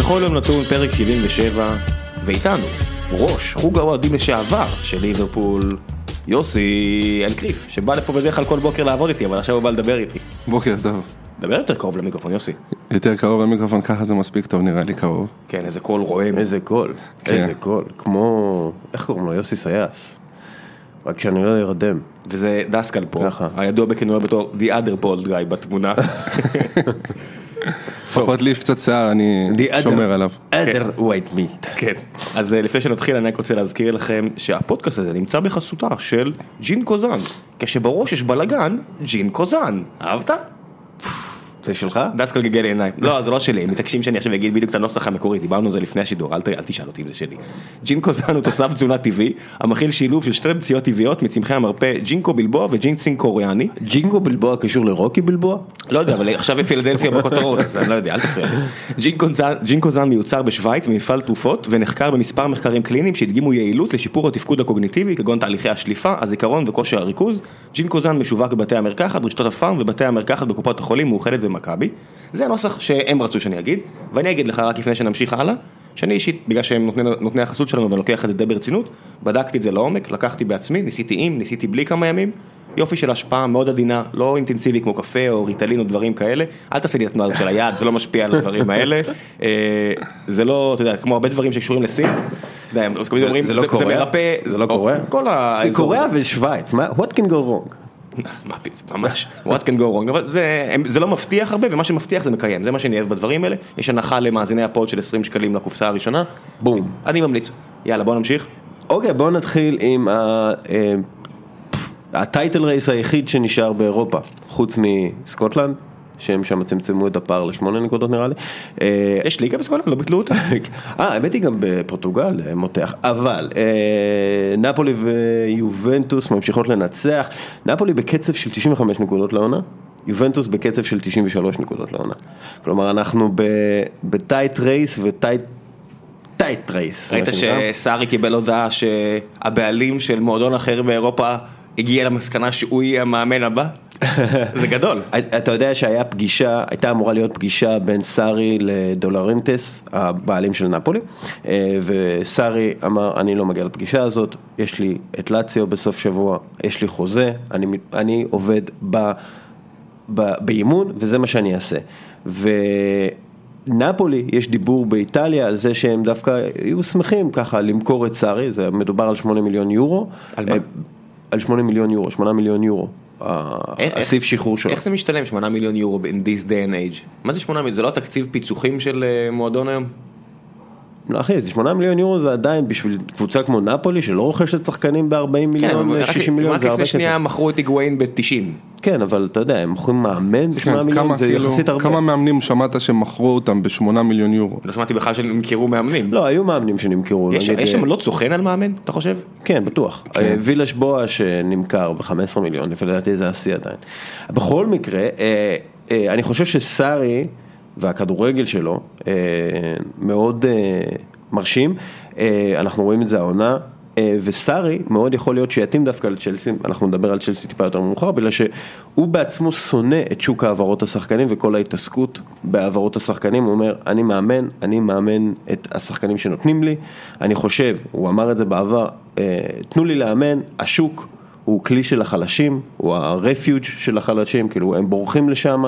בכל יום נתון פרק 77, ואיתנו ראש חוג האוהדים לשעבר של ליברפול, יוסי אלקריף, שבא לפה בדרך כלל כל בוקר לעבוד איתי, אבל עכשיו הוא בא לדבר איתי. בוקר טוב. דבר יותר קרוב למיקרופון, יוסי. יותר קרוב למיקרופון, ככה זה מספיק טוב, נראה לי קרוב. כן, איזה קול רועם. איזה קול, איזה קול. כמו, איך קוראים לו? יוסי סייס. רק שאני לא ירדם. וזה דסקל פה, הידוע בכינוי בתור The Other Bald Guy בתמונה. לפחות לי יש קצת שיער, אני שומר עליו. other white meat. כן. אז לפני שנתחיל אני רוצה להזכיר לכם שהפודקאסט הזה נמצא בחסותה של ג'ין קוזן. כשבראש יש בלגן, ג'ין קוזן. אהבת? זה שלך? דסקל גגל לעיניים. לא, זה לא שלי, הם מתעקשים שאני עכשיו אגיד בדיוק את הנוסח המקורי, דיברנו על זה לפני השידור, אל תשאל אותי אם זה שלי. ג'ין קוזן הוא תוסף תזונה טבעי, המכיל שילוב של שתי פציעות טבעיות מצמחי המרפא ג'ינקו בלבוע וג'ינסינג קוריאני. ג'ינקו בלבוע קשור לרוקי בלבוע? לא יודע, אבל עכשיו בפילדלפיה בכותרות, אז אני לא יודע, אל תפריע. ג'ין קוזן מיוצר בשוויץ, ממפעל תרופות, ונחקר במספר מחקרים קליניים שהדגימו יעילות לשיפור התפקוד הקוגניטיבי, כגון תהליכי השליפה, הזיכרון וכושר הריכוז. ג'ין קוזן משווק בבתי המרקחת, רשתות הפארם ובתי המרקחת בקופות החולים, מאוחדת ומכבי. זה הנוסח שהם רצו שאני אגיד, ואני אגיד לך רק לפני שנמשיך הלאה, שאני אישית, בגלל שהם נותני החסות שלנו ואני לוקח את זה די ברצינות, בדקתי את זה לעומק, לקחתי בעצמי, ניסיתי עם, ניסיתי בלי כמה ימים, יופי של השפעה מאוד עדינה, לא אינטנסיבי כמו קפה או ריטלין או דברים כאלה, אל תעשה לי את התנועה של היד, זה לא משפיע על הדברים האלה, זה לא, אתה יודע, כמו הרבה דברים שקשורים לסין, זה לא קוריאה? זה לא קוריאה? זה קוריאה ושוויץ, what can go wrong? ממש, what can go wrong, אבל זה לא מבטיח הרבה, ומה שמבטיח זה מקיים, זה מה שאני אוהב בדברים האלה, יש הנחה למאזיני הפוד של 20 שקלים לקופסה הראשונה, בום, אני ממליץ, יאללה בוא נמשיך. אוקיי, בוא נתחיל עם הטייטל רייס היחיד שנשאר באירופה, חוץ מסקוטלנד, שהם שם צמצמו את הפער ל8 נקודות נראה לי. יש ליגה בסקוטלנד, לא ביטלו אותה. האמת היא גם בפורטוגל מותח, אבל נפולי ויובנטוס ממשיכות לנצח, נפולי בקצב של 95 נקודות לעונה, יובנטוס בקצב של 93 נקודות לעונה. כלומר אנחנו בטייט רייס טייט רייס. ראית שסארי קיבל הודעה שהבעלים של מועדון אחר באירופה הגיע למסקנה שהוא יהיה המאמן הבא? זה גדול. אתה יודע הייתה אמורה להיות פגישה בין סארי לדולרנטס, הבעלים של נפולי, וסארי אמר, אני לא מגיע לפגישה הזאת, יש לי את לאציו בסוף שבוע, יש לי חוזה, אני עובד באימון, וזה מה שאני אעשה. נפולי, יש דיבור באיטליה על זה שהם דווקא יהיו שמחים ככה למכור את סארי, זה מדובר על 8 מיליון יורו. על מה? על 8 מיליון יורו, 8 מיליון יורו. הסעיף שחרור שלו. איך זה משתלם 8 מיליון יורו in this day and age? מה זה 8 מיליון? זה לא תקציב פיצוחים של מועדון היום? לא אחי, זה 8 מיליון יורו זה עדיין בשביל קבוצה כמו נפולי שלא רוכשת שחקנים ב-40 מיליון, 60 מיליון, זה הרבה כסף. רק לפני שנייה מכרו את היגואין ב-90. כן, אבל אתה יודע, הם מוכרים מאמן ב-8 מיליון, זה יחסית הרבה. כמה מאמנים שמעת שמכרו אותם ב8 מיליון יורו? לא שמעתי בכלל שנמכרו מאמנים. לא, היו מאמנים שנמכרו. יש שם לא צוחן על מאמן, אתה חושב? כן, בטוח. וילש בואה שנמכר ב-15 מיליון, לפי זה השיא עדיין. בכל מקרה, אני חושב שסארי והכדורגל שלו מאוד מרשים, אנחנו רואים את זה העונה, וסארי מאוד יכול להיות שיתאים דווקא לצ'לסי, אנחנו נדבר על צ'לסי טיפה יותר מאוחר, בגלל שהוא בעצמו שונא את שוק העברות השחקנים וכל ההתעסקות בעברות השחקנים, הוא אומר, אני מאמן את השחקנים שנותנים לי, אני חושב, הוא אמר את זה בעבר, תנו לי לאמן, השוק הוא כלי של החלשים, הוא הרפיוג' של החלשים, כאילו הם בורחים לשם,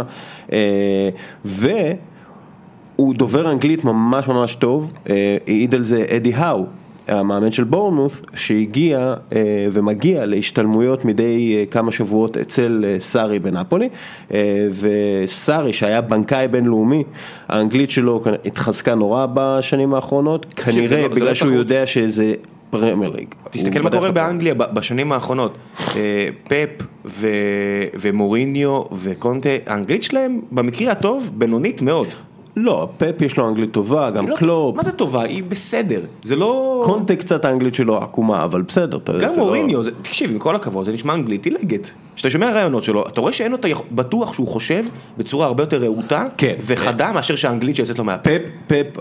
והוא דובר אנגלית ממש ממש טוב, העיד על זה אדי האו, המאמן של בורנמות' שהגיע ומגיע להשתלמויות מדי כמה שבועות אצל סארי בנפולי, וסארי שהיה בנקאי בינלאומי, האנגלית שלו התחזקה נורא בשנים האחרונות, כנראה בגלל שהוא יודע שזה פרמייר ליג. תסתכל מה קורה באנגליה בשנים האחרונות, פפ ומוריניו וקונטה, האנגלית שלהם במקרה הטוב בינונית מאוד. לא, פפ יש לו אנגלית טובה, גם קלופ. מה זה טובה? היא בסדר. זה לא... קונטה קצת האנגלית שלו עקומה, אבל בסדר. גם מוריניו, תקשיב, עם כל הכבוד, זה נשמע אנגלית עילגת. כשאתה שומע הרעיונות שלו, אתה רואה שאין אותה בטוח שהוא חושב בצורה הרבה יותר רעותה וחדה מאשר שהאנגלית שיוצאת לו מהפה. פפ,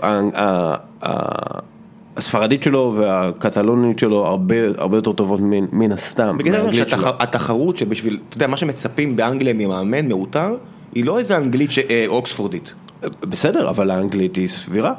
הספרדית שלו והקטלונית שלו הרבה יותר טובות מן הסתם. בגלל שהתחרות שבשביל, אתה יודע, מה שמצפים באנגליה ממאמן מאותר, היא לא איזה אנגלית אוקספורדית. בסדר, אבל האנגלית היא סבירה.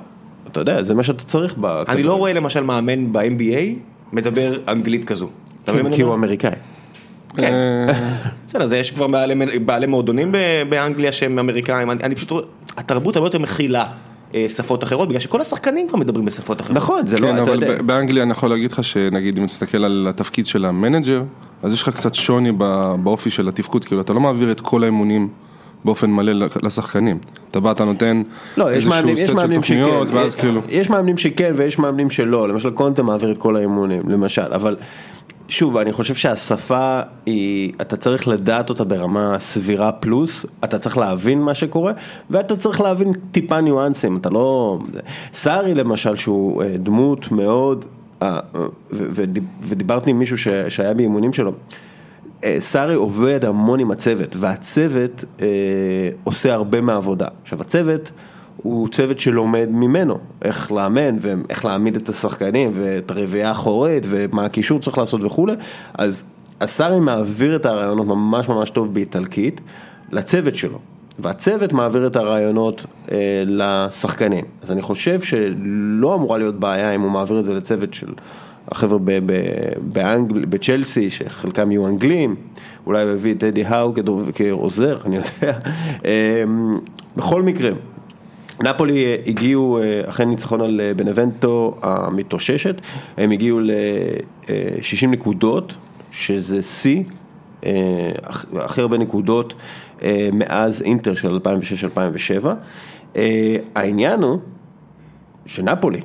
אתה יודע, זה מה שאתה צריך. אני לא רואה למשל מאמן ב-NBA מדבר אנגלית כזו. כי הוא אמריקאי. כן. בסדר, יש כבר בעלי מועדונים באנגליה שהם אמריקאים, אני פשוט רואה, התרבות הרבה יותר מכילה שפות אחרות, בגלל שכל השחקנים כבר מדברים בשפות אחרות. נכון, זה לא, אתה יודע. אבל באנגליה אני יכול להגיד לך שנגיד אם תסתכל על התפקיד של המנג'ר, אז יש לך קצת שוני באופי של התפקוד, כאילו אתה לא מעביר את כל האימונים באופן מלא לשחקנים. אתה בא, אתה נותן איזשהו סט של תוכניות, ואז כאילו... יש מאמנים שכן ויש מאמנים שלא, למשל קונטה מעביר את כל האימונים, למשל, אבל... שוב, אני חושב שהשפה היא, אתה צריך לדעת אותה ברמה סבירה פלוס, אתה צריך להבין מה שקורה, ואתה צריך להבין טיפה ניואנסים, אתה לא... סארי למשל, שהוא דמות מאוד, ודיברתי עם מישהו שהיה באימונים שלו, סארי עובד המון עם הצוות, והצוות עושה הרבה מהעבודה. עכשיו, הצוות... הוא צוות שלומד ממנו, איך לאמן ואיך להעמיד את השחקנים ואת הרביעה האחורית ומה הקישור צריך לעשות וכו'. אז סארי מעביר את הרעיונות ממש ממש טוב באיטלקית לצוות שלו, והצוות מעביר את הרעיונות לשחקנים. אז אני חושב שלא אמורה להיות בעיה אם הוא מעביר את זה לצוות של החבר'ה בצ'לסי, שחלקם יהיו אנגלים, אולי הוא הביא את אדי האו כעוזר, אני יודע. בכל מקרה, נפולי הגיעו, אחרי ניצחון על בנבנטו המתאוששת, הם הגיעו ל-60 נקודות, שזה C, הכי הרבה נקודות מאז אינטר של 2006-2007. העניין הוא שנפולי,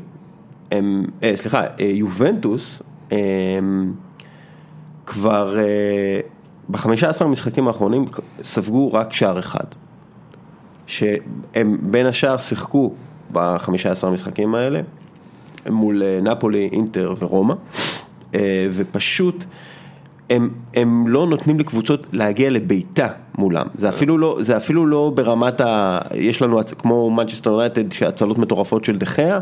יובנטוס, כבר ב-15 המשחקים האחרונים ספגו רק שער אחד. שהם בין השאר שיחקו ב-15 המשחקים האלה, מול נפולי, אינטר ורומא, ופשוט הם לא נותנים לקבוצות להגיע לביתה מולם. זה אפילו לא ברמת יש לנו כמו מנצ'סטר יונייטד, שהצלות מטורפות של דחיה,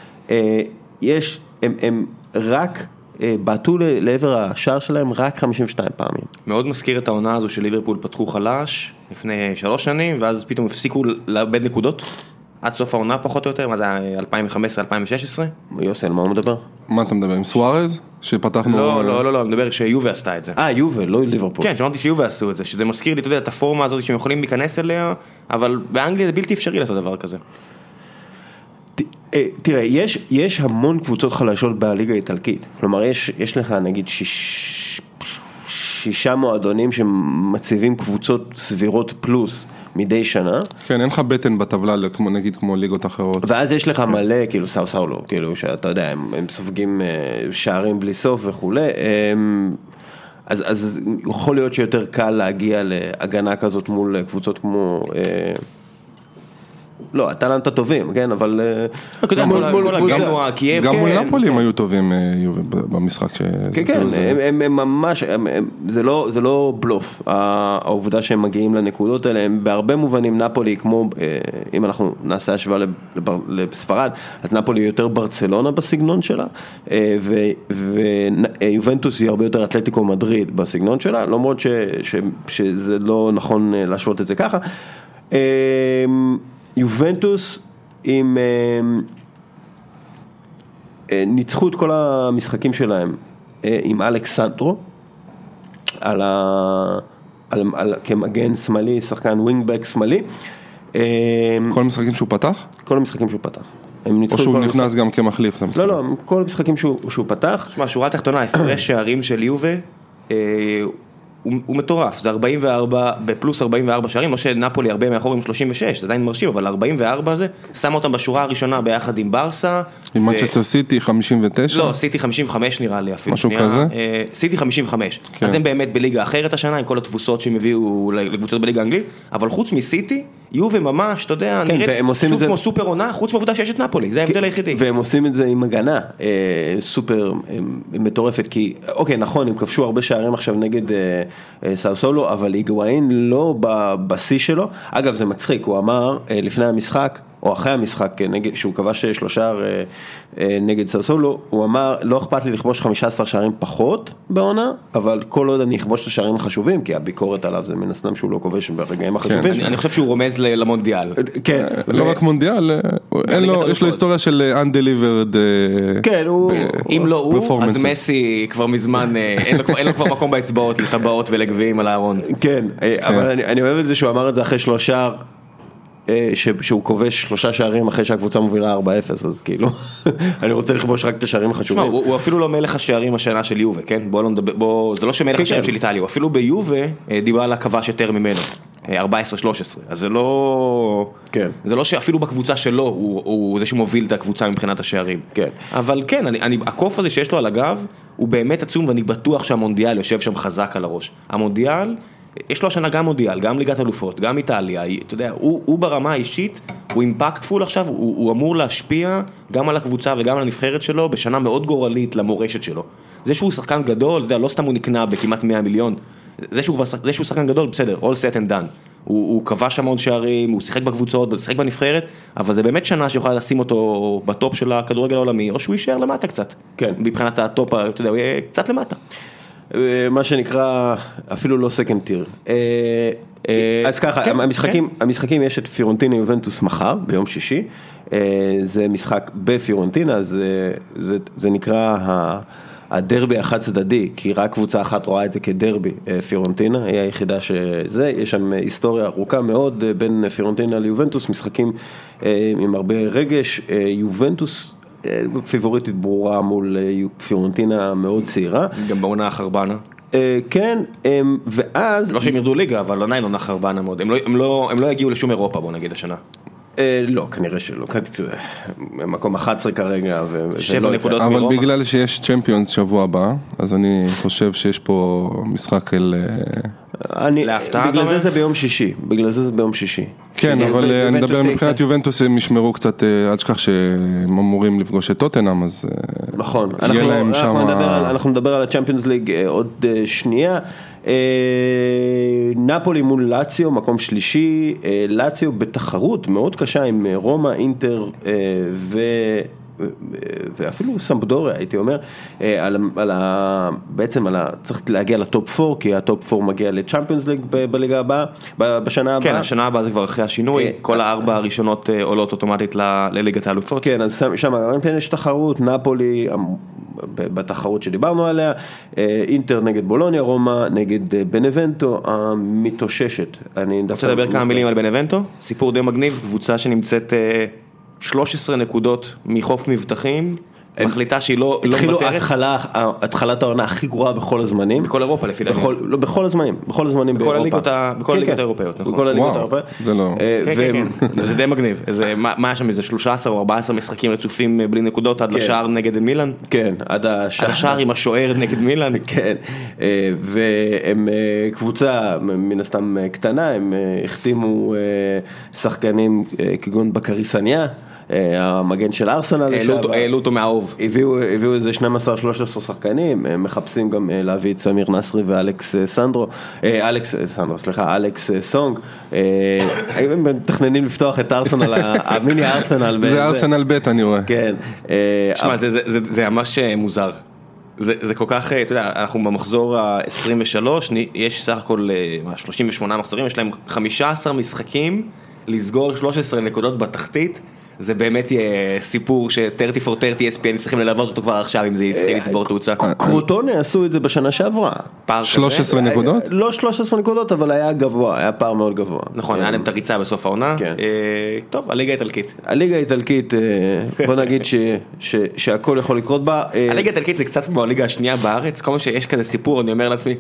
הם רק... בעטו לעבר השער שלהם רק 52 פעמים. מאוד מזכיר את העונה הזו של ליברפול פתחו חלש לפני 3 שנים, ואז פתאום הפסיקו לאבד נקודות, עד סוף העונה פחות או יותר, מה זה 2015-2016? יוסי, על מה הוא מדבר? מה אתה מדבר, עם סוארז? שפתחנו... לא, אני מדבר שיובה עשתה את זה. יובה, לא ליברפול. כן, שמעתי שיובה עשו את זה, שזה מזכיר לי, אתה יודע, את הפורמה הזאת שהם יכולים להיכנס אליה, אבל באנגליה זה בלתי אפשרי לעשות דבר כזה. תראה, יש המון קבוצות חלשות בליגה האיטלקית, כלומר יש לך נגיד 6 מועדונים שמציבים קבוצות סבירות פלוס מדי שנה. כן, אין לך בטן בטבלה נגיד כמו ליגות אחרות. ואז יש לך מלא, כאילו סאו, כאילו שאתה יודע, הם סופגים שערים בלי סוף וכו'. אז יכול להיות שיותר קל להגיע להגנה כזאת מול קבוצות כמו... לא, הטלנט הטובים, כן, אבל... גם מול נפולי הם היו טובים במשחק. כן, הם ממש, זה לא בלוף, העובדה שהם מגיעים לנקודות האלה, הם בהרבה מובנים נפולי, כמו אם אנחנו נעשה השוואה לספרד, אז נפולי יותר ברצלונה בסגנון שלה, ויובנטוס היא הרבה יותר אתלטיקו מדריד בסגנון שלה, למרות שזה לא נכון להשוות את זה ככה. יובנטוס עם ניצחו את כל המשחקים שלהם עם אלכסנדרו כמגן שמאלי, שחקן ווינגבק שמאלי. כל המשחקים שהוא פתח? כל המשחקים שהוא פתח. או שהוא נכנס גם כמחליף? לא, כל המשחקים שהוא פתח. שמה, שורה תחתונה, הפרש שערים של יובה הוא מטורף, זה 44, בפלוס 44 שערים, לא שנפולי הרבה מאחור עם 36, זה עדיין מרשים, אבל 44 הזה, שם אותם בשורה הראשונה ביחד עם ברסה. עם מנצ'סטר סיטי 59? לא, סיטי 55 נראה לי אפילו. משהו כזה? סיטי 55, אז הם באמת בליגה אחרת השנה, עם כל התבוסות שהם הביאו לקבוצות בליגה האנגלית, אבל חוץ מסיטי, יובה ממש, אתה יודע, נראית שוב כמו סופר עונה, חוץ מעובדה שיש את נפולי, זה ההבדל היחידי. והם עושים את זה עם הגנה סופר מטורפת, כי, אוקיי, נכון, הם כבשו הרבה שערים עכשיו נגד סאו, אבל היגואין לא בשיא שלו. אגב, זה מצחיק, הוא אמר לפני המשחק, או אחרי המשחק, שהוא כבש 3 נגד סאסולו, הוא אמר, לא אכפת לי לכבוש 15 שערים פחות בעונה, אבל כל עוד אני אכבוש את השערים החשובים, כי הביקורת עליו זה מן הסתם שהוא לא כובש ברגעים החשובים. אני חושב שהוא רומז למונדיאל. כן. לא רק מונדיאל, יש לו היסטוריה של undelivered. כן, אם לא הוא, אז מסי כבר מזמן, אין לו כבר מקום באצבעות לטבעות ולגביעים על הארון. כן, אבל אני אוהב את זה שהוא אמר את זה אחרי 3, שהוא כובש 3 שערים אחרי שהקבוצה מובילה 4-0, אז כאילו, אני רוצה לכבוש רק את השערים החשובים. הוא אפילו לא מלך השערים השנה של יובה, כן? זה לא שמלך השערים של איטליה, הוא אפילו ביובה דיבלה כבש יותר ממנו, 14-13, אז זה לא שאפילו בקבוצה שלו הוא זה שמוביל את הקבוצה מבחינת השערים. אבל כן, הקוף הזה שיש לו על הגב, הוא באמת עצום, ואני בטוח שהמונדיאל יושב שם חזק על הראש. המונדיאל, יש לו השנה גם מונדיאל, גם ליגת אלופות, גם איטליה, אתה יודע, הוא ברמה האישית, הוא אימפקטפול עכשיו, הוא אמור להשפיע גם על הקבוצה וגם על הנבחרת שלו, בשנה מאוד גורלית למורשת שלו. זה שהוא שחקן גדול, אתה יודע, לא סתם הוא נקנה בכמעט 100 מיליון, זה שהוא שחקן גדול, בסדר, all set and done. הוא כבש המון שערים, הוא שיחק בקבוצות, הוא שיחק בנבחרת, אבל זה באמת שנה שיכולה לשים אותו בטופ של הכדורגל העולמי, או שהוא יישאר למטה קצת. כן. מבחינת הטופ, אתה יודע, הוא יהיה קצת למטה. מה שנקרא, אפילו לא סקנד טיר. אז ככה, המשחקים יש את פיורנטינה יובנטוס מחר, ביום שישי. זה משחק בפיורנטינה, זה נקרא הדרבי החד צדדי, כי רק קבוצה אחת רואה את זה כדרבי. פיורנטינה היא היחידה שזה, יש שם היסטוריה ארוכה מאוד בין פיורנטינה ליובנטוס, משחקים עם הרבה רגש. יובנטוס פיבוריטית ברורה מול פיורנטינה מאוד צעירה. גם בעונה החרבנה. כן, ואז... לא שהם ירדו ליגה, אבל עדיין עונה חרבנה מאוד. הם לא הגיעו לשום אירופה, בוא נגיד, השנה. לא, כנראה שלא. מקום 11 כרגע. 7 נקודות אבל מרומא. בגלל שיש צ'מפיונס שבוע הבא, אז אני חושב שיש פה משחק להפתעה. בגלל זה ביום שישי. בגלל זה ביום שישי. כן, אבל אני מדבר מבחינת יובנטוס, הם ישמרו קצת, עד שכח שהם אמורים לפגוש את טוטנהאם, אז נכון. יהיה להם שם... אנחנו נדבר על הצ'מפיונס ליג עוד שנייה. נפולי מול לאציו, מקום שלישי, לאציו בתחרות מאוד קשה עם רומא, אינטר ואפילו סמפדוריה, הייתי אומר, בעצם צריך להגיע לטופ 4, כי הטופ 4 מגיע לצ'מפיונס ליג בליגה הבאה, בשנה הבאה. כן, השנה הבאה זה כבר אחרי השינוי, כל 4 הראשונות עולות אוטומטית לליגת האלופות. כן, אז שם יש תחרות, נפולי, בתחרות שדיברנו עליה, אינטר נגד בולוניה, רומא נגד בנבנטו, המתאוששת. אני רוצה לדבר כמה מילים על בנבנטו, סיפור די מגניב, קבוצה שנמצאת 13 נקודות מחוף מבטחים, מחליטה שהיא לא התחילו התחלת העונה הכי גרועה בכל הזמנים. בכל אירופה לפי דעתי. לא, בכל הזמנים באירופה. בכל הליגות האירופאיות, נכון. בכל הליגות האירופאיות. זה לא... כן, זה די מגניב. מה היה שם, איזה 13 או 14 משחקים רצופים בלי נקודות עד לשער נגד מילאן? כן, עד השער עם השוער נגד מילאן. כן, והם קבוצה מן הסתם קטנה, הם החתימו שחקנים כגון בקריסניה, המגן של ארסנל, העלו אותו מהאוב, הביאו איזה 12-13 שחקנים, מחפשים גם להביא את סמיר נסרי ואלכס סונג, הם מתכננים לפתוח את ארסנל, המיני ארסנל, זה ארסנל בית אני רואה. כן. תשמע, זה ממש מוזר. זה כל כך, אתה יודע, אנחנו במחזור ה-23, יש סך הכל 38 מחזורים, יש להם 15 משחקים, לסגור 13 נקודות בתחתית, זה באמת יהיה סיפור ש-30 for 30 ESPN צריכים ללוות אותו כבר עכשיו אם זה יתחיל לצבור תאוצה. קרוטונה עשו את זה בשנה שעברה. 13 נקודות? לא 13 נקודות, אבל היה גבוה, היה פער מאוד גבוה. נכון, היה להם את הריצה בסוף העונה. טוב, הליגה האיטלקית. הליגה האיטלקית, בוא נגיד שהכל יכול לקרות בה. הליגה האיטלקית זה קצת כמו הליגה השנייה בארץ, כל מה שיש כזה סיפור, אני אומר לעצמי,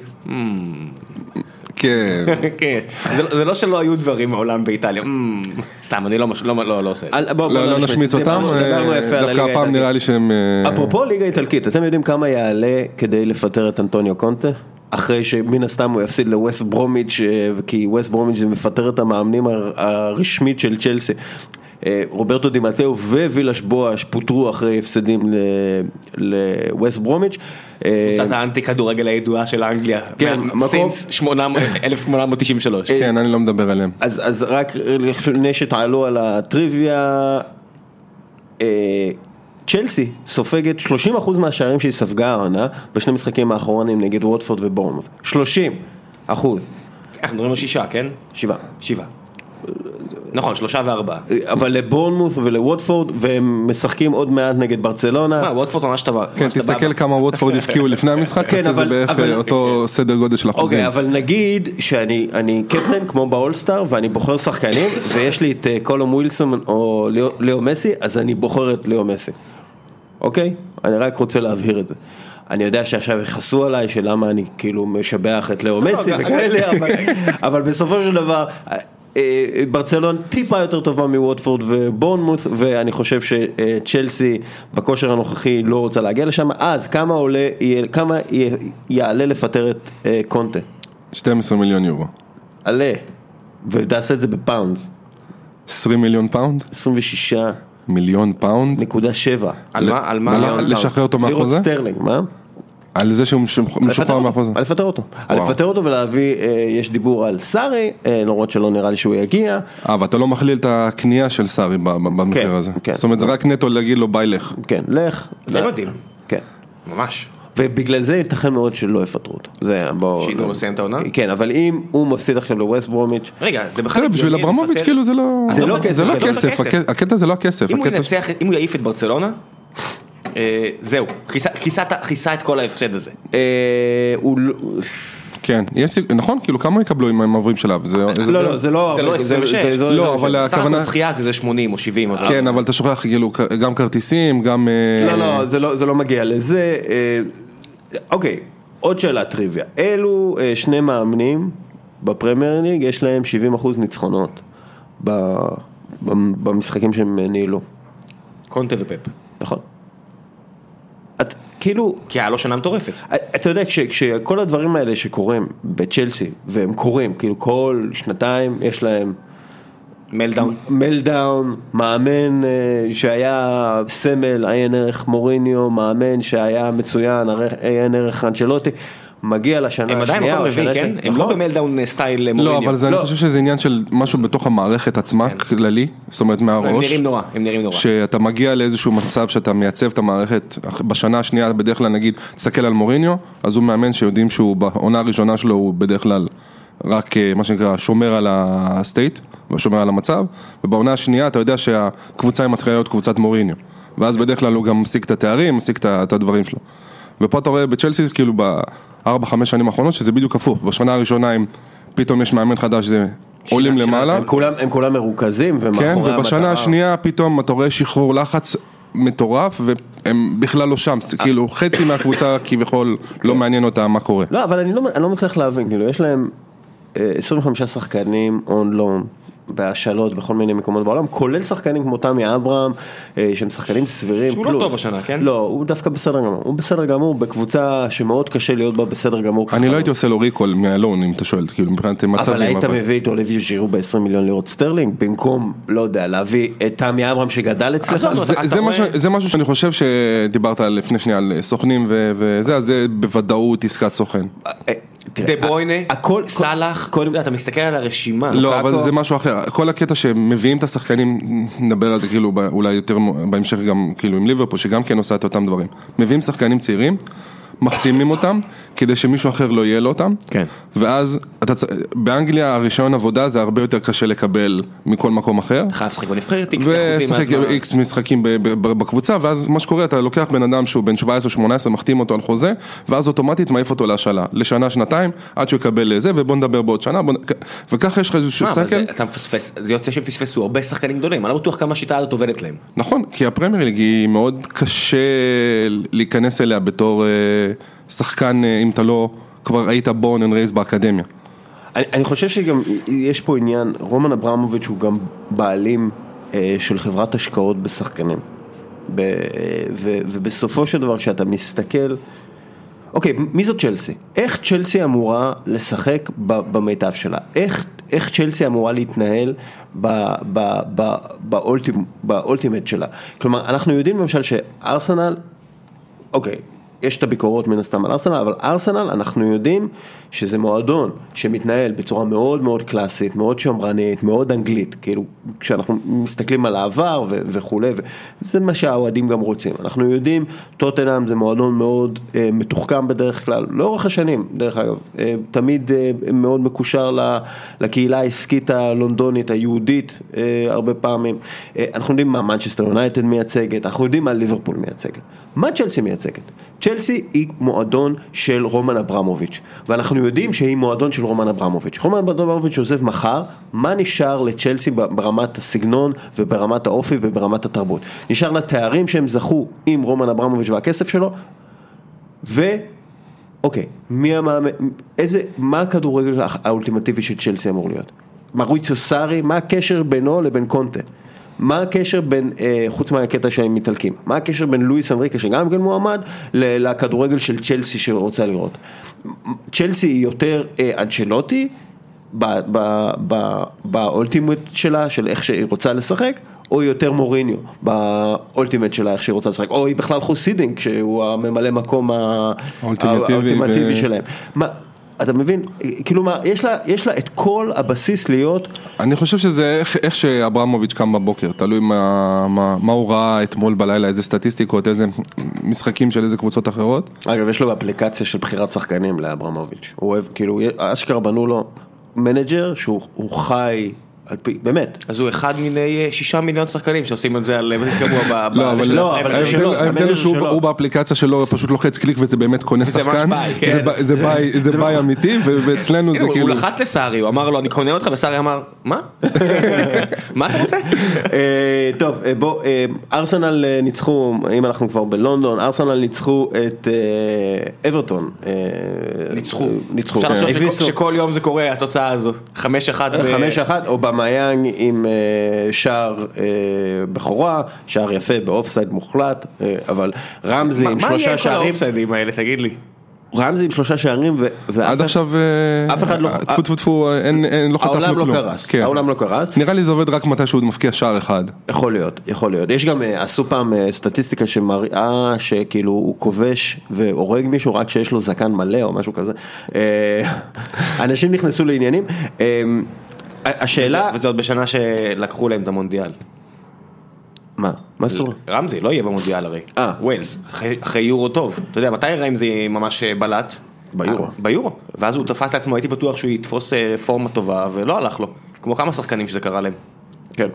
כן. כן, זה לא שלא היו דברים מעולם באיטליה, סתם, אני לא עושה את זה. לא נשמיץ אותם, דווקא הפעם נראה לי שהם... אפרופו ליגה איטלקית, אתם יודעים כמה יעלה כדי לפטר את אנטוניו קונטה? אחרי שמן הסתם הוא יפסיד לווסט ברומיץ', כי ווסט ברומיץ' זה מפטר את המאמנים הרשמית של צ'לסי. רוברטו דימטאו ווילש בואש פוטרו אחרי הפסדים לווסט ברומיץ'. קבוצת האנטי כדורגל הידועה של אנגליה, סינס 1893. כן, אני לא מדבר עליהם. אז רק לפני שתעלו על הטריוויה, צ'לסי סופגת 30% מהשערים שהיא ספגה העונה בשני משחקים האחרונים נגד ווטפורד ובורנמות'. 30%. אנחנו מדברים על 6, כן? 7. נכון, 3 ו4. אבל לבורנמות' ולווטפורד, והם משחקים עוד מעט נגד ברצלונה. מה, ווטפורד ממש טבע. כן, תסתכל כמה ווטפורד הפקיעו לפני המשחק, זה בערך אותו סדר גודל של אחוזים. אוקיי, אבל נגיד שאני קפטן כמו באולסטאר, ואני בוחר שחקנים, ויש לי את קולום ווילסון או ליאו מסי, אז אני בוחר את ליאו מסי. אוקיי? אני רק רוצה להבהיר את זה. אני יודע שעכשיו יחסו עליי שלמה אני כאילו משבח את ליאו מסי וכאלה, אבל בסופו של דבר ברצלונה טיפה יותר טובה מווטפורד ובורנמות', ואני חושב שצ'לסי בכושר הנוכחי לא רוצה להגיע לשם. אז כמה יעלה לפטר את קונטה? 12 מיליון יורו. עלה, ותעשה את זה בפאונדס. 20 מיליון פאונד? 26 מיליון פאונד? נקודה 7. על מה? לשחרר אותו מהחוזה? לירות סטרלינג, מה? על זה שהוא משוחרר מהחוזה? על לפטר אותו. על לפטר אותו ולהביא, יש דיבור על סארי, למרות שלא נראה לי שהוא יגיע. ואתה לא מכליל את הקנייה של סארי במחיר הזה. זאת אומרת, זה רק נטו להגיד לו ביי לך. כן, לך. זה מדהים. כן. ממש. ובגלל זה ייתכן מאוד שלא יפטרו אותו. שינו לסיים את העונה? כן, אבל אם הוא מפסיד עכשיו לווסט ברומיץ'. רגע, זה בכלל... בשביל אברמוביץ' כאילו זה לא... זה לא כסף. הקטע זה לא הכסף. אם הוא ינצח, אם הוא יעיף את ברצלונה, זהו, כיסה את כל ההפסד הזה. כן, נכון, כאילו כמה יקבלו אם הם עוברים שלב? לא, זה לא 26. לא, אבל הכוונה... סך הזכייה זה 80 או 70. כן, אבל אתה שוכח כאילו גם כרטיסים, גם... לא, זה לא מגיע לזה. אוקיי, עוד שאלה טריוויה. אלו שני מאמנים בפרמייר ליג, יש להם 70% ניצחונות במשחקים שהם ניהלו. קונטה ופפ. נכון. כאילו, כי היה לו שנה מטורפת. אתה יודע, כשכל הדברים האלה שקורים בצ'לסי, והם קורים, כאילו כל שנתיים יש להם מלדאון, מאמן שהיה סמל, עיין ערך מוריניו, מאמן שהיה מצוין, עיין ערך אנצ'לוטי, מגיע לשנה השנייה. הם עדיין מקום רביעי, כן? הם לא במלדאון סטייל מוריניו. לא, אבל אני חושב שזה עניין של משהו בתוך המערכת עצמה, כללי, זאת אומרת מהראש. הם נראים נורא. שאתה מגיע לאיזשהו מצב שאתה מייצב את המערכת, בשנה השנייה בדרך כלל נגיד, תסתכל על מוריניו, אז הוא מאמן שיודעים שהוא בעונה הראשונה שלו, הוא בדרך כלל רק מה שנקרא שומר על הסטייט, ושומר על המצב, ובעונה השנייה אתה יודע שהקבוצה היא מתחילה להיות קבוצת מוריניו, ואז בדרך כלל הוא גם מסיק את התארים, מסיק את הדברים שלו. ופה אתה רואה בצ'לסי כאילו ב4-5 שנים האחרונות שזה בדיוק הפוך, בשנה הראשונה אם פתאום יש מאמן חדש זה עולים למעלה. הם כולם מרוכזים ומאחורי המטרה. כן, ובשנה השנייה פתאום אתה רואה שחרור לחץ מטורף והם בכלל לא שם, כאילו חצי מהקבוצה כביכול לא מעניין אותה מה קורה. לא, אבל אני לא מצליח להבין, כאילו יש להם 25 שחקנים און לון בהשאלות בכל מיני מקומות בעולם, כולל שחקנים כמו תמי אברהם, שהם שחקנים סבירים פלוס. שהוא לא טוב השנה, כן? לא, הוא דווקא בסדר גמור. הוא בסדר גמור בקבוצה שמאוד קשה להיות בה בסדר גמור. אני לא הייתי עושה לו ריקול מהלון, אם אתה שואל, כאילו מבחינת מצבים. אבל היית מביא את אוליביו ז'ירו ב-20 מיליון לירות סטרלינג, במקום, לא יודע, להביא את תמי אברהם שגדל אצלך. זה משהו שאני חושב שדיברת לפני שנייה על סוכנים וזה, אז זה בוודאות עסקת סוכן. דה ברוינה, סלאח, אתה מסתכל על הרשימה. לא, אבל זה משהו אחר. כל הקטע שמביאים את השחקנים, נדבר על זה כאילו אולי יותר בהמשך גם כאילו עם ליברפול, שגם כן עושה את אותם דברים. מביאים שחקנים צעירים, מחתימים אותם, כדי שמישהו אחר לא יהיה לו אותם. כן. ואז, באנגליה הרישיון עבודה זה הרבה יותר קשה לקבל מכל מקום אחר. אתה חייב לשחק בנבחרת, ושחק איקס משחקים בקבוצה, ואז מה שקורה, אתה לוקח בן אדם שהוא בן 17-18, מחתים אותו על חוזה, ואז אוטומטית מעיף אותו להשאלה. לשנה, שנתיים, עד שהוא יקבל לזה, ובוא נדבר בעוד שנה, וככה יש לך איזשהו סקל. אתה מפספס, זה יוצא שפספסו הרבה שחקנים גדולים, אני לא בטוח כמה השיטה הזאת עובדת להם. נכון, כי הפרמייר ליג היא מאוד קשה להיכנס אליה בתור שחקן, אם אתה לא כבר היית born and raised באקדמיה. אני חושב שגם יש פה עניין, רומן אברמוביץ' הוא גם בעלים של חברת השקעות בשחקנים. ובסופו של דבר כשאתה מסתכל, אוקיי, מי זאת צ'לסי? איך צ'לסי אמורה לשחק במיטב שלה? איך צ'לסי אמורה להתנהל באולטימט שלה. כלומר, אנחנו יודעים למשל שארסנל, אוקיי, יש את הביקורות מן הסתם על ארסנל, אבל ארסנל אנחנו יודעים שזה מועדון שמתנהל בצורה מאוד מאוד קלאסית, מאוד שמרנית, מאוד אנגלית, כאילו כשאנחנו מסתכלים על העבר וכו', זה מה שהאוהדים גם רוצים. אנחנו יודעים, טוטנהאם זה מועדון מאוד מתוחכם בדרך כלל, לאורך השנים, דרך אגב, תמיד מאוד מקושר לקהילה העסקית הלונדונית, היהודית, הרבה פעמים. אנחנו יודעים מה מנצ'סטר יונייטד מייצגת, אנחנו יודעים מה ליברפול מייצגת. מה צ'לסי מייצגת? צ'לסי היא מועדון של רומן אברמוביץ', ואנחנו יודעים שהיא מועדון של רומן אברמוביץ'. רומן אברמוביץ' עוזב מחר, מה נשאר לצ'לסי ברמת הסגנון וברמת האופי וברמת התרבות? נשאר לתארים שהם זכו עם רומן אברמוביץ' והכסף שלו, אוקיי, מה הכדורגל האולטימטיבי של צ'לסי אמור להיות? מרויציו סארי, מה הקשר בינו לבין קונטה? מה הקשר בין, חוץ מהקטע שהם מתעלקים, מה הקשר בין לואיס אנריקה שגם כן מועמד לכדורגל של צ'לסי שרוצה לראות? צ'לסי היא יותר אנצ'לוטי באולטימט שלה, של איך שהיא רוצה לשחק, או יותר מוריניו באולטימט שלה, איך שהיא רוצה לשחק, או היא בכלל חוסידינג, שהוא הממלא מקום האולטימטיבי שלהם. אתה מבין? כאילו מה, יש לה את כל הבסיס להיות... אני חושב שזה איך שאברמוביץ' קם בבוקר, תלוי מה הוא ראה אתמול בלילה, איזה סטטיסטיקות, איזה משחקים של איזה קבוצות אחרות. אגב, יש לו אפליקציה של בחירת שחקנים לאברמוביץ'. הוא אוהב, כאילו, אשכרה בנו לו מנג'ר שהוא חי... באמת. אז הוא אחד מיני 6 מיליון שחקנים שעושים את זה על בסיס קבוע. לא, אבל ההבדל הוא שהוא באפליקציה שלו פשוט לוחץ קליק וזה באמת קונה שחקן, זה ביי אמיתי, ואצלנו זה כאילו... הוא לחץ לסארי, הוא אמר לו אני קונה אותך, וסארי אמר מה? מה אתה רוצה? טוב, בוא, ארסנל ניצחו, אם אנחנו כבר בלונדון, ארסנל ניצחו את אברטון. ניצחו. שכל יום זה קורה, התוצאה הזו. 5-1 או במיינג עם שער בכורה, שער יפה באופסייד מוחלט, אבל רמזי עם 3 שערים. מה יהיה כל האופסיידים האלה, תגיד לי? רמזי עם 3 שערים, עד עכשיו, אף אחד לא... טפו, לא חטפנו כלום. העולם לא קרס. העולם לא קרס. נראה לי זה עובד רק מתי שהוא מפקיע שער אחד. יכול להיות. יש גם, עשו פעם סטטיסטיקה שמראה שכאילו הוא כובש והורג מישהו רק שיש לו זקן מלא או משהו כזה. אנשים נכנסו לעניינים. השאלה... וזה עוד בשנה שלקחו להם את המונדיאל. מה זאת אומרת? רמזי לא יהיה במונדיאל הרי. ווילס, אחרי יורו טוב. אתה יודע, מתי רמזי ממש בלט? ביורו. ואז הוא תפס לעצמו, הייתי בטוח שהוא יתפוס רפורמה טובה, ולא הלך לו. כמו כמה שחקנים שזה קרה להם. כן.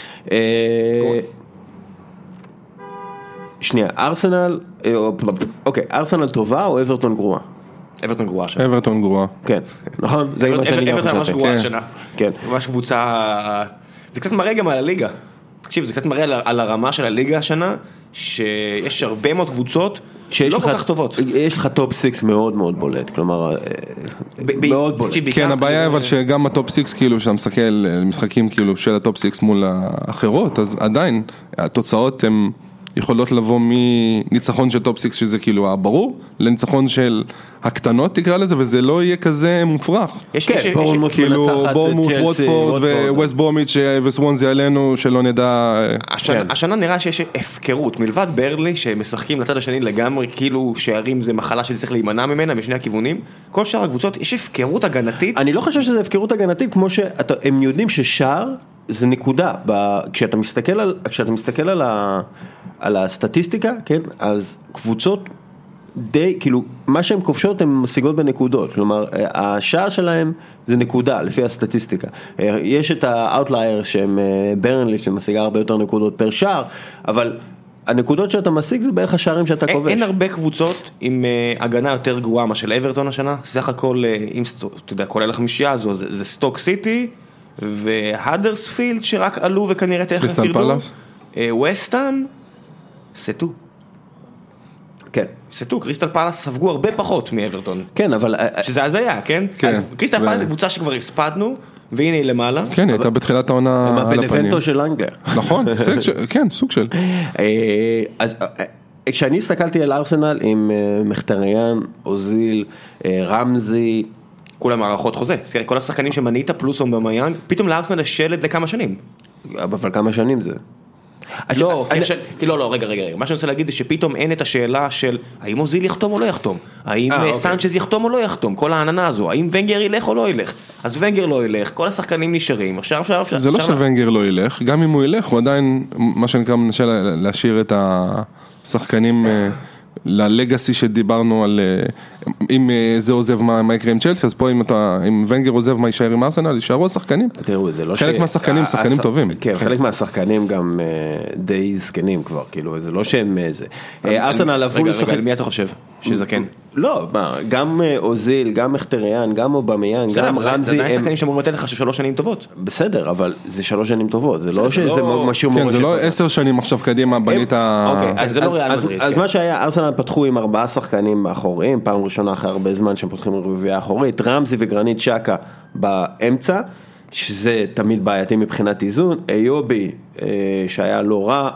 שנייה, ארסנל, אוקיי, ארסנל טובה או אברטון גרועה? אברטון גרועה השנה. אברטון גרועה. כן, נכון? זה מה שאני גם אברטון ממש גרועה השנה. כן. ממש קבוצה... זה קצת מראה גם על הליגה. תקשיב, זה קצת מראה על הרמה של הליגה השנה, שיש הרבה מאוד קבוצות לא כל כך טובות. יש לך טופ 6 מאוד מאוד בולט, כלומר, מאוד בולט. כן, הבעיה אבל שגם הטופ 6, כאילו, שאתה מסתכל משחקים כאילו של הטופ 6 מול האחרות, אז עדיין התוצאות הן... יכולות לבוא מניצחון של טופ 6 שזה כאילו הברור, לניצחון של הקטנות תקרא לזה, וזה לא יהיה כזה מופרך. כן, בורנמות' ווטפורד וווסט ברומיץ' וסוונזי עלינו שלא נדע. השנה נראה שיש הפקרות, מלבד ברלי שמשחקים לצד השני לגמרי, כאילו שערים זה מחלה שצריך להימנע ממנה משני הכיוונים, כל שאר הקבוצות יש הפקרות הגנתית. אני לא חושב שזה הפקרות הגנתית, כמו שהם יודעים ששער זה נקודה, כשאתה מסתכל על הסטטיסטיקה, כן, אז קבוצות די, כאילו, מה שהן כובשות הן משיגות בנקודות, כלומר, השער שלהם זה נקודה, לפי הסטטיסטיקה. יש את האוטלייר שהם ברנלי, שמשיגה הרבה יותר נקודות פר שער, אבל הנקודות שאתה משיג זה בערך השערים שאתה כובש. אין הרבה קבוצות עם הגנה יותר גרועה מה של אברטון השנה, סך הכל, אם אתה יודע, כולל החמישייה הזו, זה סטוק סיטי, והדרספילד שרק עלו וכנראה תכף ירדו. ווסטהאם, סטו. כן. סטו, קריסטל פלאס ספגו הרבה פחות מאברטון. כן, אבל... שזה הזיה, כן? כן. קריסטל פלאס זה קבוצה שכבר הספדנו, והנה היא למעלה. כן, הייתה בתחילת העונה על הפנים. הבנבנטו של אנגליה. נכון, כן, סוג של. אז כשאני הסתכלתי על ארסנל עם מחטריאן, אוזיל, רמזי, כולם מערכות חוזה, כל השחקנים שמנית פלוס אובמיאנג, פתאום לארסנל יש שלד לכמה שנים. אבל כמה שנים זה? לא, רגע, מה שאני רוצה להגיד זה שפתאום אין את השאלה של האם אוזיל יחתום או לא יחתום, האם סנצ'ז יחתום או לא יחתום, כל העננה הזו, האם ונגר ילך או לא ילך, אז ונגר לא ילך, כל השחקנים נשארים, זה לא שוונגר לא ילך, גם אם הוא ילך, הוא עדיין, מה שנקרא, מנסה להשאיר את השחקנים ללגאסי שדיברנו על, אם זה עוזב מה יקרה עם צ'לסי, אז פה אם ונגר עוזב מה יישאר עם ארסנל, יישארו השחקנים. תראו, זה לא חלק מהשחקנים, שחקנים טובים. כן, חלק מהשחקנים גם די זקנים כבר, כאילו, זה לא שהם זה. ארסנל עברו לשחק... רגע, מי אתה חושב? שזה כן. לא, גם אוזיל, גם מחטריאן, גם אובמיאנג, גם רמזי. זה עדיין שחקנים שאמורים לתת לך 3 שנים טובות. בסדר, אבל זה 3 שנים טובות, זה לא שזה משהו... כן, זה לא 10 שנים עכשיו קדימה, בנית... אז מה שהיה, ארסנל פתחו עם 4 שחקנים מאחוריים, פעם ראשונה אחרי הרבה זמן שהם פותחים רביעייה אחורית, רמזי וגרנית שקה באמצע, שזה תמיד בעייתי מבחינת איזון, איובי שהיה לא רע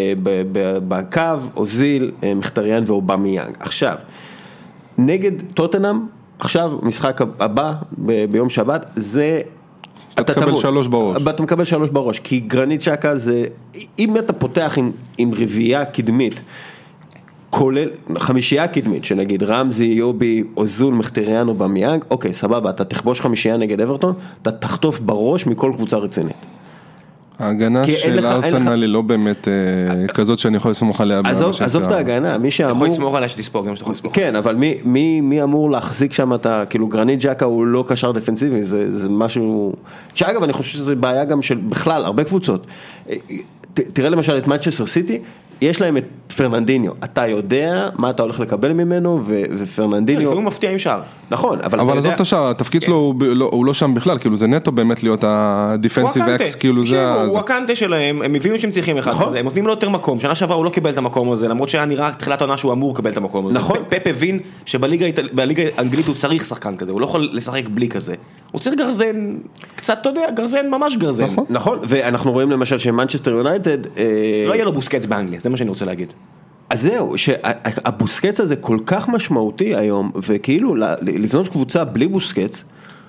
בקו, אוזיל, מחטריאן ואובמיאנג. עכשיו, נגד טוטנהאם, עכשיו משחק הבא ביום שבת, זה... אתה מקבל 3 בראש. אתה מקבל 3 בראש, כי גרנית שקה זה, אם אתה פותח עם רביעייה קדמית, כולל 5 קדמית, שנגיד רמזי, יובי, אוזול, מחטריאן או אובמיאנג, אוקיי, סבבה, אתה תכבוש 5 נגד אברטון, אתה תחטוף בראש מכל קבוצה רצינית. ההגנה של ארסנל היא לא באמת כזאת שאני יכול לסמוך עליה. עזוב את ההגנה, מי שאמור... אתה יכול לסמוך עליה שתספור, גם שאתה יכול לסמוך. כן, אבל מי אמור להחזיק שם את ה... כאילו גרנית ג'קה הוא לא קשר דפנסיבי, זה משהו... שאגב, אני חושב שזה בעיה גם של בכלל, הרבה קבוצות. תראה למשל את מנצ'סטר סיטי, יש להם את פרננדיניו, אתה יודע מה אתה הולך לקבל ממנו, ופרננדיניו... לפעמים הוא מפתיע עם שער. נכון, אבל עזוב את השער, התפקיד שלו הוא לא שם בכלל, כאילו זה נטו באמת להיות הדיפנסיב אקס, כאילו זה... הוא הקנטה שלהם, הם הבינו שהם צריכים אחד כזה, הם נותנים לו יותר מקום, שנה שעברה הוא לא קיבל את המקום הזה, למרות שהיה נראה תחילת העונה שהוא אמור לקבל את המקום הזה. נכון. פפ הבין שבליגה האנגלית הוא צריך שחקן כזה, הוא לא יכול לשחק בלי כזה. הוא צריך גרזן, קצת, אתה יודע, גרזן, ממש גרזן. נכון, ואנחנו רואים למשל שמנצ'סטר יונייטד... לא יהיה לו בוסקץ באנגליה, זה מה שאני רוצה להגיד. אז זהו, שהבוסקץ הזה כל כך משמעותי היום, וכאילו לבנות קבוצה בלי בוסקץ,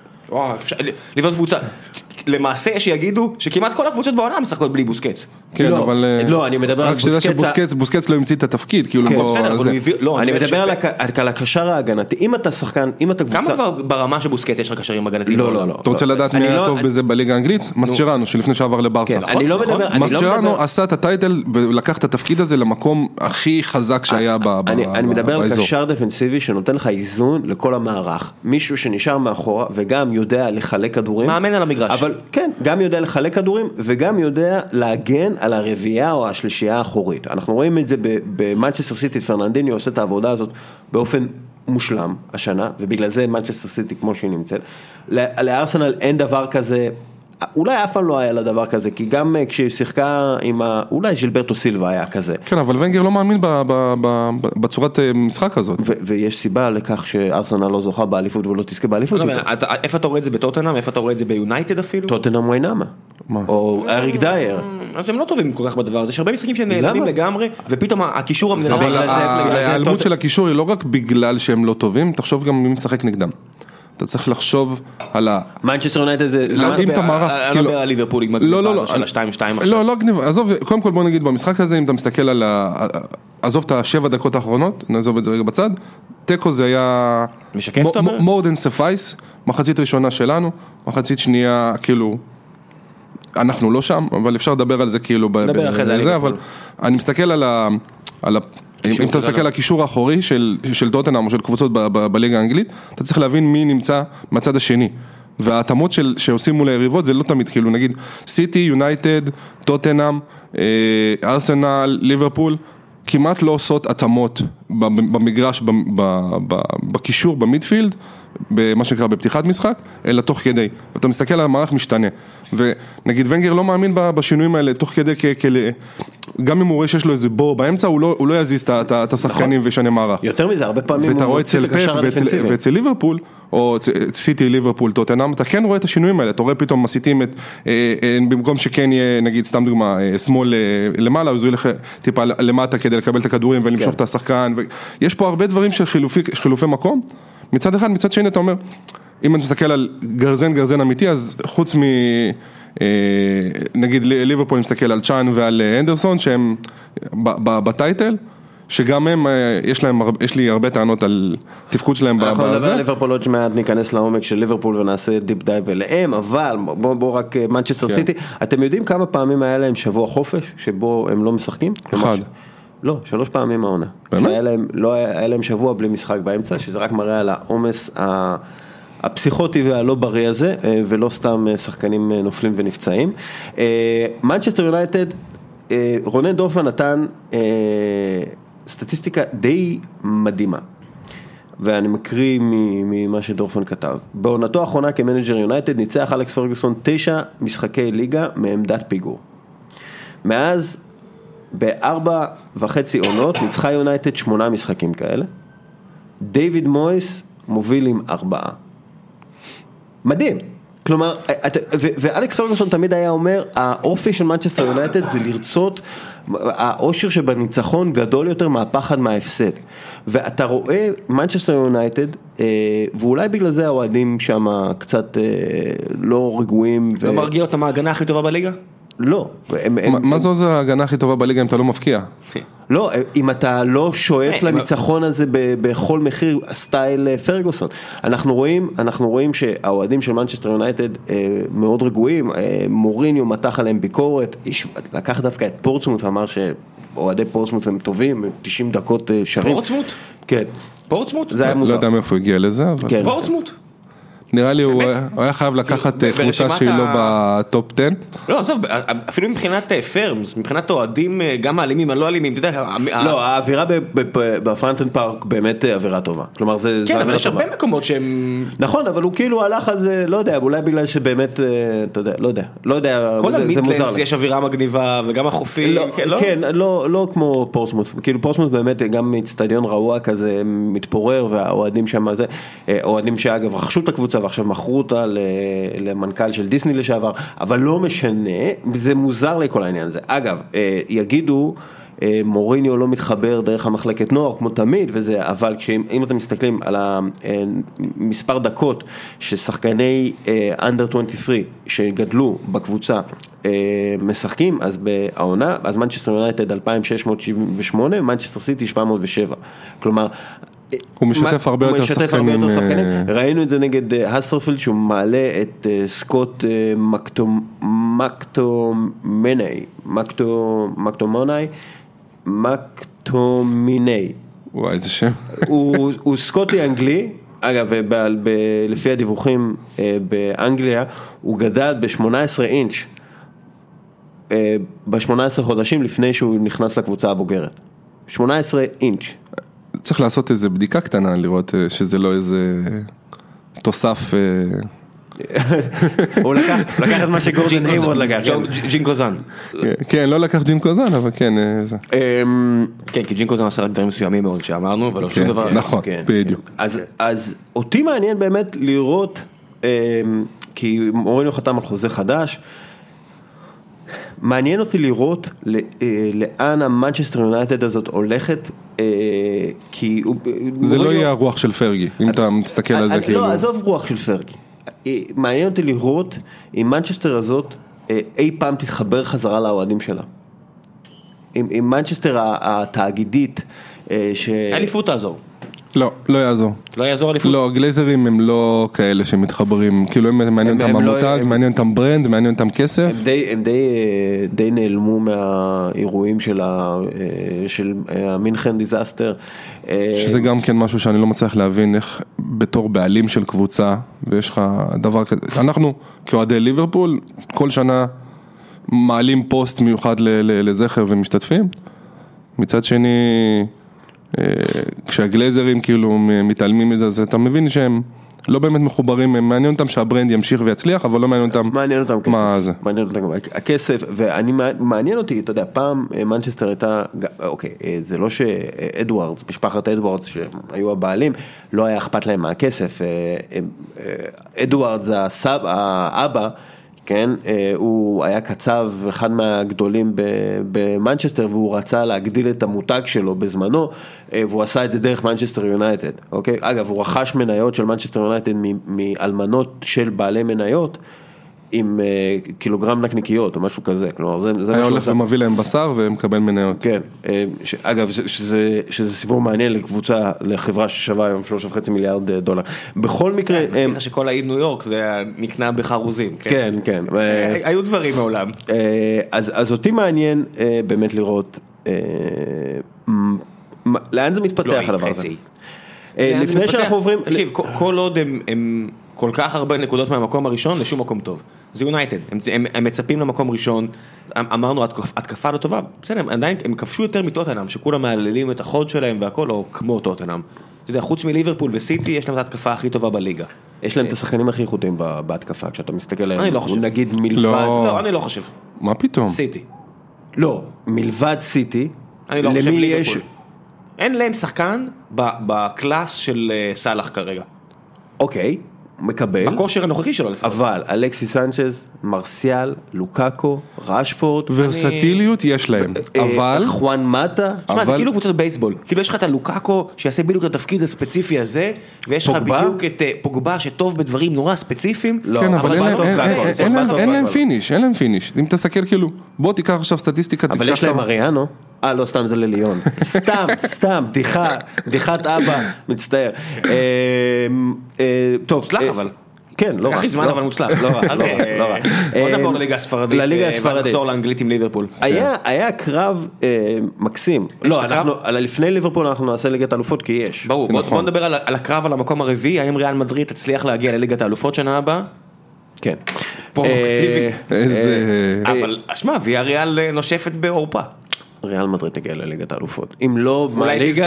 לבנות קבוצה, למעשה שיגידו שכמעט כל הקבוצות בעולם משחקות בלי בוסקץ. כן, אבל... לא, אני מדבר על בוסקץ. בוסקץ לא המציא את התפקיד, כאילו... כן, בסדר, אבל לא, אני מדבר על הקשר ההגנתי. אם אתה שחקן, אם אתה קבוצה... כמה כבר ברמה שבוסקץ יש לך קשרים הגנתיים? לא. אתה רוצה לדעת מי היה טוב בזה בליגה האנגלית? מסצ'רנו, שלפני שעבר לברסה. מסצ'רנו עשה את הטייטל ולקח את התפקיד הזה למקום הכי חזק שהיה באזור. אני מדבר על קשר דפנסיבי שנותן לך איזון לכל המערך. מישהו שנשאר מאחורה וגם יודע לחלק כדורים. מאמן על המגרש. אבל כן, גם יודע לחלק כדורים וגם יודע להגן על הרביעייה או השלישייה האחורית. אנחנו רואים את זה במנצ'סטר סיטי, פרננדיניו עושה את העבודה הזאת באופן מושלם השנה, ובגלל זה מנצ'סטר סיטי כמו שהיא נמצאת. לארסנל אין דבר כזה, אולי אף פעם לא היה לה דבר כזה, כי גם כשהיא שיחקה עם אולי ז'ילברטו סילבה היה כזה. כן, אבל ונגר לא מאמין בצורת משחק הזאת. ויש סיבה לכך שארסנל לא זוכה באליפות ולא תזכה באליפות. איפה אתה רואה את זה בטוטנהאם? איפה אתה רואה את זה ביונייטד אפילו? טוטנהאם ויינמה. או אריק דייר. אז הם לא טובים כל כך בדבר, יש הרבה משחקים שהם נעלמים לגמרי, ופתאום הקישור... ההיעלמות של הקישור היא לא רק בגלל שהם לא טובים, תחשוב גם מי משחק נגדם. אתה צריך לחשוב על מנצ'סטר יונייטד זה... להתאים את המערך. אני לא מדבר על ליברפול עם הגניבה של ה-2-2 עכשיו. לא גניבה, עזוב, קודם כל בוא נגיד במשחק הזה, אם אתה מסתכל על עזוב את 7 דקות האחרונות, נעזוב את זה רגע בצד, טקו זה היה... משקף אתה אומר? more than suffice, מחצית ראשונה שלנו, מחצית שנייה, כאילו... אנחנו לא שם, אבל אפשר לדבר על זה כאילו... נדבר אחרי זה. אבל אני מסתכל על אם אתה מסתכל על הקישור האחורי של טוטנהאם או של קבוצות בליגה האנגלית, אתה צריך להבין מי נמצא מהצד השני. וההתאמות שעושים מול היריבות זה לא תמיד, כאילו נגיד סיטי, יונייטד, טוטנהאם, ארסנל, ליברפול, כמעט לא עושות התאמות במגרש, בקישור, במידפילד, במה שנקרא בפתיחת משחק, אלא תוך כדי. אתה מסתכל על המערך משתנה. ונגיד ונגר לא מאמין בשינויים האלה, תוך כדי, גם אם הוא רואה שיש לו איזה בור באמצע, הוא לא יזיז את השחקנים וישנה מערך. יותר מזה, הרבה פעמים הוא מוציא את הקשר הדפנסיבי. ואצל ליברפול, או סיטי, ליברפול, טוטנהאם, אתה כן רואה את השינויים האלה, אתה רואה פתאום מסיתים את, במקום שכן יהיה, נגיד, סתם דוגמה, שמאל למעלה, אז הוא ילך טיפה למטה כדי לקבל את הכדורים ולמשוך את השחקן, יש פה הרבה דברים של חילופי מקום, מצד אחד, מצד שני אתה אומר, אם אתה מסתכל על גרזן אמיתי, אז חוץ נגיד ליברפול מסתכל על צ'אן ועל אנדרסון, שהם בטייטל, שגם הם, יש לי הרבה טענות על תפקוד שלהם בזה. אנחנו נדבר על ליברפול עוד שמעט, ניכנס לעומק של ליברפול ונעשה דיפ דייב אליהם, אבל בואו רק מנצ'סטר סיטי, אתם יודעים כמה פעמים היה להם שבוע חופש, שבו הם לא משחקים? אחד. לא, 3 פעמים העונה. באמת? היה להם שבוע בלי משחק באמצע, שזה רק מראה על העומס הפסיכוטי והלא בריא הזה, ולא סתם שחקנים נופלים ונפצעים. מנצ'סטר יונייטד, רונן דורפמן נתן סטטיסטיקה די מדהימה, ואני מקריא ממה שדורפמן כתב. בעונתו האחרונה כמנג'ר יונייטד ניצח אלכס פרגוסון 9 משחקי ליגה מעמדת פיגור. מאז ב4.5 עונות ניצחה יונייטד 8 משחקים כאלה. דיוויד מויס מוביל עם 4. מדהים. כלומר, ואלכס פרגוסון תמיד היה אומר, האופי של מנצ'סטר יונייטד זה לרצות, האושר שבניצחון גדול יותר מהפחד מההפסד. ואתה רואה מנצ'סטר יונייטד, ואולי בגלל זה האוהדים שם קצת לא רגועים. לא מרגיע אותם ההגנה הכי טובה בליגה? לא. מה זו ההגנה הכי טובה בליגה אם אתה לא מפקיע? לא, אם אתה לא שואף לניצחון הזה בכל מחיר סטייל פרגוסון. אנחנו רואים שהאוהדים של מנצ'סטר יונייטד מאוד רגועים, מוריניו מתח עליהם ביקורת, לקח דווקא את פורטסמוט ואמר שאוהדי פורטסמוט הם טובים, 90 דקות שרים. פורטסמוט? כן. פורטסמוט? זה היה מוזר. לא יודע מאיפה הוא הגיע לזה, אבל... פורטסמוט? נראה לי הוא היה חייב לקחת קבוצה שהיא לא בטופ 10. לא, עזוב, אפילו מבחינת פרמס, מבחינת אוהדים, גם האלימים, הלא אלימים, אתה יודע... לא, האווירה בפרנטון פארק באמת אווירה טובה. כלומר, זה... כן, אבל יש הרבה מקומות שהם... נכון, אבל הוא כאילו הלך על זה, לא יודע, אולי בגלל שבאמת, אתה יודע, לא יודע, כל המידלנדס יש אווירה מגניבה, וגם החופים, כן, לא כמו פורטסמוט, כאילו פורטסמוט באמת גם אצטדיון רעוע כזה מתפורר, והאוהדים שם זה, אוהדים שאגב רכשו את הקבוצה, ועכשיו מכרו אותה למנכ"ל של דיסני לשעבר, אבל לא משנה, זה מוזר לי כל העניין הזה. אגב, יגידו, מוריניו לא מתחבר דרך המחלקת נוער כמו תמיד וזה, אבל אם אתם מסתכלים על המספר דקות ששחקני under 23 שגדלו בקבוצה משחקים, אז בעונה, אז מנצ'סטר יונייטד 2678, מנצ'סטר סיטי 707. כלומר, הוא משתף הרבה יותר שחקנים. ראינו את זה נגד הסטרפילד, שהוא מעלה את סקוט מקטומיני. וואי, איזה שם. הוא סקוטי אנגלי, אגב, לפי הדיווחים באנגליה, הוא גדל ב-18 אינץ' ב-18 חודשים לפני שהוא נכנס לקבוצה הבוגרת. 18 אינץ'. צריך לעשות איזה בדיקה קטנה, לראות שזה לא איזה תוסף. הוא לקח את מה שגורדון הייווארד לקח. ג'ין קוזן. כן, לא לקח ג'ין קוזן, אבל כן. כן, כי ג'ין קוזן עשה רק דברים מסוימים מאוד שאמרנו, אבל לא שום דבר. נכון, בדיוק. אז אותי מעניין באמת לראות, כי מוריניו חתם על חוזה חדש, מעניין אותי לראות לאן המנצ'סטר יונייטד הזאת הולכת, כי זה לא יהיה הרוח של פרגי, אם אתה מסתכל על זה כאילו. לא, עזוב רוח של פרגי. מעניין אותי לראות אם מנצ'סטר הזאת אי פעם תתחבר חזרה לאוהדים שלה. אם מנצ'סטר התאגידית אליפות תעזור. לא, לא יעזור. לא יעזור אליפות? לא, גלייזרים הם לא כאלה שמתחברים, כאילו הם מעניין אותם המותג, מעניין אותם ברנד, מעניין אותם כסף. הם די נעלמו מהאירועים של המינכן דיזסטר. שזה גם כן משהו שאני לא מצליח להבין, איך בתור בעלים של קבוצה, ויש לך דבר כזה, אנחנו כאוהדי ליברפול, כל שנה מעלים פוסט מיוחד לזכר ומשתתפים, מצד שני... כשהגלייזרים כאילו מתעלמים מזה, אז אתה מבין שהם לא באמת מחוברים, מעניין אותם שהברנד ימשיך ויצליח, אבל לא מעניין אותם מה זה. מעניין אותם הכסף, ואני מעניין אותי, אתה יודע, פעם מנצ'סטר הייתה, אוקיי, זה לא שאדוארדס, משפחת אדוארדס שהיו הבעלים, לא היה אכפת להם מהכסף, אדוארדס האבא, כן, הוא היה קצב אחד מהגדולים במנצ'סטר, והוא רצה להגדיל את המותג שלו בזמנו, והוא עשה את זה דרך מנצ'סטר יונייטד, אוקיי? אגב, הוא רכש מניות של מנצ'סטר יונייטד מאלמנות של בעלי מניות, עם קילוגרם נקניקיות או משהו כזה, כלומר זה היה הולך ומביא להם בשר ומקבל מניות. כן, אגב שזה סיפור מעניין לקבוצה, לחברה ששווה היום $3.5 מיליארד. בכל מקרה... אני מזכיר שכל העיד ניו יורק זה נקנה בחרוזים. כן, כן. היו דברים מעולם. אז אותי מעניין באמת לראות לאן זה מתפתח הדבר הזה. לפני שאנחנו עוברים... תקשיב, כל עוד הם כל כך הרבה נקודות מהמקום הראשון לשום מקום טוב. זה יונייטד, הם מצפים למקום ראשון, אמרנו התקפה לא טובה, בסדר, עדיין הם כבשו יותר מטוטנהאם, שכולם מעללים את החוד שלהם והכל, או כמו טוטנהאם. אתה יודע, חוץ מליברפול וסיטי, יש להם את ההתקפה הכי טובה בליגה. יש להם את השחקנים הכי איכותיים בהתקפה, כשאתה מסתכל עליהם. אני לא חושב. נגיד מלבד... לא, אני לא חושב. מה פתאום? סיטי. לא, מלבד סיטי, אני לא חושב ליברפול. אין להם שחקן בקלאס של סלאח כרגע. אוקיי. מקבל. בכושר הנוכחי שלו לפחות. אבל אלכסי סנצ'ז, מרסיאל, לוקאקו, רשפורד. ורסטיליות יש להם. אבל... חואן מטה. תשמע, זה כאילו קבוצת בייסבול. כאילו יש לך את הלוקאקו שיעשה בדיוק את התפקיד הספציפי הזה, ויש לך בדיוק את פוגבה שטוב בדברים נורא ספציפיים. כן, אבל אין להם פיניש, אין להם פיניש. אם תסתכל כאילו, בוא תיקח עכשיו סטטיסטיקה. אבל יש להם אריאנו. לא, סתם זה לליון. סתם, בדיחת אבא, מצטער. טוב. מוצלח אבל. כן, לא רע. לקח זמן אבל מוצלח. לא רע. בוא נעבור לליגה הספרדית. ונחזור לאנגלית עם ליברפול. היה קרב מקסים. לא, לפני ליברפול אנחנו נעשה ליגת האלופות כי יש. ברור, בוא נדבר על הקרב על המקום הרביעי, האם ריאל מדריד תצליח להגיע לליגת האלופות שנה הבאה? כן. אבל, אשמע, ויה ריאל נושפת באירופה. ריאל מדריד תגיע לליגת האלופות. אם לא בליגה,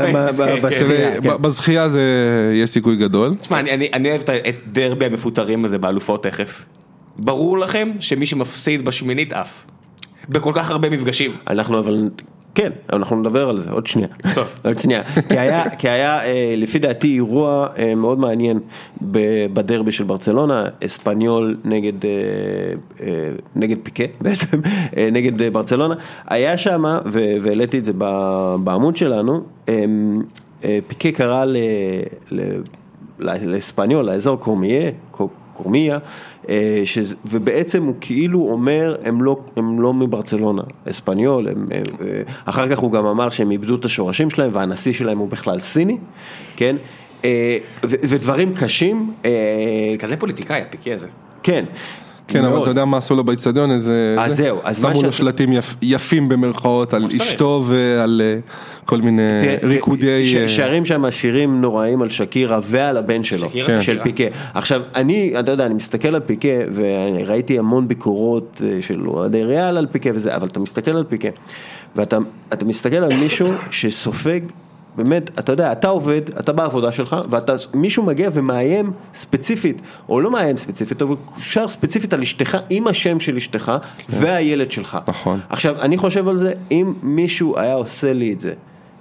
בזכייה יש סיכוי גדול. תשמע, אני אוהב את דרבי המפוטרים הזה באלופות תכף. ברור לכם שמי שמפסיד בשמינית אף. בכל כך הרבה מפגשים. אנחנו אבל... כן, אנחנו נדבר על זה, עוד שנייה. טוב. עוד שנייה. כי היה, לפי דעתי, אירוע מאוד מעניין בדרבי של ברצלונה, אספניול נגד פיקה, בעצם, נגד ברצלונה. היה שם, והעליתי את זה בעמוד שלנו, פיקה קרא לאספניול, לאזור קורמיה, ובעצם הוא כאילו אומר, הם לא מברצלונה, אספניול, אחר כך הוא גם אמר שהם איבדו את השורשים שלהם, והנשיא שלהם הוא בכלל סיני, כן, ודברים קשים. זה כזה פוליטיקאי, הפיקי הזה. כן. כן, אבל אתה יודע מה עשו לו באצטדיון, שמו לו שלטים יפים במרכאות על אשתו ועל כל מיני ריקודי... שרים שם שירים נוראים על שקירה ועל הבן שלו, של פיקה. עכשיו, אתה יודע, אני מסתכל על פיקה, וראיתי המון ביקורות של אוהדי ריאל על פיקה וזה, אבל אתה מסתכל על פיקה, ואתה מסתכל על מישהו שסופג, באמת, אתה יודע, אתה עובד, אתה בעבודה שלך, ומישהו מגיע ומאיים ספציפית, או לא מאיים ספציפית, אבל שר ספציפית על אשתך, עם השם של אשתך, והילד שלך. נכון. עכשיו, אני חושב על זה, אם מישהו היה עושה לי את זה,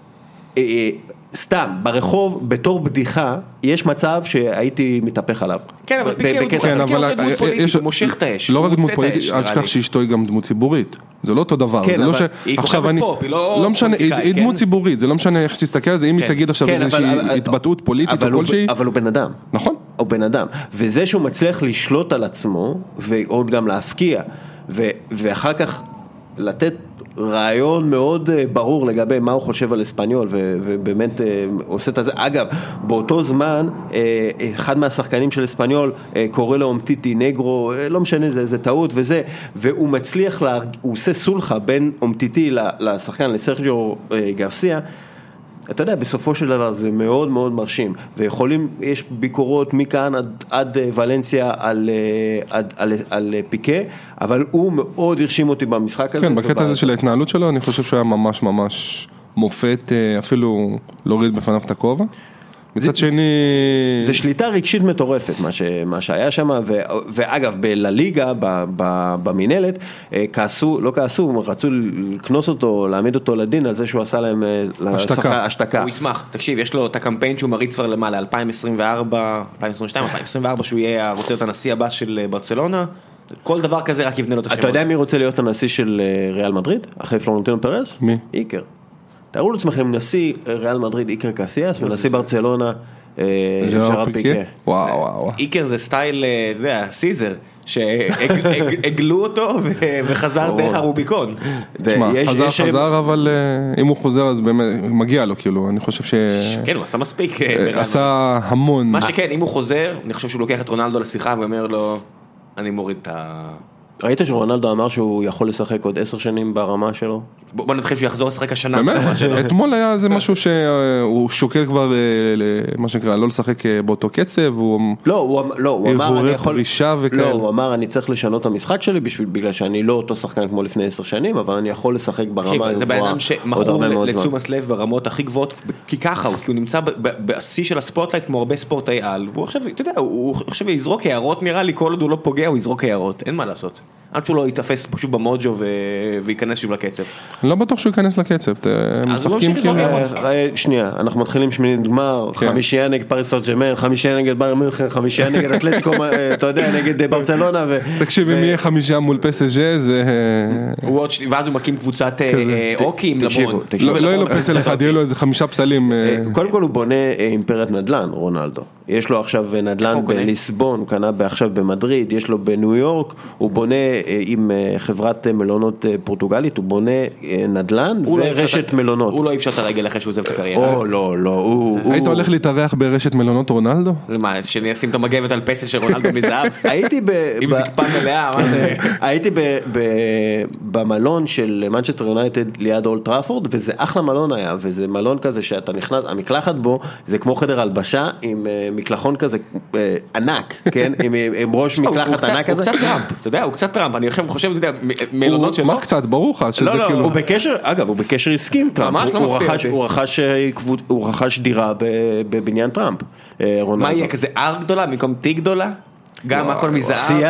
סתם, ברחוב, בתור בדיחה, יש מצב שהייתי מתהפך עליו. כן, אבל פיקי הוא דמות פוליטית, הוא מושך את האש. לא רק דמות פוליטית, אל תשכח שאשתו היא גם דמות ציבורית. זה לא אותו דבר. כן, אבל היא כוכבת פופ, היא לא פוליטיקאית. היא דמות ציבורית, זה לא משנה איך שתסתכל על זה, אם היא תגיד עכשיו איזושהי התבטאות פוליטית או כלשהי. אבל הוא בן אדם. נכון. הוא בן אדם. וזה שהוא מצליח לשלוט על עצמו, ועוד גם להפקיע, ואחר כך לתת רעיון מאוד ברור לגבי מה הוא חושב על אספניול, ובאמת עושה את זה. אגב, באותו זמן, אחד מהשחקנים של אספניול קורא לו אומטיטי נגרו, לא משנה, זה טעות וזה, והוא מצליח, הוא עושה סולחה בין אומטיטי לשחקן, לסרג'ו גרסיה. אתה יודע, בסופו של דבר זה מאוד מאוד מרשים, ויכולים, יש ביקורות מכאן עד ולנסיה על פיקה, אבל הוא מאוד הרשים אותי במשחק הזה. כן, בקטע הזה של ההתנהלות שלו, אני חושב שהוא היה ממש ממש מופת, אפילו להוריד בפניו את הכובע. מצד שני... זה שליטה רגשית מטורפת, מה שהיה שם, ואגב, בליגה, במינלת, לא כעסו, רצו לקנוס אותו, להעמיד אותו לדין, על זה שהוא עשה להם השתקה. הוא ישמח, תקשיב, יש לו את הקמפיין שהוא מריץ כבר למעלה, 2024, 2022, 2024, שהוא יהיה רוצה להיות הנשיא הבא של ברצלונה, כל דבר כזה רק יבנה לו את השמות. אתה יודע מי רוצה להיות הנשיא של ריאל מדריד? אחרי פלורנטינו פרס? מי? איקר. תארו לעצמכם נשיא ריאל מדריד איקר קסיאס, ונשיא ברצלונה ז'רארד פיקה. וואו. איקר זה סטייל, אתה יודע, סיזר, שהגלו אותו וחזר דרך הרוביקון. חזר, אבל אם הוא חוזר אז באמת מגיע לו, כאילו, אני חושב כן, הוא עשה מספיק. עשה המון. מה שכן, אם הוא חוזר, אני חושב שהוא לוקח את רונלדו לשיחה ואומר לו, אני מוריד את ה... ראית שרונלדו אמר שהוא יכול לשחק עוד 10 שנים ברמה שלו? בוא נתחיל שהוא יחזור לשחק השנה. באמת? אתמול היה זה משהו שהוא שוקל כבר, מה שנקרא, לא לשחק באותו קצב, לא, הוא אמר אני יכול... פרישה וכאלה. לא, הוא אמר אני צריך לשנות את המשחק שלי, בגלל שאני לא אותו שחקן כמו לפני 10 שנים, אבל אני יכול לשחק ברמה הגבוהה. זה בן אדם שמכור לתשומת לב ברמות הכי גבוהות, כי ככה הוא, כי הוא נמצא בשיא של הספוטלייט כמו הרבה ספורטאי על, והוא עכשיו, אתה יודע, הוא עכשיו יזרוק הערות, נראה לי, כל עוד הוא לא פוגע, הוא יזרוק הערות, אין מה לעשות. עד שהוא לא יתאפס פשוט במוג'ו וייכנס שוב לקצב. אני לא בטוח שהוא ייכנס לקצב, משחקים כאילו... שנייה, אנחנו מתחילים שמינית גמר, 5 נגד פריס סן ז'רמן, 5 נגד ביירן מינכן, 5 נגד אתלטיקו, אתה יודע, נגד ברצלונה. תקשיב, אם יהיה 5 מול PSG, זה... ואז הוא מקים קבוצת אוקי עם למון. לא יהיה לו פסל אחד, יהיה לו איזה 5 פסלים. קודם כל הוא בונה אימפריית נדל"ן, רונלדו. יש לו עכשיו נדל"ן בליסבון, הוא קנה עכשיו במדריד, יש לו בניו יורק, הוא בונה עם חברת מלונות פורטוגלית, הוא בונה נדל"ן ורשת מלונות. הוא לא יפשוט את הרגל אחרי שהוא עוזב את הקריירה. לא. היית הולך להתארח ברשת מלונות רונלדו? מה, שאני אשים את המגבת על פסל של רונלדו מזהב? עם זקפה מלאה, מה זה? הייתי במלון של מנצ'סטר יונייטד ליד אולד טראפורד, וזה אחלה מלון היה, וזה מלון כזה שאתה נכנס, המקלחת בו, זה כמו חדר הלבשה, עם מקלחון כזה ענק, כן? עם ראש מקלחת ענק כזה. הוא קצת טראמפ, אתה יודע, הוא קצת טראמפ, אני חושב, אתה יודע, מלונות שלו. מה קצת, ברור לך, שזה כאילו... הוא בקשר, אגב, הוא בקשר עסקי עם טראמפ. ממש לא מפתיע אותי. הוא רכש דירה בבניין טראמפ. מה יהיה כזה R גדולה במקום T גדולה? גם הכל מזהב?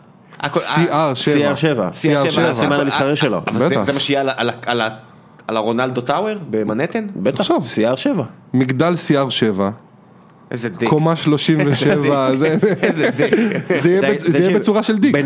CR7. זה הסימן המסחרי שלו. זה מה שיהיה על הרונלדו טאוור במנהטן? בטח, CR7. מגדל CR7. איזה דיק. קומה 37, איזה דיק. זה יהיה בצורה של דיק.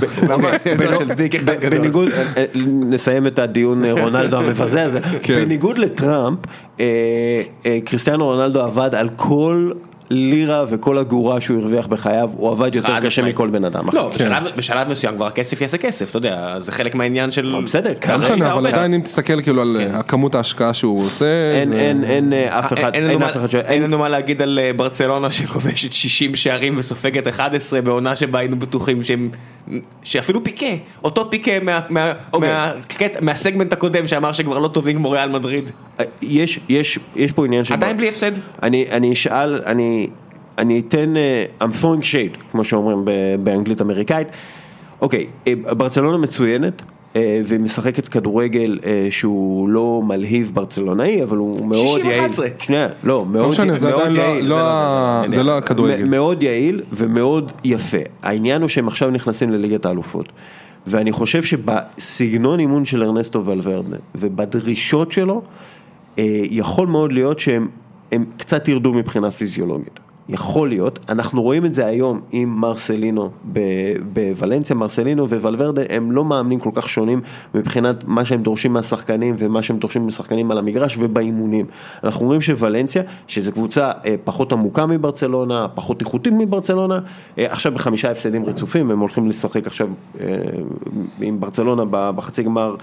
בניגוד, נסיים את הדיון רונלדו המבזה הזה, בניגוד לטראמפ, קריסטיאנו רונלדו עבד על כל לירה וכל הגורה שהוא הרוויח בחייו, הוא עבד יותר קשה מכל בן אדם. לא, בשלב מסוים כבר הכסף יעשה כסף, אתה יודע, זה חלק מהעניין של... בסדר, אבל עדיין אם תסתכל כאילו על הכמות ההשקעה שהוא עושה... אין אף אחד... אין לנו מה להגיד על ברצלונה שכובשת 60 שערים וסופגת 11 בעונה שבה היינו בטוחים שאפילו פיקה, אותו פיקה מהסגמנט הקודם שאמר שכבר לא טובים כמו ריאל מדריד. יש פה עניין של... עדיין בלי הפסד? אני אשאל, אני אתן, I'm throwing shade, כמו שאומרים באנגלית אמריקאית. אוקיי, ברצלונה מצוינת, והיא משחקת כדורגל שהוא לא מלהיב ברצלונאי, אבל הוא מאוד יעיל. 60-11. שנייה, לא, מאוד יעיל. זה לא הכדורגל. מאוד יעיל ומאוד יפה. העניין הוא שהם עכשיו נכנסים לליגת האלופות. ואני חושב שבסגנון אימון של ארנסטו ולוורדה, ובדרישות שלו, יכול מאוד להיות שהם קצת ירדו מבחינה פיזיולוגית. יכול להיות, אנחנו רואים את זה היום עם מרסלינו בוולנסיה, מרסלינו וולוורדה, הם לא מאמנים כל כך שונים מבחינת מה שהם דורשים מהשחקנים ומה שהם דורשים מהשחקנים על המגרש ובאימונים. אנחנו רואים שוולנסיה, שזו קבוצה פחות עמוקה מברצלונה, פחות איכותית מברצלונה, עכשיו ב5 הפסדים רצופים, הם הולכים לשחק עכשיו עם ברצלונה בחצי גמר,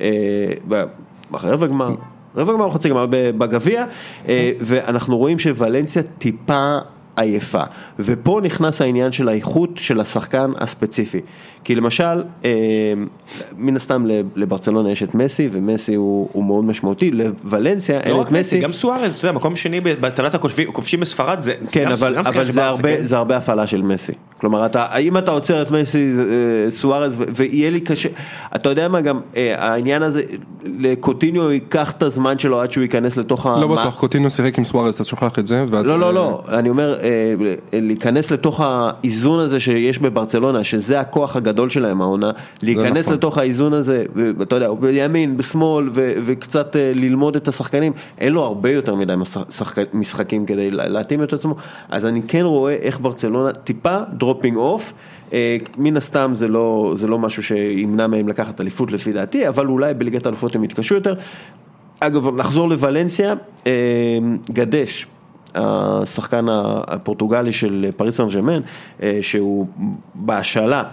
רבע גמר או חצי גמר בגביע, ואנחנו רואים שוולנסיה טיפה עייפה, ופה נכנס העניין של האיכות של השחקן הספציפי, כי למשל, מן הסתם לברצלונה יש את מסי, ומסי הוא מאוד משמעותי, לוולנסיה אין את מסי. גם סוארז, אתה יודע, מקום שני בטלת הכובשים בספרד, כן, אבל זה הרבה הפעלה של מסי, כלומר, אם אתה עוצר את מסי, סוארז, ויהיה לי קשה, אתה יודע מה גם, העניין הזה, לקוטיניו ייקח את הזמן שלו עד שהוא ייכנס לתוך לא בטוח, קוטיניו שיחק עם סוארז, אתה שוכח את זה? לא, אני אומר, להיכנס לתוך האיזון הזה שיש בברצלונה, שזה הכוח הגדול שלהם העונה, להיכנס לתוך האיזון הזה, ואתה יודע, בימין, בשמאל, וקצת ללמוד את השחקנים, אין לו הרבה יותר מדי משחקים כדי להתאים את עצמו, אז אני כן רואה איך ברצלונה טיפה דרופינג אוף, מן הסתם זה לא משהו שימנע מהם לקחת אליפות לפי דעתי, אבל אולי בליגת האלופות הם יתקשו יותר. אגב, נחזור לוולנסיה, גדש, השחקן הפורטוגלי של פריס סן ז'רמן, שהוא בהשאלה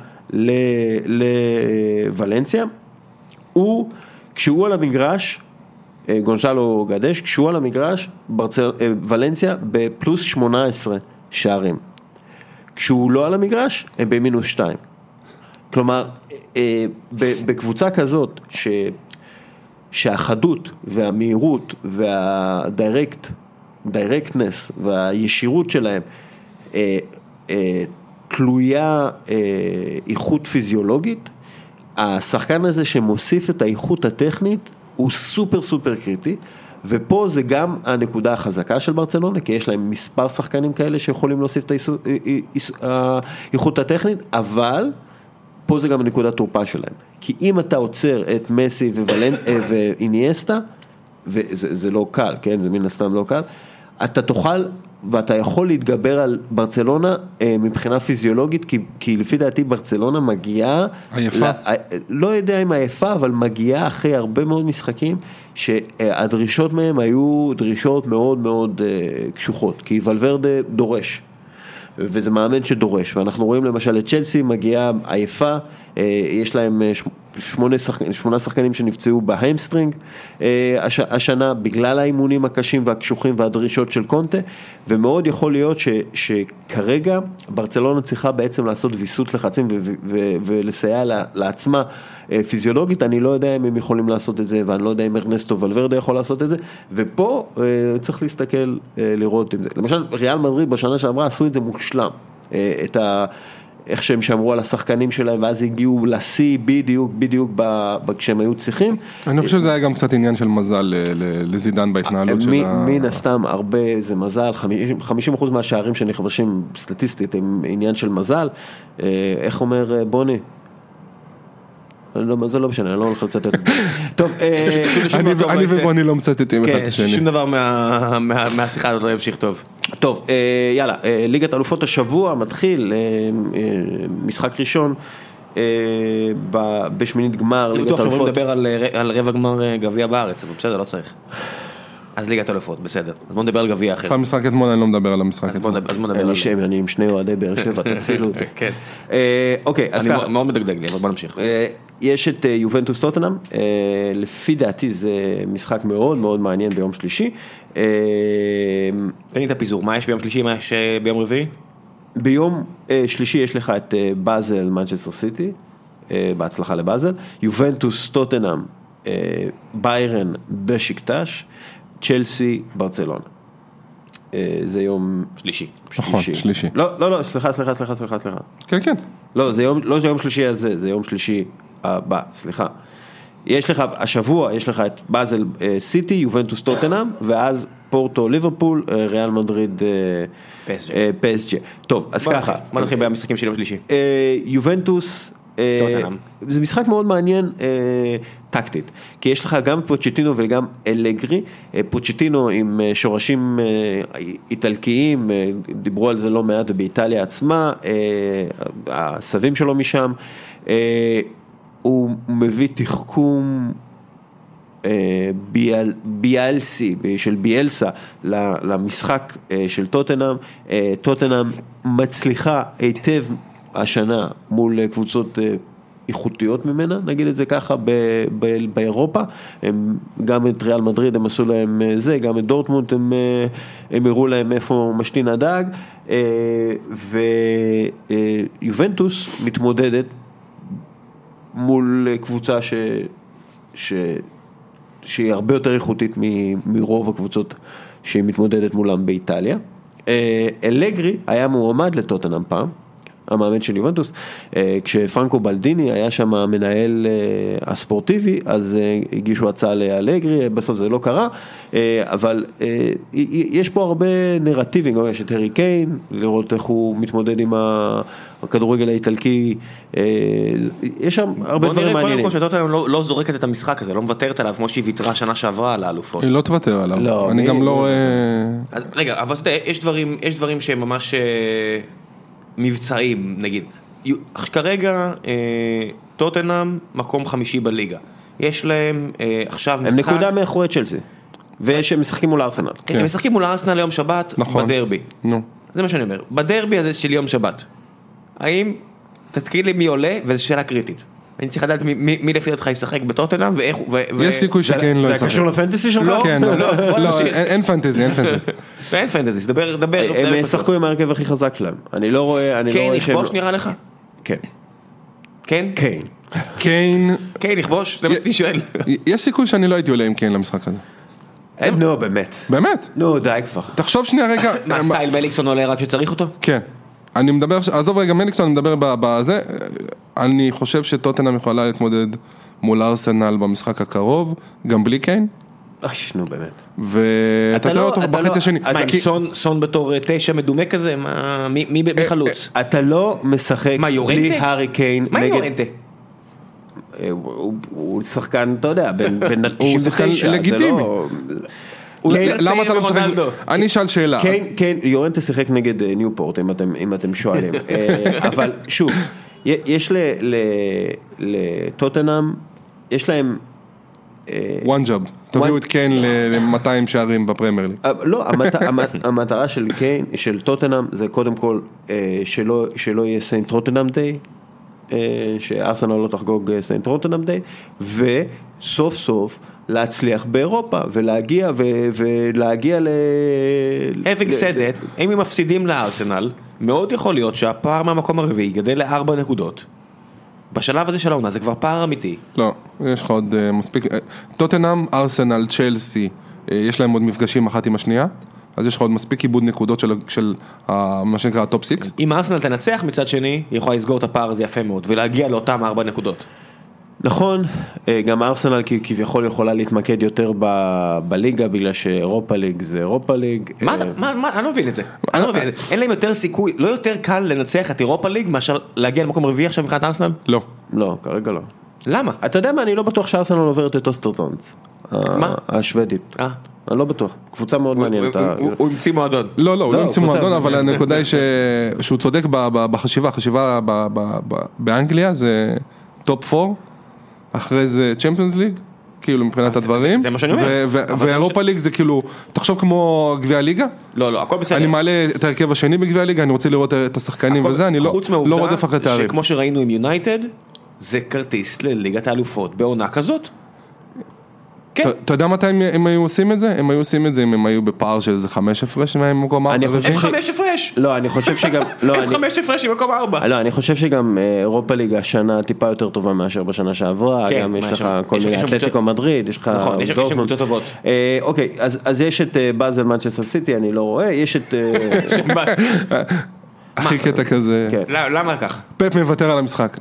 לוולנסיה, כשהוא על המגרש, גונסלו גדש, כשהוא על המגרש, ולנסיה בפלוס 18 שערים. כשהוא לא על המגרש, הם במינוס 2. כלומר, בקבוצה כזאת, שהחדות והמהירות והדירקטנס והישירות שלהם תלויה איכות פיזיולוגית, השחקן הזה שמוסיף את האיכות הטכנית הוא סופר סופר קריטי, ופה זה גם הנקודה החזקה של ברצלונה, כי יש להם מספר שחקנים כאלה שיכולים להוסיף את האיכות הטכנית, אבל פה זה גם הנקודה תורפה שלהם. כי אם אתה עוצר את מסי ואיניאסטה, וזה לא קל, כן? זה מן הסתם לא קל, אתה תוכל ואתה יכול להתגבר על ברצלונה מבחינה פיזיולוגית, כי לפי דעתי ברצלונה מגיעה, עייפה. לא יודע אם עייפה, אבל מגיעה אחרי הרבה מאוד משחקים, שהדרישות מהם היו דרישות מאוד מאוד קשוחות, כי ולוורדה דורש. וזה מאמן שדורש, ואנחנו רואים למשל את צ'לסי מגיעה עייפה, יש להם 8 שחקנים שנפצעו בהמסטרינג השנה, בגלל האימונים הקשים והקשוחים והדרישות של קונטה, ומאוד יכול להיות שכרגע ברצלונה צריכה בעצם לעשות ויסות לחצים ולסייע לעצמה פיזיולוגית, אני לא יודע אם הם יכולים לעשות את זה, ואני לא יודע אם ארנסטו ולוורדה יכול לעשות את זה, ופה צריך להסתכל לראות עם זה. למשל, ריאל מדריד בשנה שעברה עשו את זה מושלם, איך שהם שמרו על השחקנים שלהם, ואז הגיעו לשיא בדיוק כשהם היו צריכים. אני חושב שזה היה גם קצת עניין של מזל לזידן בהתנהלות של מן הסתם הרבה זה מזל, 50% מהשערים שנכבשים סטטיסטית הם עניין של מזל. איך אומר בוני? זה לא משנה, אני לא הולך לצטט את זה. טוב, אני ובוני לא מצטטים אחד את השני. שום דבר מהשיחה הזאת לא ימשיך טוב. טוב, יאללה, ליגת אלופות השבוע מתחיל, משחק ראשון בשמינית גמר ליגת אלופות. עכשיו נדבר על רבע גמר גביע בארץ, אבל בסדר, לא צריך. אז ליגת אלופות, בסדר. אז בוא נדבר על גביע אחר. המשחק אתמול, אני לא מדבר על המשחק אתמול. אז בוא נדבר על זה. אני עם שני אוהדי באר שבע, תצילו אותי. כן. אוקיי, אז ככה. אני מאוד מדגדג לי, אבל בוא נמשיך. יש את יובנטוס טוטנהאם, לפי דעתי זה משחק מאוד מאוד מעניין ביום שלישי. תן לי את הפיזור, מה יש ביום שלישי, מה יש ביום רביעי? ביום שלישי יש לך את באזל, מנצ'סטר סיטי, בהצלחה לבאזל, יובנטוס טוטנהאם, ביירן בשיקטש, צ'לסי ברצלונה. זה יום שלישי. נכון, שלישי. לא, סליחה. כן. לא, זה יום שלישי הזה, זה יום שלישי הבא, סליחה. יש לך, השבוע יש לך את באזל סיטי, יובנטוס טוטנהאם, ואז פורטו ליברפול, ריאל מדריד PSG. טוב, אז ככה. בוא נתחיל במשחקים של יום שלישי. יובנטוס, זה משחק מאוד מעניין טקטית, כי יש לך גם פוצ'טינו וגם אלגרי, פוצ'טינו עם שורשים איטלקיים, דיברו על זה לא מעט באיטליה עצמה, הסבים שלו משם, הוא מביא תחכום ביאלסי, של ביאלסה למשחק של טוטנהאם, טוטנהאם מצליחה היטב השנה מול קבוצות איכותיות ממנה, נגיד את זה ככה, באירופה, גם את ריאל מדריד הם עשו להם זה, גם את דורטמונד הם הראו להם איפה משתין הדג, ויובנטוס מתמודדת מול קבוצה שהיא הרבה יותר איכותית מרוב הקבוצות שהיא מתמודדת מולם באיטליה. אלגרי היה מועמד לטוטנהאם פעם, המאמן של יובנטוס, כשפרנקו בלדיני היה שם המנהל הספורטיבי, אז הגישו הצעה לאלגרי, בסוף זה לא קרה, אבל יש פה הרבה נרטיבים, יש את הרי קיין, לראות איך הוא מתמודד עם הכדורגל האיטלקי, יש שם הרבה דברים מעניינים. בוא נראה קודם כל שטוטנהאם לא זורקת את המשחק הזה, לא מוותרת עליו כמו שהיא ויתרה שנה שעברה על האלופות. היא לא תוותר עליו, אני גם לא רואה... רגע, אבל אתה יודע, יש דברים שהם ממש מבצעים, נגיד. כרגע טוטנהאם מקום 5 בליגה. יש להם עכשיו משחק... הם נקודה מאחורי צ'לסי. ושהם משחקים מול ארסנל. הם משחקים מול ארסנל ליום שבת בדרבי. זה מה שאני אומר. בדרבי הזה של יום שבת. האם, תזכיר לי מי עולה, וזו שאלה קריטית. אני צריך לדעת מי לפי אותך ישחק בטוטנהאם, ואיך... יש סיכוי שכן לא ישחק. זה קשור לפנטסי שלך? כן, לא, אין פנטזי, אין פנטזי. אין פנטזי, דבר. הם ישחקו עם ההרכב הכי חזק שלהם. אני לא רואה... קיין יכבוש נראה לך? כן. כן? קיין... קיין יכבוש? זה מה שאני שואל. יש סיכוי שאני לא הייתי עולה עם קיין למשחק הזה. נו, באמת. באמת? נו, די כבר. תחשוב שנייה רגע. מה, סטייל מליקסון עולה רק שצריך אותו? כן. אני מדבר, עזוב רגע מליקסון, אני מדבר בזה, אני חושב שטוטנהאם יכולה להתמודד מול ארסנל במשחק הקרוב, גם בלי קיין. נו באמת. ואתה תראה אותו בחצי השני. מה, סון בתור 9 מדומה כזה? מי בחלוץ? אתה לא משחק בלי הארי קיין. מה יורנטה? הוא שחקן, אתה יודע, בין 99. הוא שחקן לגיטימי. למה אתה לא משחק? אני אשאל שאלה. כן, יורנטה שיחק נגד ניופורט, אם אתם שואלים. אבל שוב, יש לטוטנהאם, יש להם... one job, תביאו את קיין ל-200 שערים בפרמייר ליג. לא, המטרה של קיין, של טוטנהאם, זה קודם כל שלא יהיה סיינט רוטנהאם דיי, שארסנל לא תחגוג סיינט רוטנהאם דיי, וסוף סוף להצליח באירופה, ולהגיע ל... having said that, אם הם מפסידים לארסנל, מאוד יכול להיות שהפער מהמקום הרביעי יגדל ל4 נקודות. בשלב הזה של העונה זה כבר פער אמיתי. לא, יש לך עוד מספיק, טוטנהאם, ארסנל, צ'לסי, יש להם עוד מפגשים אחת עם השנייה, אז יש לך עוד מספיק עיבוד נקודות של מה שנקרא הטופ 6. אם ארסנל תנצח מצד שני, היא יכולה לסגור את הפער הזה יפה מאוד, ולהגיע לאותם 4 נקודות. נכון, גם ארסנל כביכול יכולה להתמקד יותר בליגה, בגלל שאירופה ליג זה אירופה ליג. מה, אני לא מבין את זה. אין להם יותר סיכוי, לא יותר קל לנצח את אירופה ליג, מאשר להגיע למקום רביעי עכשיו מבחינת ארסנל? לא. לא, כרגע לא. למה? אתה יודע מה, אני לא בטוח שארסנל עוברת את אוסטרטונס. מה? השוודית. אני לא בטוח, קבוצה מאוד מעניינת. הוא המציא מועדון. לא, הוא לא המציא מועדון, אבל הנקודה היא שהוא צודק בחשיבה, החשיבה באנגליה זה טופ 4, אחרי זה צ'מפיונס ליג, כאילו מבחינת הדברים. זה מה שאני אומר. ואירופה ליג זה כאילו, תחשוב כמו גביע הליגה. לא, הכל בסדר. אני מעלה את הרכב השני בגביע הליגה, אני רוצה לראות את השחקנים וזה, אני לא רודף אחרי תארים. שכמו שראינו עם יונייטד, זה כרטיס לליגת האלופות בעונה כזאת. אתה יודע מתי הם היו עושים את זה? הם היו עושים את זה אם הם היו בפער של איזה 5 הפרש ממקום 4. הם 5 הפרש? לא, אני חושב שגם... הם 5 הפרש ממקום 4. לא, אני חושב שגם אירופה ליג השנה טיפה יותר טובה מאשר בשנה שעברה. גם יש לך כל מיני אתלטיקו מדריד, יש לך... נכון, יש שם קבוצות טובות. אוקיי, אז יש את באזל מנצ'סטר סיטי, אני לא רואה, יש את... הכי קטע כזה. למה ככה? פפ מוותר על המשחק.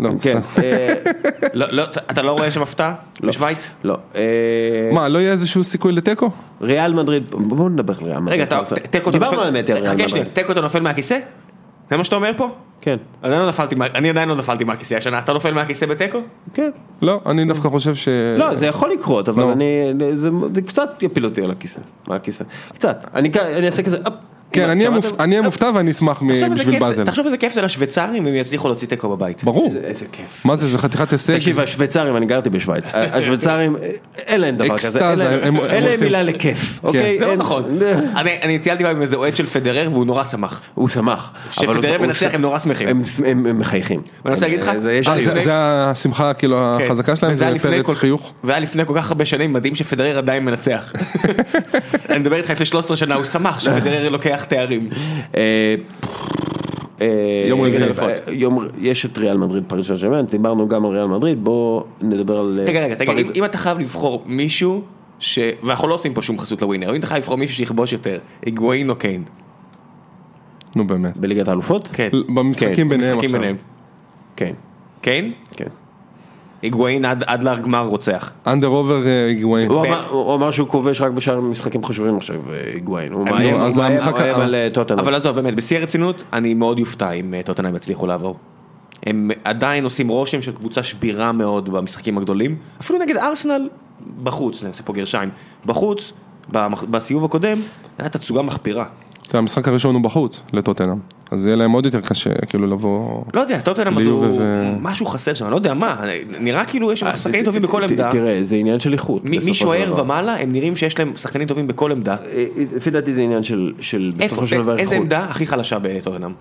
אתה לא רואה שם הפתעה בשוויץ? לא. מה, לא יהיה איזשהו סיכוי לטקו? ריאל מדריד, בואו נדבר על ריאל מדריד. רגע, טקו אתה נופל מהכיסא? זה מה שאתה אומר פה? כן. אני עדיין לא נפלתי מהכיסא השנה, אתה נופל מהכיסא בטקו? כן. לא, אני דווקא חושב ש... לא, זה יכול לקרות, אבל זה קצת יפיל אותי על הכיסא. מהכיסא. קצת. אני אעשה כזה... כן, אני אהיה מופתע ואני אשמח בשביל באזל. תחשוב איזה כיף זה לשוויצרים אם יצליחו להוציא טקו בבית. ברור. איזה כיף. מה זה, זה חתיכת הישג. תקשיב, השוויצרים, אני גרתי בשוויץ. השוויצרים, אין להם דבר כזה. אין להם מילה לכיף. זה לא נכון. אני טיילתי עם איזה אוהד של פדרר והוא נורא שמח. הוא שמח. שפדרר מנצח הם נורא שמחים. הם מחייכים. ואני רוצה להגיד לך. זה השמחה כאילו החזקה שלהם, זה פרץ חיוך. והיה לפני כל כך הרבה שנים מדהים שפדרר עדיין מנצח. אני מדבר איתך לפני 13 שנה, הוא שמח שפדרר לוקח תארים. יום רביעי, יש את ריאל מדריד פריז סן ז'רמן, דיברנו גם על ריאל מדריד, בוא נדבר על פריז. אם אתה חייב לבחור מישהו, ואנחנו לא עושים פה שום חסות לווינר, אם אתה חייב לבחור מישהו שיכבוש יותר, היגואין או קיין? נו באמת. בליגת האלופות? כן. במשחקים ביניהם עכשיו. כן. כן? כן. היגואין עד לגמר רוצח. אנדר אובר היגואין. הוא אמר שהוא כובש רק בשאר משחקים חשובים עכשיו, היגואין. הוא מאיים על טוטנהאם. אבל עזוב, באמת, בשיא הרצינות, אני מאוד יופתע אם טוטנהאם יצליחו לעבור. הם עדיין עושים רושם של קבוצה שבירה מאוד במשחקים הגדולים. אפילו נגד ארסנל בחוץ, נעשה פה גרשיים. בחוץ, בסיבוב הקודם, הייתה תצוגה מחפירה. המשחק הראשון הוא בחוץ לטוטנהאם, אז יהיה להם עוד יותר קשה, כאילו לבוא... לא יודע, טוטנהאם הוא משהו חסר שם, אני לא יודע מה, נראה כאילו יש שם שחקנים טובים בכל עמדה. תראה, זה עניין של איכות. מי שוער ומעלה, הם נראים שיש להם שחקנים טובים בכל עמדה. לפי דעתי זה עניין של בסופו של דבר איכות. איזה עמדה הכי חלשה בטוטנהאם?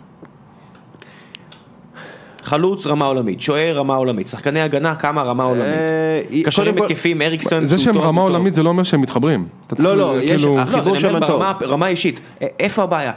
חלוץ רמה עולמית, שוער רמה עולמית, שחקני הגנה כמה רמה עולמית, קשרים מתקפים, אריקסון, זה שהם רמה עולמית זה לא אומר שהם מתחברים. לא, יש החיבור שם טוב. ברמה אישית, איפה הבעיה?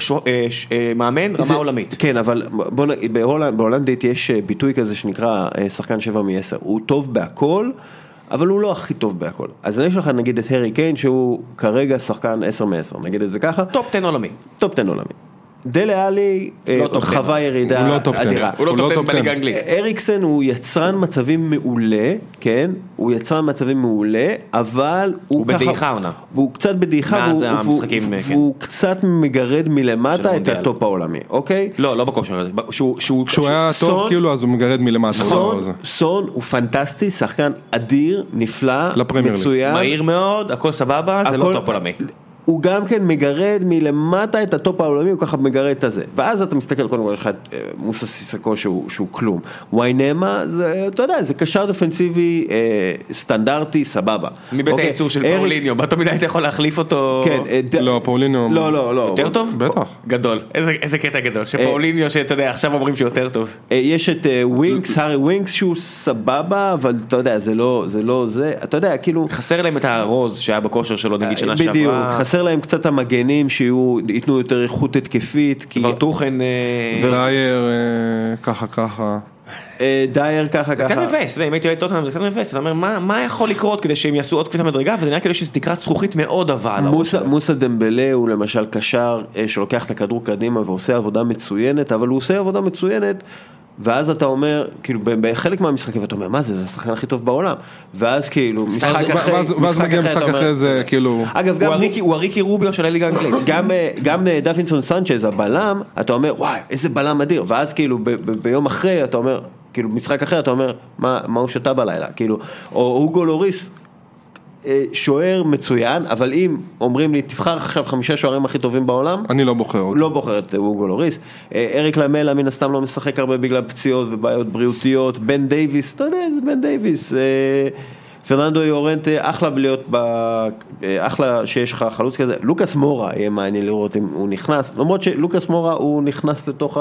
מאמן רמה עולמית. כן, אבל בהולנדית יש ביטוי כזה שנקרא שחקן 7 מ-10, הוא טוב בהכל, אבל הוא לא הכי טוב בהכל. אז יש לך נגיד את הרי קיין שהוא כרגע שחקן 10 מ-10, נגיד את זה ככה. טופ 10 עולמי. טופ 10 עולמי. דלה אלי חווה ירידה אדירה. הוא לא טופ 10 בליגה האנגלית. אריקסן הוא יצרן מצבים מעולה, כן? הוא יצרן מצבים מעולה, אבל הוא בדעיכה עונה. הוא קצת בדעיכה, והוא קצת מגרד מלמטה את הטופ העולמי, אוקיי? לא בכושר הזה. כשהוא היה טוב כאילו אז הוא מגרד מלמטה. סון הוא פנטסטי, שחקן אדיר, נפלא, מצוין. מהיר מאוד, הכל סבבה, זה לא טופ עולמי. הוא גם כן מגרד מלמטה את הטופ העולמי, הוא ככה מגרד את הזה. ואז אתה מסתכל, קודם כל, יש לך את מוסה סיסקו שהוא כלום. ויינמה, אתה יודע, זה קשר דפנסיבי סטנדרטי, סבבה. מבית הייצור של פאוליניו, באותו מידה היית יכול להחליף אותו... לא, פאוליניו... לא. יותר טוב? בטח. גדול. איזה קטע גדול. שפאוליניו, שאתה יודע, עכשיו אומרים שהוא יותר טוב. יש את ווינקס, הארי ווינקס, שהוא סבבה, אבל אתה יודע, זה לא זה. אתה יודע, כאילו... חסר להם את הרוז שהיה בכושר שלו, נגיד שנה שעברה. בדיוק, חסר להם קצת המגנים שיתנו יותר איכות התקפית. ורטוחן... דייר, ככה. דייר ככה. זה קצת מבאס, אם הייתי אוהד טוטנהאם זה קצת מבאס, אתה אומר מה יכול לקרות כדי שהם יעשו עוד קפיצה מדרגה, וזה נראה כאילו שזה תקרת זכוכית מאוד אבל. מוסה דמבלה הוא למשל קשר שלוקח את הכדור קדימה ועושה עבודה מצוינת, אבל הוא עושה עבודה מצוינת, ואז אתה אומר, כאילו בחלק מהמשחקים אתה אומר, מה זה השחקן הכי טוב בעולם, ואז כאילו משחק אחרי, ואז מגיע משחק אחרי זה כאילו, אגב הוא הריקי רוביו של הליגה האנגלית, גם דווינסון סנצ'ז הבלם, אתה אומר וואי איזה בלם אדיר, ואז כאילו ביום אחרי אתה אומר, כאילו משחק אחר אתה אומר, מה הוא שתה בלילה, כאילו, או הוגו לוריס, שוער מצוין, אבל אם אומרים לי תבחר עכשיו 5 שוערים הכי טובים בעולם, אני לא בוחר אותו. לא בוחר את הוגו לוריס. אריק למלה מן הסתם לא משחק הרבה בגלל פציעות ובעיות בריאותיות. בן דייביס, אתה יודע, זה בן דייביס. פרננדו יורנטה, אחלה בלהיות, אחלה שיש לך חלוץ כזה. לוקאס מורה, יהיה מעניין לראות אם הוא נכנס, למרות שלוקאס מורה הוא נכנס לתוך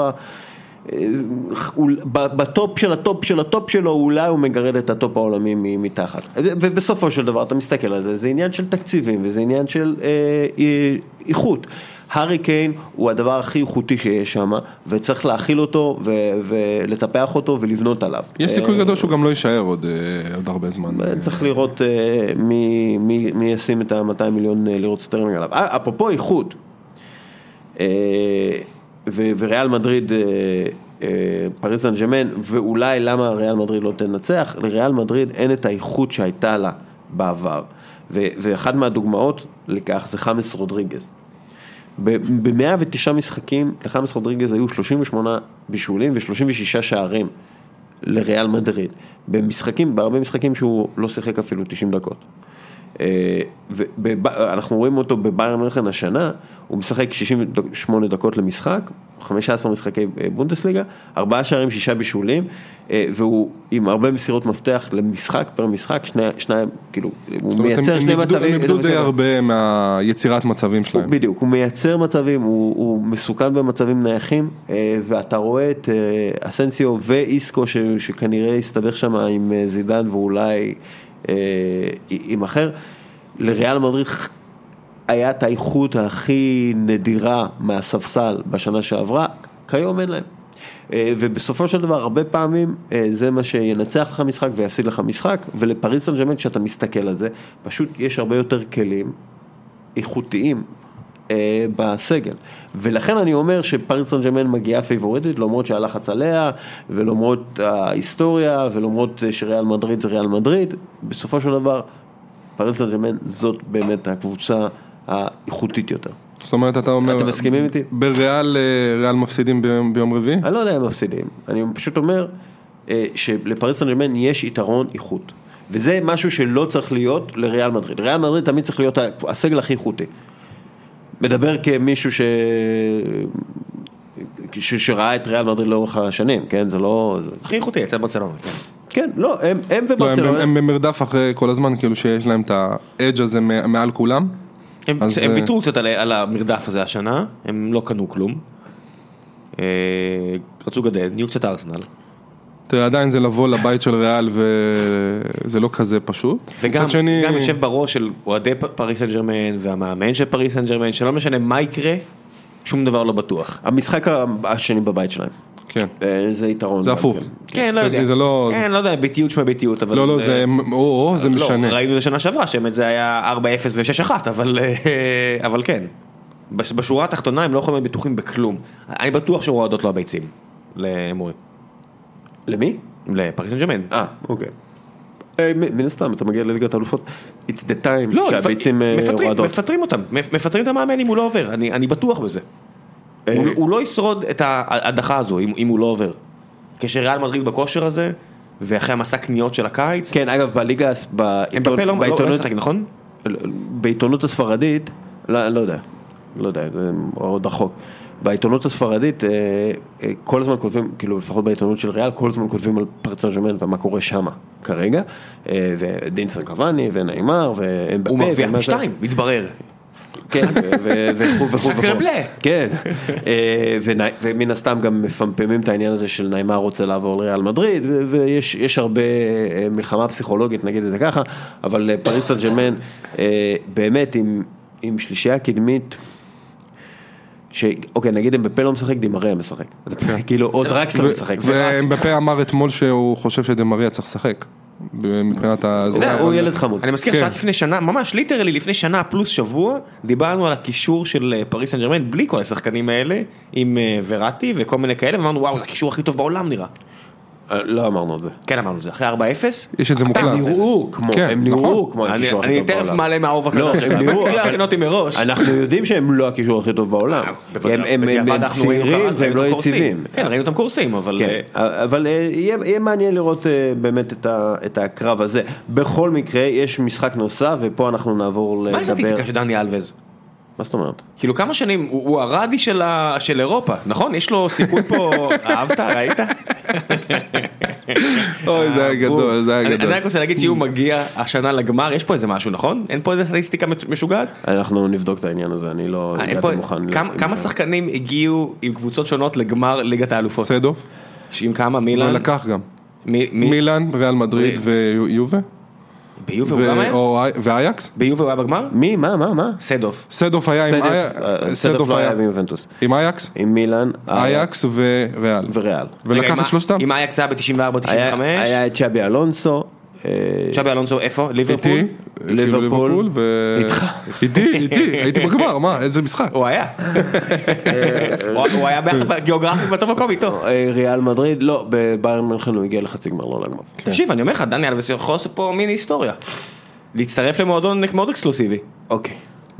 בטופ של הטופ של הטופ שלו, אולי הוא מגרד את הטופ העולמי מתחת. ובסופו של דבר אתה מסתכל על זה, זה עניין של תקציבים וזה עניין של איכות. הארי קיין הוא הדבר הכי איכותי שיש שם, וצריך להכיל אותו ולטפח אותו ולבנות עליו. יש סיכוי גדול שהוא גם לא יישאר עוד הרבה זמן. צריך לראות מי ישים את ה-200 מיליון לירות סטרלינג עליו. אפרופו איכות, וריאל מדריד, פריז סן ז'רמן, ואולי למה ריאל מדריד לא תנצח, לריאל מדריד אין את האיכות שהייתה לה בעבר, ואחד מהדוגמאות לכך זה חמאס רודריגז. ב-109 משחקים לחמאס רודריגז היו 38 בישולים ו36 שערים לריאל מדריד, בהרבה משחקים שהוא לא שיחק אפילו 90 דקות. אנחנו רואים אותו בביירן מינכן השנה, הוא משחק 68 דקות למשחק, 15 משחקי בונדסליגה, 4 שערים, 6 בישולים, והוא עם הרבה מסירות מפתח למשחק פר משחק, שניים, כאילו, הוא מייצר שני מצבים. הם איבדו די הרבה מהיצירת מצבים שלהם. בדיוק, הוא מייצר מצבים, הוא מסוכן במצבים נייחים, ואתה רואה את אסנסיו ואיסקו שכנראה יסתבך שם עם זידן ואולי עם אחר. לריאל מדריד היה את האיכות הכי נדירה מהספסל בשנה שעברה, כיום אין להם. ובסופו של דבר, הרבה פעמים זה מה שינצח לך משחק ויפסיד לך משחק, ולפריז סן ז'רמן כשאתה מסתכל על זה, פשוט יש הרבה יותר כלים איכותיים בסגל. ולכן אני אומר שפריס סן ז'רמן מגיעה פייבוריטית, למרות שהלחץ עליה, ולמרות ההיסטוריה, ולמרות שריאל מדריד זה ריאל מדריד, בסופו של דבר, פריס סן ז'רמן זאת באמת הקבוצה האיכותית יותר. זאת אומרת, אתה אומר... אתם מסכימים איתי? בריאל מפסידים ביום רביעי? אני לא יודע אם מפסידים. אני פשוט אומר שלפריס סן ז'רמן יש יתרון איכות. וזה משהו שלא צריך להיות לריאל מדריד. ריאל מדריד תמיד צריך להיות הסגל הכי איכותי. מדבר כמישהו שראה את ריאל מדריד לאורך השנים, כן? זה לא... הכי איכותי, אצל ברצלונה. כן, לא, הם וברצלונה... הם במרדף אחרי כל הזמן, כאילו שיש להם את האדג' הזה מעל כולם. הם ויתרו קצת על המרדף הזה השנה, הם לא קנו כלום. רצו גדל, נהיו קצת ארסנל. תראה, עדיין זה לבוא לבית של ריאל וזה לא כזה פשוט. וגם יושב בראש של אוהדי פריס סן ז'רמן והמאמן של פריס סן ז'רמן, שלא משנה מה יקרה, שום דבר לא בטוח. המשחק השני בבית שלהם. כן. זה יתרון. זה הפוך. כן, לא יודע. כן, לא יודע, ביטיות שמה ביטיות, אבל... לא, זה משנה. לא, ראינו לשנה שעברה, שבאמת זה היה 4-0 ו-6-1, אבל כן. בשורה התחתונה הם לא יכולים להיות בטוחים בכלום. אני בטוח שרועדות לו הביצים, לאמורי. למי? לפריס סן ז'רמן. אוקיי. מן הסתם, אתה מגיע לליגת האלופות, it's the time שהביצים רועדות. מפטרים אותם, מפטרים את המאמן אם הוא לא עובר, אני בטוח בזה. הוא לא ישרוד את ההדחה הזו אם הוא לא עובר. כשריאל מדריד בכושר הזה, ואחרי המסע קניות של הקיץ. כן, אגב, בליגה, נכון? בעיתונות הספרדית, לא יודע, זה עוד רחוק. בעיתונות הספרדית, כל הזמן כותבים, כאילו לפחות בעיתונות של ריאל, כל הזמן כותבים על פריס סן ז'רמן ומה קורה שם כרגע, ודינסון קוואני וניימר, הוא מרוויח משתיים, מתברר. כן, סקרבלה. כן, ומן הסתם גם מפמפמים את העניין הזה של ניימר רוצה לעבור לריאל מדריד, ויש הרבה מלחמה פסיכולוגית, נגיד את זה ככה, אבל פריס סן ז'רמן באמת עם שלישייה קדמית, אוקיי, נגיד אמבפה לא משחק, דימריה משחק. כאילו עוד רק לא משחק. ואמבפה אמר אתמול שהוא חושב שדימריה צריך לשחק. מבחינת הוא ילד חמוד. אני מזכיר שרק לפני שנה, ממש ליטרלי לפני שנה פלוס שבוע, דיברנו על הקישור של פריס סן ז'רמן, בלי כל השחקנים האלה, עם וראטי וכל מיני כאלה, ואמרנו וואו, זה הקישור הכי טוב בעולם נראה. לא אמרנו את זה. כן אמרנו את זה, אחרי 4-0. יש את זה מוקלט. הם נראו כמו הקישור הכי אני טוב בעולם. תכף מעלה מהאוב הקדוש. אנחנו יודעים שהם לא הקישור הכי טוב בעולם. הם צעירים והם לא יציבים. כן, ראינו אותם קורסים, אבל יהיה מעניין לראות באמת את הקרב הזה. בכל מקרה, יש משחק נוסף, ופה אנחנו נעבור לדבר. מה הסטטיסטיקה של דני אלווז? מה זאת אומרת? כאילו כמה שנים, הוא הרדי של אירופה, נכון? יש לו סיכוי פה, אהבת, ראית? אוי, זה היה גדול, זה היה גדול. אני רק רוצה להגיד שהוא מגיע השנה לגמר, יש פה איזה משהו, נכון? אין פה איזה סטטיסטיקה משוגעת? אנחנו נבדוק את העניין הזה, אני לא הגעתי מוכן. כמה שחקנים הגיעו עם קבוצות שונות לגמר ליגת האלופות? סדוף. עם כמה? מילאן? ולקח גם. מילאן, ריאל מדריד ויובה. ביובה הוא גם היה? ואייקס? ביובה הוא היה בגמר? מי? מה? סדוף. סדוף היה עם אייקס. סדוף לא היה עם יובנטוס. עם אייקס? עם מילאן. אייקס וריאל. ולקח את שלושתם? עם אייקס היה ב-94-95? היה את צ'אבי אלונסו. צ'אבי אלונסו איפה? ליברפול? ליברפול. איתי, הייתי בגמר, מה? איזה משחק? הוא היה. הוא היה גיאוגרפית באותו מקום איתו. ריאל מדריד, לא, בביירן מינכן הוא הגיע לחצי גמר, לא לגמר. תקשיב, אני אומר לך, דני אלווז יכול לעשות פה מיני היסטוריה. להצטרף למועדון מאוד אקסקלוסיבי. אוקיי,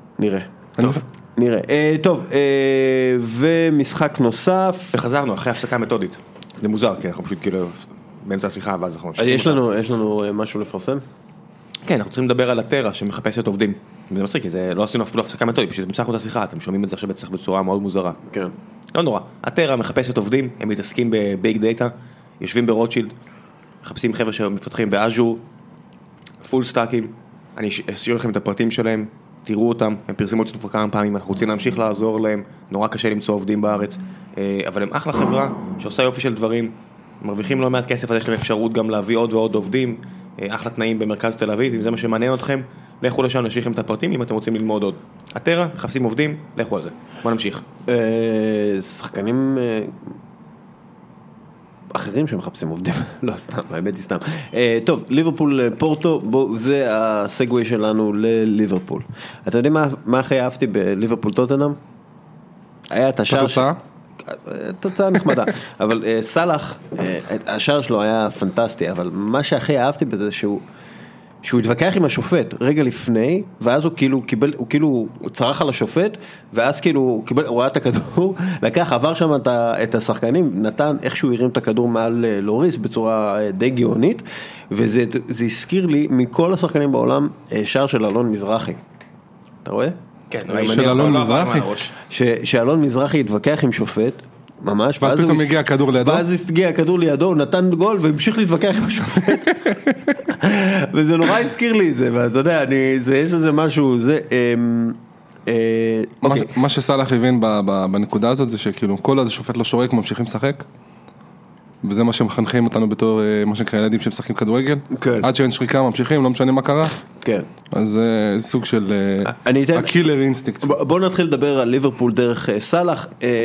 נראה. טוב, ומשחק נוסף. וחזרנו אחרי הפסקה מתודית. זה מוזר, כי אנחנו פשוט כאילו באמצע השיחה, ואז אנחנו... יש לנו משהו לפרסם? כן, אנחנו צריכים לדבר על הטרה שמחפשת עובדים. וזה מצחיק, כי לא עשינו אפילו הפסקה מתודית, פשוט המשכנו את השיחה, אתם שומעים את זה עכשיו בצורה מאוד מוזרה. כן. לא נורא, הטרה מחפשת עובדים, הם מתעסקים בביג דאטה, יושבים ברוטשילד, מחפשים חבר'ה שמפתחים באז'ור, פול סטאקים, אני אשאיר לכם את הפרטים שלהם, תראו אותם, הם פרסמו את זה כמה פעמים, אנחנו רוצים להמשיך לעזור להם, נורא קשה למצוא עובדים בארץ, אבל הם אחלה חברה שעושה יופי של דברים, מרוויחים לא מעט כסף, אז יש להם אפשרות גם להביא עוד ועוד עובדים, אחלה תנאים במרכז תל אביב, אם זה מה שמעניין אתכם, לכו לשם, נשאיר לכם את הפרטים אם אתם רוצים ללמוד עוד. הטרה, מחפשים עובדים, לכו על זה. בוא נמשיך. שחקנים... אחרים שמחפשים עובדים, לא סתם, האמת היא סתם. טוב, ליברפול פורטו, זה הסגווי שלנו לליברפול. אתה יודע מה הכי אהבתי בליברפול טוטנהאם? היה את השער... תוצאה נחמדה, אבל סלאח, השער שלו היה פנטסטי, אבל מה שהכי אהבתי בזה שהוא התווכח עם השופט רגע לפני, ואז הוא כאילו צרח על השופט, ואז כאילו הוא ראה את הכדור, לקח, עבר שם את השחקנים, נתן איכשהו הרים את הכדור מעל לוריס בצורה די גאונית, וזה הזכיר לי מכל השחקנים בעולם שער של אלון מזרחי. אתה רואה? כן, של אלון מזרחי. שאלון מזרחי התווכח עם שופט, ממש, ואז פתאום הגיע הכדור לידו. ואז הגיע הכדור לידו, הוא נתן גול והמשיך להתווכח עם השופט. וזה נורא הזכיר לי את זה, ואתה יודע, יש לזה משהו, זה... מה שסלאח הבין בנקודה הזאת זה שכאילו כל עוד השופט לא שורק ממשיכים לשחק, וזה מה שמחנכים אותנו בתור מה שנקרא ילדים שמשחקים כדורגל, עד שאין שריקה ממשיכים, לא משנה מה קרה. כן. אז זה סוג של הקילר אינסטינקט. בואו נתחיל לדבר על ליברפול דרך סלאח.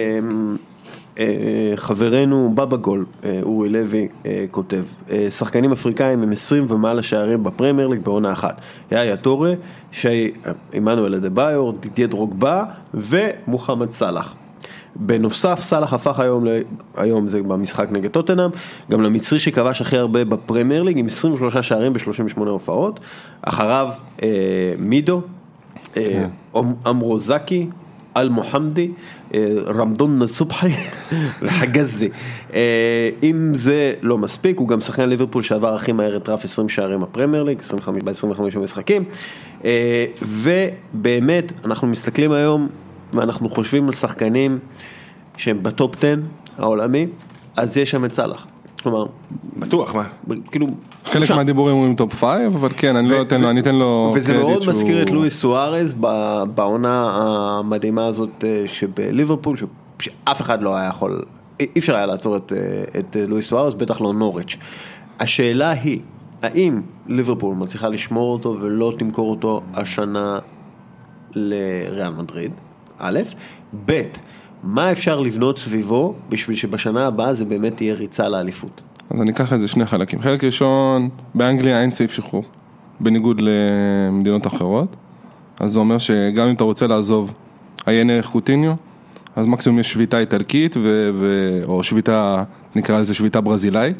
חברנו בבא גול, אורי לוי, כותב, שחקנים אפריקאים עם 20 ומעלה שערים בפרמייר ליג בעונה אחת. יאיה טורה, עמנואל אדבאיור, דידיה דרוגבה ומוחמד סלאח. בנוסף, סלאח הפך היום זה במשחק נגד טוטנהאם, גם למצרי שכבש הכי הרבה בפרמייר ליג, עם 23 שערים ב-38 הופעות. אחריו מידו, אמרוזקי, אל מוחמדי, רמדון נסובחי וחגזי. אם זה לא מספיק, הוא גם שחקן ליברפול שעבר הכי מהר את רף 20 שערים הפרמייר ליג, ב-25 המשחקים. ובאמת, אנחנו מסתכלים היום, ואנחנו חושבים על שחקנים שהם בטופ 10 העולמי, אז יש שם את סלאח. כלומר, בטוח, מה? כאילו... חלק מהדיבורים אומרים טופ 5, אבל כן, אני אתן לו... וזה מאוד מזכיר את לואיס סוארז בעונה המדהימה הזאת שבליברפול, שאף אחד לא היה יכול, אי אפשר היה לעצור את לואיס סוארז, בטח לא נוריץ'. השאלה היא, האם ליברפול מצליחה לשמור אותו ולא תמכור אותו השנה לריאל מדריד? א', ב', מה אפשר לבנות סביבו בשביל שבשנה הבאה זה באמת תהיה ריצה לאליפות? אז אני אקח את זה שני חלקים. חלק ראשון, באנגליה אין סעיף שחרור, בניגוד למדינות אחרות. אז זה אומר שגם אם אתה רוצה לעזוב עיין ערך קוטיניו, אז מקסימום יש שביתה איטלקית, או שביתה, נקרא לזה שביתה ברזילאית.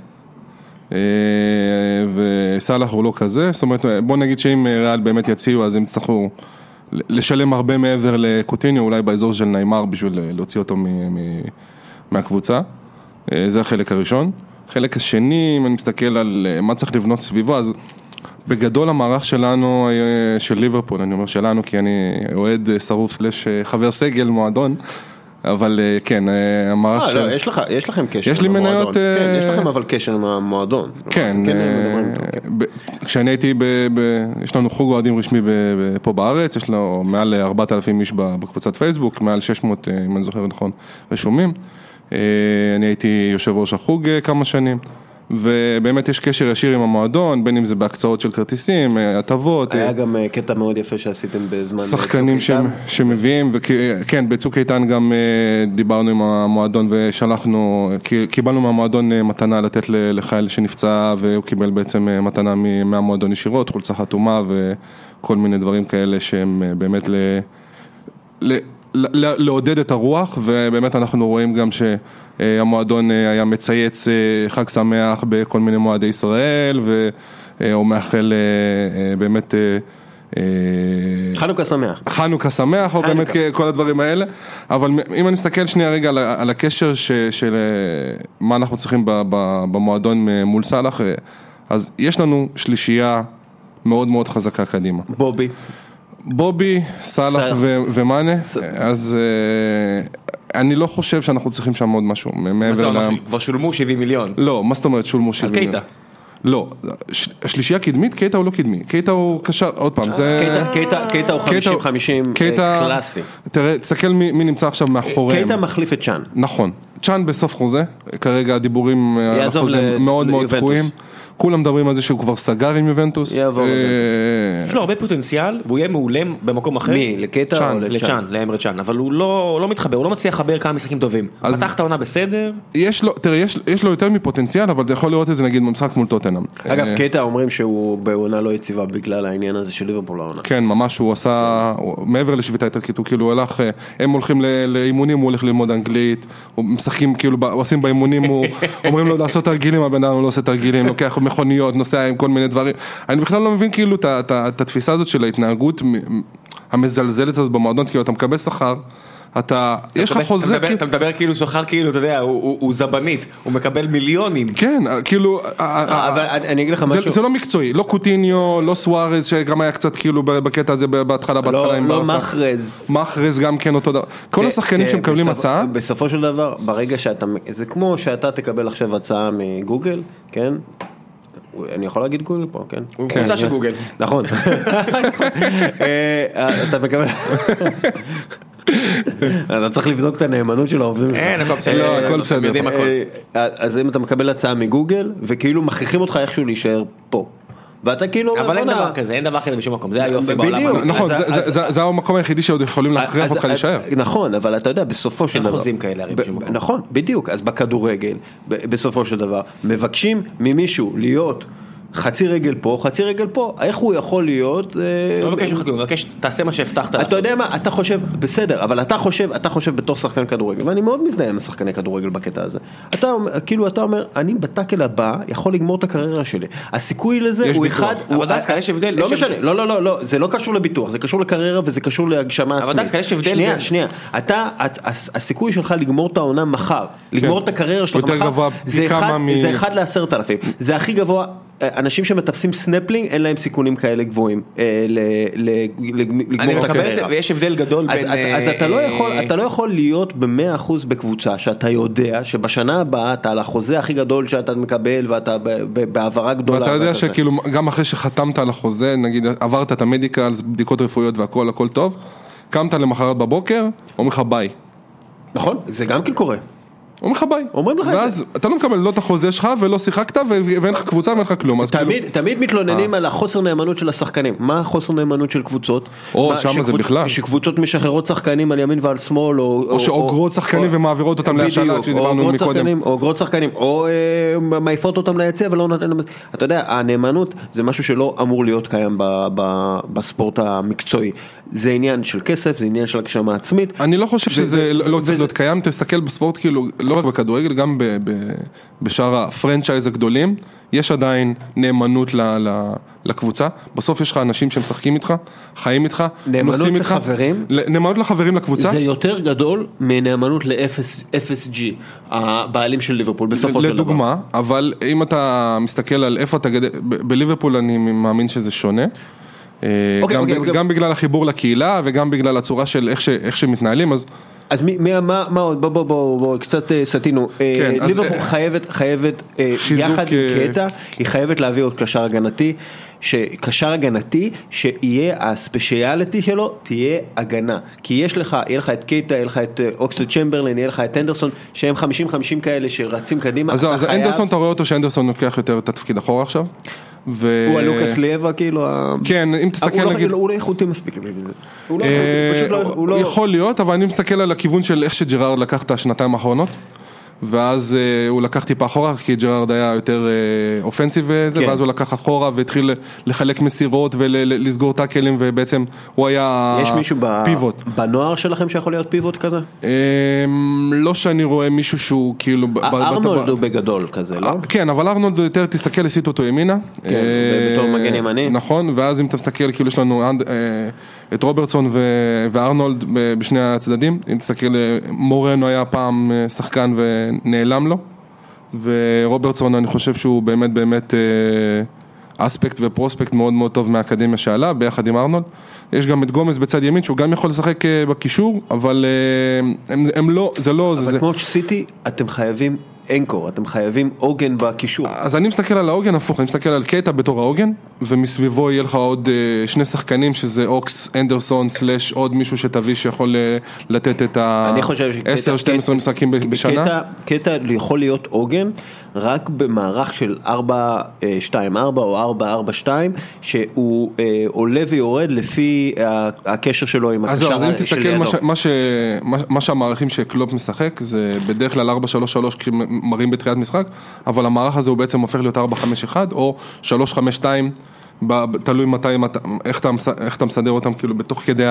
וסלאח הוא לא כזה, זאת אומרת, בוא נגיד שאם ריאל באמת יציעו, אז הם יצטרכו לשלם הרבה מעבר לקוטיניו, אולי באזור של ניימר, בשביל להוציא אותו מהקבוצה. זה החלק הראשון. החלק השני, אם אני מסתכל על מה צריך לבנות סביבו, אז בגדול המערך שלנו, של ליברפול, אני אומר שלנו, כי אני אוהד שרוף סלש חבר סגל מועדון, אבל כן, המערך של... לא, יש לכם קשר יש לי מניות... כן, יש לכם אבל קשר עם המועדון. כן, כשאני הייתי, יש לנו חוג אוהדים רשמי פה בארץ, יש לנו מעל 4,000 איש בקבוצת פייסבוק, מעל 600, אם אני זוכר נכון, רשומים. אני הייתי יושב ראש החוג כמה שנים, ובאמת יש קשר ישיר עם המועדון, בין אם זה בהקצאות של כרטיסים, הטבות. היה גם קטע מאוד יפה שעשיתם בזמן שחקנים שמביאים, וכן, בצוק איתן גם דיברנו עם המועדון ושלחנו, קיבלנו מהמועדון מתנה לתת לחייל שנפצע, והוא קיבל בעצם מתנה מהמועדון ישירות, חולצה חתומה וכל מיני דברים כאלה שהם באמת לעודד את הרוח, ובאמת אנחנו רואים גם שהמועדון היה מצייץ חג שמח בכל מיני מועדי ישראל, והוא מאחל באמת חנוכה שמח. חנוכה שמח, או באמת כל הדברים האלה. אבל אם אני אסתכל שנייה רגע על הקשר של מה אנחנו צריכים במועדון מול סלאח, אז יש לנו שלישייה מאוד מאוד חזקה קדימה. בובי, סלאח ומאנה, אז אני לא חושב שאנחנו צריכים שם עוד משהו. כבר שולמו 70 מיליון. לא, מה זאת אומרת שולמו 70 מיליון? קייטה. לא, השלישייה קדמית, קייטה הוא לא קדמי, קייטה הוא קשר, עוד פעם, זה... קייטה הוא 50-50 קלאסי. תראה, תסתכל מי נמצא עכשיו מאחוריהם. קייטה מחליף את צ'אן. נכון, צ'אן בסוף חוזה, כרגע הדיבורים על החוזה מאוד מאוד תקועים. כולם מדברים על זה שהוא כבר סגר עם יובנטוס. יש לו הרבה פוטנציאל, והוא יהיה מעולה במקום אחר. מי? לקטע או לצ'אן, לאמרה צ'אן, אבל הוא לא מתחבר, הוא לא מצליח לחבר כמה משחקים טובים. פתח את העונה בסדר. תראה, יש לו יותר מפוטנציאל, אבל אתה יכול לראות את זה נגיד במשחק מול טוטנהאם. אגב, קטע אומרים שהוא בעונה לא יציבה בגלל העניין הזה של ליברפול העונה. כן, ממש הוא עשה, מעבר לשביתה איטלקית, הוא כאילו הלך, הם הולכים לאימונים, הוא הולך ללמוד אנגלית, משחקים כאילו, עושים באימונים, אומרים לו לעשות תרגילים, הבן אדם לא עושה תרגילים, לוקח מכוניות, נוסע עם כל מיני דברים. אני בכלל לא מבין כאילו את התפיסה הזאת של ההתנהגות המזלזלת הזאת במועדון, כאילו אתה מקבל שכר, יש לך חוזה... אתה מדבר כאילו שכר כאילו, אתה יודע, הוא זבנית, הוא מקבל מיליונים. כן, כאילו... אבל אני אגיד לך משהו... זה לא מקצועי, לא קוטיניו, לא סוארז, שגם היה קצת כאילו בקטע הזה בהתחלה עם ברסה. לא מחרז. מחרז גם כן אותו דבר. כל השחקנים שמקבלים הצעה... בסופו של דבר, ברגע שאתה... זה כמו שאתה תקבל עכשיו הצעה מגוגל, כן? אני יכול להגיד גוגל פה, כן? הוא קבוצה של גוגל. נכון. אתה מקבל... אתה צריך לבדוק את הנאמנות של העובדים שלך. אין, הכל בסדר. אז אם אתה מקבל הצעה מגוגל, וכאילו מכריחים אותך איכשהו להישאר פה. ואתה כאילו... אבל אין דבר כזה, אין דבר כזה בשום מקום, זה היופי בעולם. נכון, זה המקום היחידי שעוד יכולים להכריח אותך להישאר. נכון, אבל אתה יודע, בסופו של דבר... אין חוזים כאלה הרי בשום מקום. נכון, בדיוק, אז בכדורגל, בסופו של דבר, מבקשים ממישהו להיות... חצי רגל פה, חצי רגל פה, איך הוא יכול להיות... לא מבקש ממך כלום, מבקש, תעשה מה שהבטחת לעשות. אתה יודע מה, אתה חושב, בסדר, אבל אתה חושב בתור שחקן כדורגל, ואני מאוד מזדהה עם השחקני כדורגל בקטע הזה. כאילו אתה אומר, אני בטאקל הבא יכול לגמור את הקריירה שלי. הסיכוי לזה הוא אחד... אבל דסקל, יש הבדל. לא משנה, לא, זה לא קשור לביטוח, זה קשור לקריירה וזה קשור להגשמה עצמית. אבל דסקל, יש הבדל. שנייה, הסיכוי שלך לגמור את העונה מחר, לגמור את הקריירה שלך מחר, זה 1 ל10,000. זה הכי גבוה. אנשים שמטפסים סנפלינג, אין להם סיכונים כאלה גבוהים לגמור את הקריירה. ויש הבדל גדול בין... אז אתה לא יכול להיות ב100% בקבוצה, שאתה יודע שבשנה הבאה אתה על החוזה הכי גדול שאתה מקבל, ואתה בעברה גדולה. ואתה יודע שכאילו, גם אחרי שחתמת על החוזה, נגיד עברת את המדיקל, בדיקות רפואיות והכל, הכל טוב, קמת למחרת בבוקר, אומר לך ביי. נכון, זה גם כן קורה. אומרים לך ביי. אומרים לך את זה. ואז אתה לא מקבל לא את החוזה שלך ולא שיחקת ואין לך קבוצה ואין לך כלום. תמיד מתלוננים על החוסר נאמנות של השחקנים. מה החוסר נאמנות של קבוצות? שם זה בכלל. שקבוצות משחררות שחקנים על ימין ועל שמאל. או שאוגרות שחקנים ומעבירות אותם להשאלה שדיברנו מקודם. או אוגרות שחקנים, או מעיפות אותם ליציע ולא נותן... אתה יודע, הנאמנות זה משהו שלא אמור להיות קיים בספורט המקצועי. זה עניין של כסף, זה עניין של הגשמה עצמית. אני לא חושב שזה לא צריך להיות קיים, תסתכל בספורט כאילו, לא רק בכדורגל, גם בשאר הפרנצ'ייז הגדולים, יש עדיין נאמנות לקבוצה, בסוף יש לך אנשים שמשחקים איתך, חיים איתך, נוסעים איתך. נאמנות לחברים לקבוצה. זה יותר גדול מנאמנות ל-FSG, הבעלים של ליברפול, בסופו של דבר. לדוגמה, אבל אם אתה מסתכל על איפה אתה גדל, בליברפול אני מאמין שזה שונה, גם בגלל החיבור לקהילה וגם בגלל הצורה של איך שמתנהלים, אז מה עוד? בוא, קצת סתינו. ליברפול חייבת, יחד עם קטע, היא חייבת להביא עוד קשר הגנתי, שקשר הגנתי, שיהיה הספציאליטי שלו, תהיה הגנה. כי יהיה לך את קטע, יהיה לך את אוקסלד צ'מברלין, יהיה לך את אנדרסון, שהם 50-50 כאלה שרצים קדימה. אז אנדרסון, אתה רואה אותו שאנדרסון לוקח יותר את התפקיד אחורה עכשיו? הוא הלוקאס ליבה כאילו, כן, אם תסתכל נגיד, הוא לא איכותי מספיק, הוא יכול להיות, אבל אני מסתכל על הכיוון של איך שג'רארד לקח את השנתיים האחרונות, ואז הוא לקח טיפה אחורה, כי ג'רארד היה יותר אופנסיב וזה, ואז הוא לקח אחורה והתחיל לחלק מסירות ולסגור טאקלים, ובעצם הוא היה פיבוט. יש מישהו בנוער שלכם שיכול להיות פיבוט כזה? לא שאני רואה מישהו שהוא כאילו... ארנולד הוא בגדול כזה, לא? כן, אבל ארנולד יותר תסתכל, לסיט אותו ימינה. כן, בתור מגן ימני. נכון, ואז אם אתה מסתכל, כאילו יש לנו את רוברטסון וארנולד בשני הצדדים, אם תסתכל, מורנו היה פעם שחקן ונעלם לו, ורוברטסון אני חושב שהוא באמת אספקט ופרוספקט מאוד מאוד טוב מהאקדמיה שעלה, ביחד עם ארנולד. יש גם את גומז בצד ימין, שהוא גם יכול לשחק בקישור, אבל הם לא, זה לא... אבל כמו סיטי, אתם חייבים אנקור, אתם חייבים עוגן בקישור. אז אני מסתכל על העוגן הפוך, אני מסתכל על קייטה בתור העוגן, ומסביבו יהיה לך עוד שני שחקנים, שזה אוקס, אנדרסון, סלש עוד מישהו שתביא שיכול לתת את ה-10-12 משחקים בשנה. קייטה יכול להיות עוגן, רק במערך של 4-2-4 או 4-4-2, שהוא עולה ויורד לפי הקשר שלו עם הקשר של לידו. אז אם תסתכל, מה שהמערכים שקלופ משחק, זה בדרך כלל 4-3-3 כשמראים בתחילת משחק, אבל המערך הזה הוא בעצם הופך להיות 4-5-1 או 3-5-2, תלוי מתי, איך אתה מסדר אותם כאילו בתוך כדי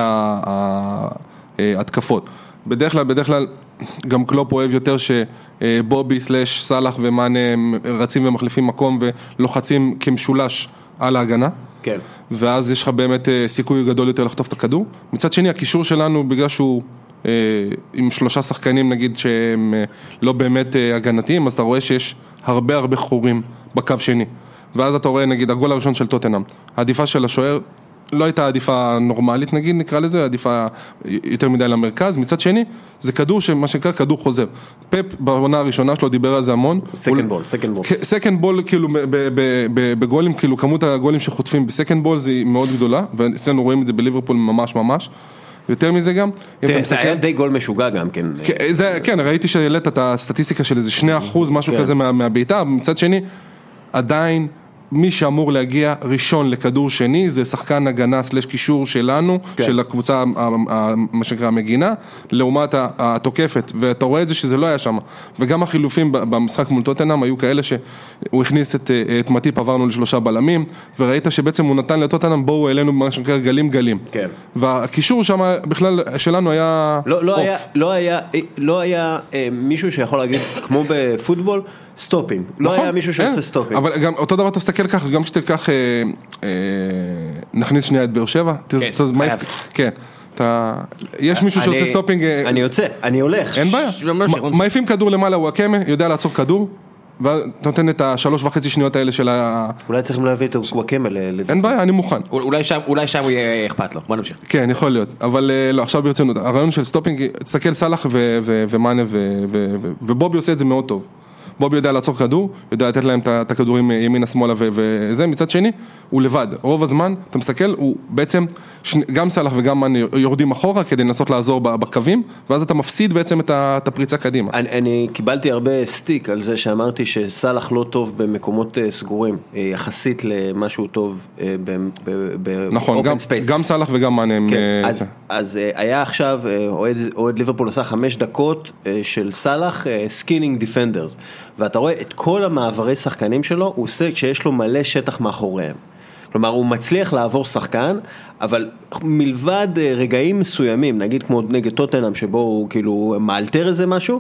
ההתקפות. בדרך כלל גם קלופ אוהב יותר שבובי סלש סלח ומאנה רצים ומחליפים מקום ולוחצים כמשולש על ההגנה. כן. ואז יש לך באמת סיכוי גדול יותר לחטוף את הכדור. מצד שני, הקישור שלנו, בגלל שהוא עם 3 שחקנים נגיד שהם לא באמת הגנתיים, אז אתה רואה שיש הרבה חורים בקו שני. ואז אתה רואה נגיד הגול הראשון של טוטנהאם. העדיפה של השוער לא הייתה עדיפה נורמלית נגיד, נקרא לזה, עדיפה יותר מדי למרכז. מצד שני, זה כדור שמה שנקרא כדור חוזר. פפ בעונה הראשונה שלו דיבר על זה המון. סקנד בול כאילו בגולים, כאילו כמות הגולים שחוטפים בסקנד בול זה מאוד גדולה, ואצלנו רואים את זה בליברפול ממש. יותר מזה גם. זה היה די גול משוגע גם כן. כן, ראיתי שהעלית את הסטטיסטיקה של איזה 2%, משהו כזה מהביתה. מצד שני, עדיין מי שאמור להגיע ראשון לכדור שני, זה שחקן הגנה סלש קישור שלנו, של הקבוצה, מה שנקרא המגינה, לעומת התוקפת, ואתה רואה את זה שזה לא היה שם. וגם החילופים במשחק מול טוטנהאם היו כאלה שהוא הכניס את מטיפ, עברנו ל3 בלמים, וראית שבעצם הוא נתן לטוטנהאם, בואו אלינו מה שנקרא גלים. כן. והקישור שם בכלל שלנו היה לא היה מישהו שיכול להגיד, כמו בפוטבול, סטופינג, לא היה מישהו שעושה סטופינג. אבל גם אותו דבר תסתכל כך, גם שתלקח, נכניס שנייה את באר שבע. כן, יש מישהו שעושה סטופינג. אני יוצא, אני הולך. אין בעיה. מעיפים כדור למעלה, הוא הקמה, יודע לעצור כדור, ונותן את 3.5 שניות האלה של אולי צריכים להביא את וואקמה. אין בעיה, אני מוכן. אולי שם הוא יהיה אכפת לו, בוא נמשיך. כן, יכול להיות, אבל לא, עכשיו ברצינות. הרעיון של סטופינג, תסתכל סלח ומאנה ובובי עושה את זה מאוד טוב. בובי יודע לעצור כדור, יודע לתת להם את הכדורים ימינה שמאלה וזה, מצד שני, הוא לבד. רוב הזמן, אתה מסתכל, הוא בעצם, גם סלח וגם מאנה יורדים אחורה כדי לנסות לעזור בקווים, ואז אתה מפסיד בעצם את הפריצה קדימה. אני קיבלתי הרבה סטיק על זה שאמרתי שסלח לא טוב במקומות סגורים, יחסית למשהו טוב נכון, גם סלח וגם מאנה. אז היה עכשיו, אוהד ליברפול עשה 5 דקות של סלח, סקינינג דיפנדרס. ואתה רואה את כל המעברי שחקנים שלו, הוא עושה כשיש לו מלא שטח מאחוריהם. כלומר, הוא מצליח לעבור שחקן, אבל מלבד רגעים מסוימים, נגיד כמו נגד טוטנהאם, שבו הוא כאילו מאלתר איזה משהו,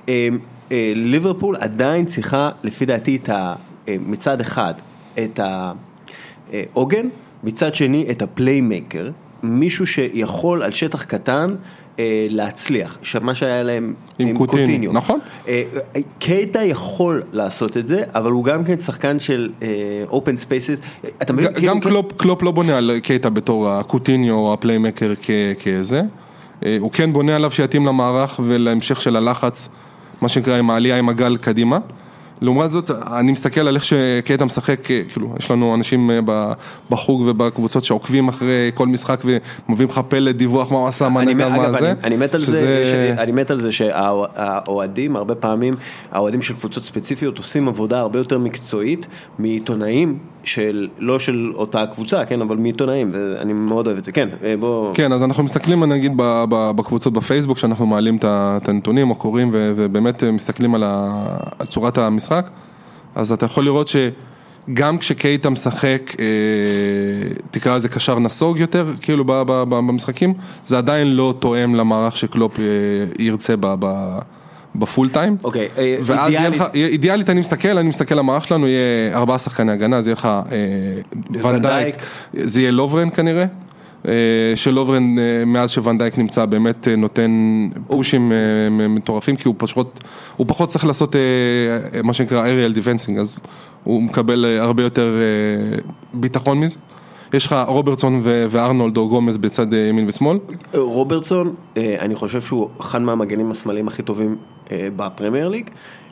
ליברפול עדיין צריכה, לפי דעתי, מצד אחד, את העוגן, מצד שני, את הפליימקר, מישהו שיכול על שטח קטן, להצליח, מה שהיה להם עם קוטיניו. נכון. קייטה יכול לעשות את זה, אבל הוא גם כן שחקן של open spaces. גם קלופ לא בונה על קייטה בתור הקוטיניו או הפליימקר כזה. הוא כן בונה עליו שיתאים למערך ולהמשך של הלחץ, מה שנקרא עם העלייה עם הגל קדימה. לעומת זאת, אני מסתכל על איך שקייטה משחק, כאילו, יש לנו אנשים בחוג ובקבוצות שעוקבים אחרי כל משחק ומביאים לך פלט דיווח, מה הוא עשה, מה נגע, מה זה. אני מת על זה שהאוהדים, הרבה פעמים, האוהדים של קבוצות ספציפיות עושים עבודה הרבה יותר מקצועית מעיתונאים, לא של אותה קבוצה, כן, אבל מעיתונאים, ואני מאוד אוהב את זה, כן, בוא. כן, אז אנחנו מסתכלים, נגיד, בקבוצות בפייסבוק, שאנחנו מעלים את הנתונים או קוראים, ובאמת מסתכלים על צורת המשחק, אז אתה יכול לראות שגם כשקייטה משחק, תקרא לזה קשר נסוג יותר, כאילו במשחקים, זה עדיין לא תואם למערך שקלופ ירצה בפול טיים. אוקיי, ואז אידיאלית אני מסתכל המערך שלנו יהיה 4 שחקני הגנה, אז יהיה לך ונדייק, זה יהיה לוברן כנראה, שלוברן מאז שוונדייק נמצא באמת נותן פושים מטורפים, כי הוא פחות צריך לעשות מה שנקרא aerial defensing, אז הוא מקבל הרבה יותר ביטחון מזה. יש לך רוברטסון וארנולד או גומז בצד ימין ושמאל. רוברטסון, אני חושב שהוא אחד מהמגנים השמאליים הכי טובים בפרמייר ליג.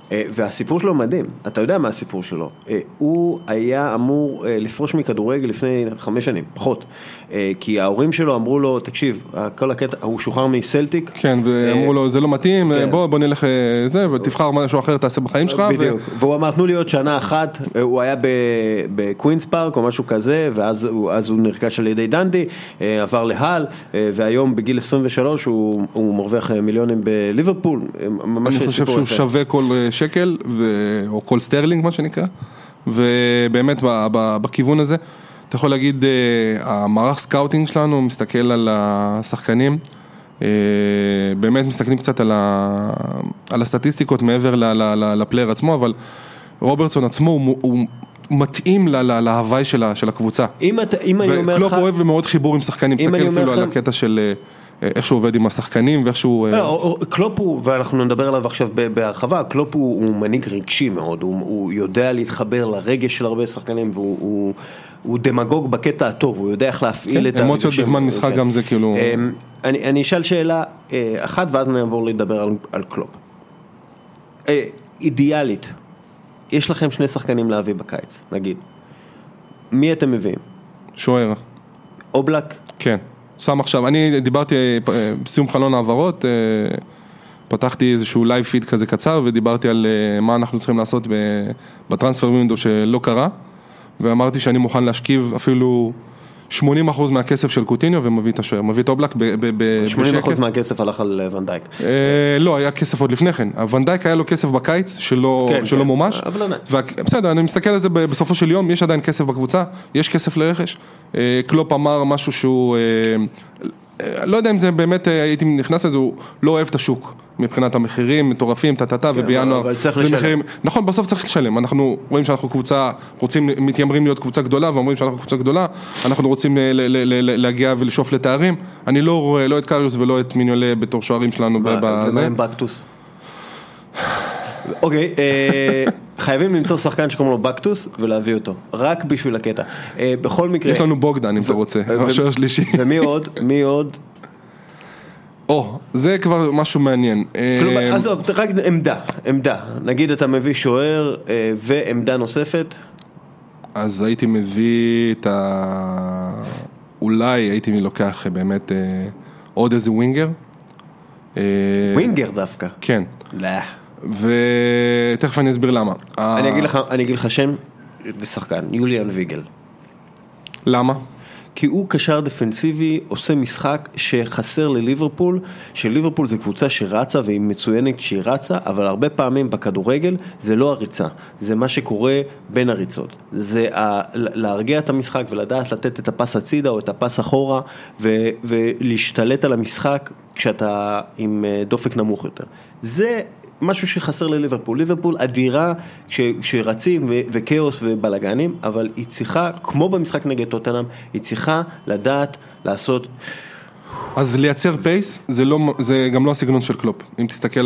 והסיפור שלו מדהים, אתה יודע מה הסיפור שלו, הוא היה אמור לפרוש מכדורגל לפני 5 שנים, פחות, כי ההורים שלו אמרו לו, תקשיב, כל הקטע, הוא שוחרר מסלטיק. כן, ואמרו לו, זה לא מתאים, בוא נלך זה, ותבחר משהו אחר תעשה בחיים שלך. בדיוק, והוא אמר, תנו לי עוד שנה אחת, הוא היה בקווינס פארק או משהו כזה, ואז הוא נרכש על ידי דנדי, עבר להל, והיום בגיל 23 הוא מרוויח מיליונים בליברפול. אני חושב שהוא שווה כל שקל, או כל סטרלינג מה שנקרא, ובאמת בכיוון הזה, אתה יכול להגיד, המערך סקאוטינג שלנו מסתכל על השחקנים, באמת מסתכלים קצת על הסטטיסטיקות מעבר לפלייר עצמו, אבל רוברטסון עצמו הוא מתאים להוואי של הקבוצה. וקלופ אוהב מאוד חיבור עם שחקנים, מסתכל אפילו על הקטע של איך שהוא עובד עם השחקנים ואיך שהוא... קלופ הוא, ואנחנו נדבר עליו עכשיו בהרחבה, קלופ הוא מנהיג רגשי מאוד, הוא יודע להתחבר לרגש של הרבה שחקנים, והוא דמגוג בקטע הטוב, הוא יודע איך להפעיל את אמוציות בזמן משחק גם זה כאילו... אני אשאל שאלה אחת, ואז נעבור לדבר על קלופ. אידיאלית, יש לכם 2 שחקנים להביא בקיץ, נגיד. מי אתם מביאים? שוער. אובלק? כן. שם עכשיו, אני דיברתי בסיום חלון העברות, פתחתי איזשהו לייב פיד כזה קצר, ודיברתי על מה אנחנו צריכים לעשות בטרנספר ווינדו שלא קרה, ואמרתי שאני מוכן להשכיב אפילו 80% מהכסף של קוטיניו, ומביא את השוער, מביא את אובלק בשקט. 80% מהכסף הלך על ונדייק. לא, היה כסף עוד לפני כן. ונדייק היה לו כסף בקיץ שלא מומש. בסדר, אני מסתכל על זה בסופו של יום, יש עדיין כסף בקבוצה, יש כסף לרכש. קלופ אמר משהו שהוא, לא יודע אם זה באמת, הייתי נכנס לזה, הוא לא אוהב את השוק. מבחינת המחירים, מטורפים, ובינואר, זה מחירים, נכון, בסוף צריך לשלם, אנחנו רואים שאנחנו קבוצה, מתיימרים להיות קבוצה גדולה, ואומרים שאנחנו קבוצה גדולה, אנחנו רוצים להגיע ולשאוף לתארים, אני לא רואה, לא את קריוס ולא את מיניולה בתור שוערים שלנו בזה. ומה עם בקטוס? אוקיי, חייבים למצוא שחקן שקוראים לו בקטוס ולהביא אותו, רק בשביל הקטע. בכל מקרה... יש לנו בוגדן אם אתה רוצה, השוער שלישי. מי עוד? זה כבר משהו מעניין. עזוב, רק עמדה. נגיד אתה מביא שוער ועמדה נוספת. אז הייתי מביא אולי הייתי לוקח באמת עוד איזה ווינגר. ווינגר דווקא? כן. לא. ותכף אני אסביר למה. אני אגיד לך שם ושחקן, יוליאן ויגל. למה? כי הוא קשר דפנסיבי, עושה משחק שחסר לליברפול, שליברפול זה קבוצה שרצה והיא מצוינת שהיא רצה, אבל הרבה פעמים בכדורגל זה לא הריצה, זה מה שקורה בין הריצות. זה להרגיע את המשחק ולדעת לתת את הפס הצידה או את הפס אחורה, ולהשתלט על המשחק כשאתה עם דופק נמוך יותר. זה משהו שחסר לליברפול. ליברפול אדירה כשרצים וקאוס ובלגנים, אבל היא צריכה, כמו במשחק נגד טוטנהאם, היא צריכה לדעת לעשות... אז לייצר פייס, זה גם לא הסגנון של קלופ. אם תסתכל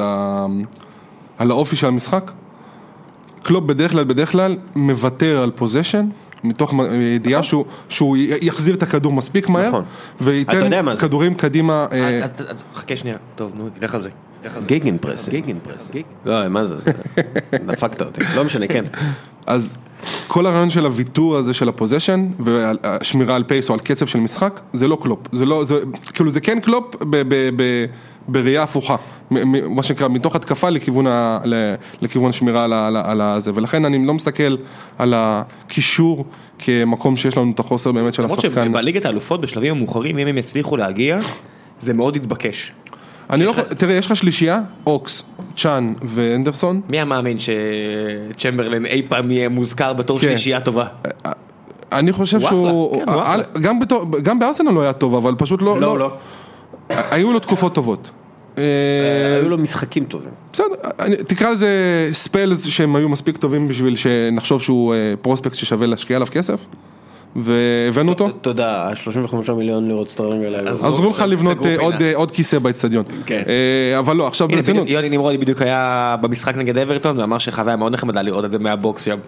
על האופי של המשחק, קלופ בדרך כלל מוותר על פוזיישן, מתוך ידיעה שהוא יחזיר את הכדור מספיק מהר, וייתן כדורים קדימה... חכה שנייה, טוב, נו, נלך על זה. גיגן פרס. לא, מה זה? נפקת אותי. לא משנה, כן. אז כל הרעיון של הוויתור הזה של הפוזיישן, והשמירה על פייס או על קצב של משחק, זה לא קלופ. כאילו זה כן קלופ בראייה הפוכה. מה שנקרא, מתוך התקפה לכיוון השמירה על זה. ולכן אני לא מסתכל על הקישור כמקום שיש לנו את החוסר באמת של השחקן. למרות שבליגת האלופות בשלבים המאוחרים, אם הם יצליחו להגיע, זה מאוד יתבקש. תראה, יש לך שלישייה, אוקס, צ'אן ואנדרסון. מי המאמין שצ'מברלין אי פעם יהיה מוזכר בתור שלישייה טובה? אני חושב שהוא, גם בארסנל לא היה טוב, אבל פשוט לא. היו לו תקופות טובות. היו לו משחקים טובים. בסדר, תקרא לזה ספלס שהם היו מספיק טובים בשביל שנחשוב שהוא פרוספקט ששווה להשקיע עליו כסף. והבאנו אותו? תודה, 35 מיליון לירות סטרלינג אליי. עזרו לך לבנות עוד כיסא באצטדיון. אבל לא, עכשיו ברצינות. יוני נמרודי בדיוק היה במשחק נגד אברטון, ואמר שחוויה מאוד נחמדה לראות את זה מהבוקס שם.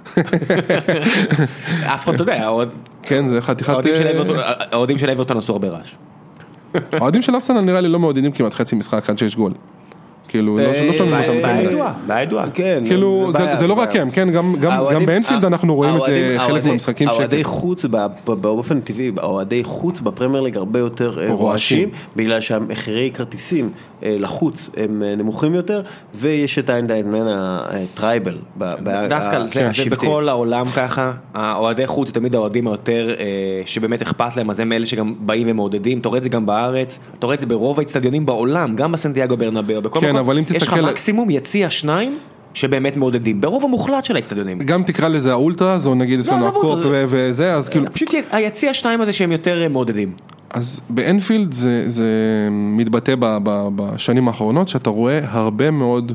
אף אחד, אתה יודע, כן, זה חתיכת... האוהדים של אברטון עשו הרבה רעש. האוהדים של ארסנל נראה לי לא מעודדים כמעט חצי משחק עד שיש גול. כאילו, לא שומעים אותם. בעיה ידועה. כאילו, זה לא רק הם, כן, גם באנפילד אנחנו רואים את זה חלק מהמשחקים. האוהדי חוץ, באופן טבעי, האוהדי חוץ בפרמייר ליג הרבה יותר רועשים, בגלל שהמחירי כרטיסים לחוץ הם נמוכים יותר, ויש את העניין הטרייבל. דסקל, זה בכל העולם ככה, האוהדי חוץ תמיד האוהדים היותר שבאמת אכפת להם, אז הם אלה שגם באים ומעודדים, אתה רואה את זה גם בארץ, אתה רואה את זה ברוב האצטדיונים בעולם, גם בסנטיאגו ברנבאו, בכל מקום, יש לך מקסימום יציע 2 שבאמת מעודדים, ברוב המוחלט של האצטדיונים. גם תקרא לזה האולטראז, או נגיד אצלנו הקופ וזה, אז כאילו... פשוט היציע 2 הזה שהם יותר מעודדים. אז באנפילד זה מתבטא בשנים האחרונות, שאתה רואה הרבה מאוד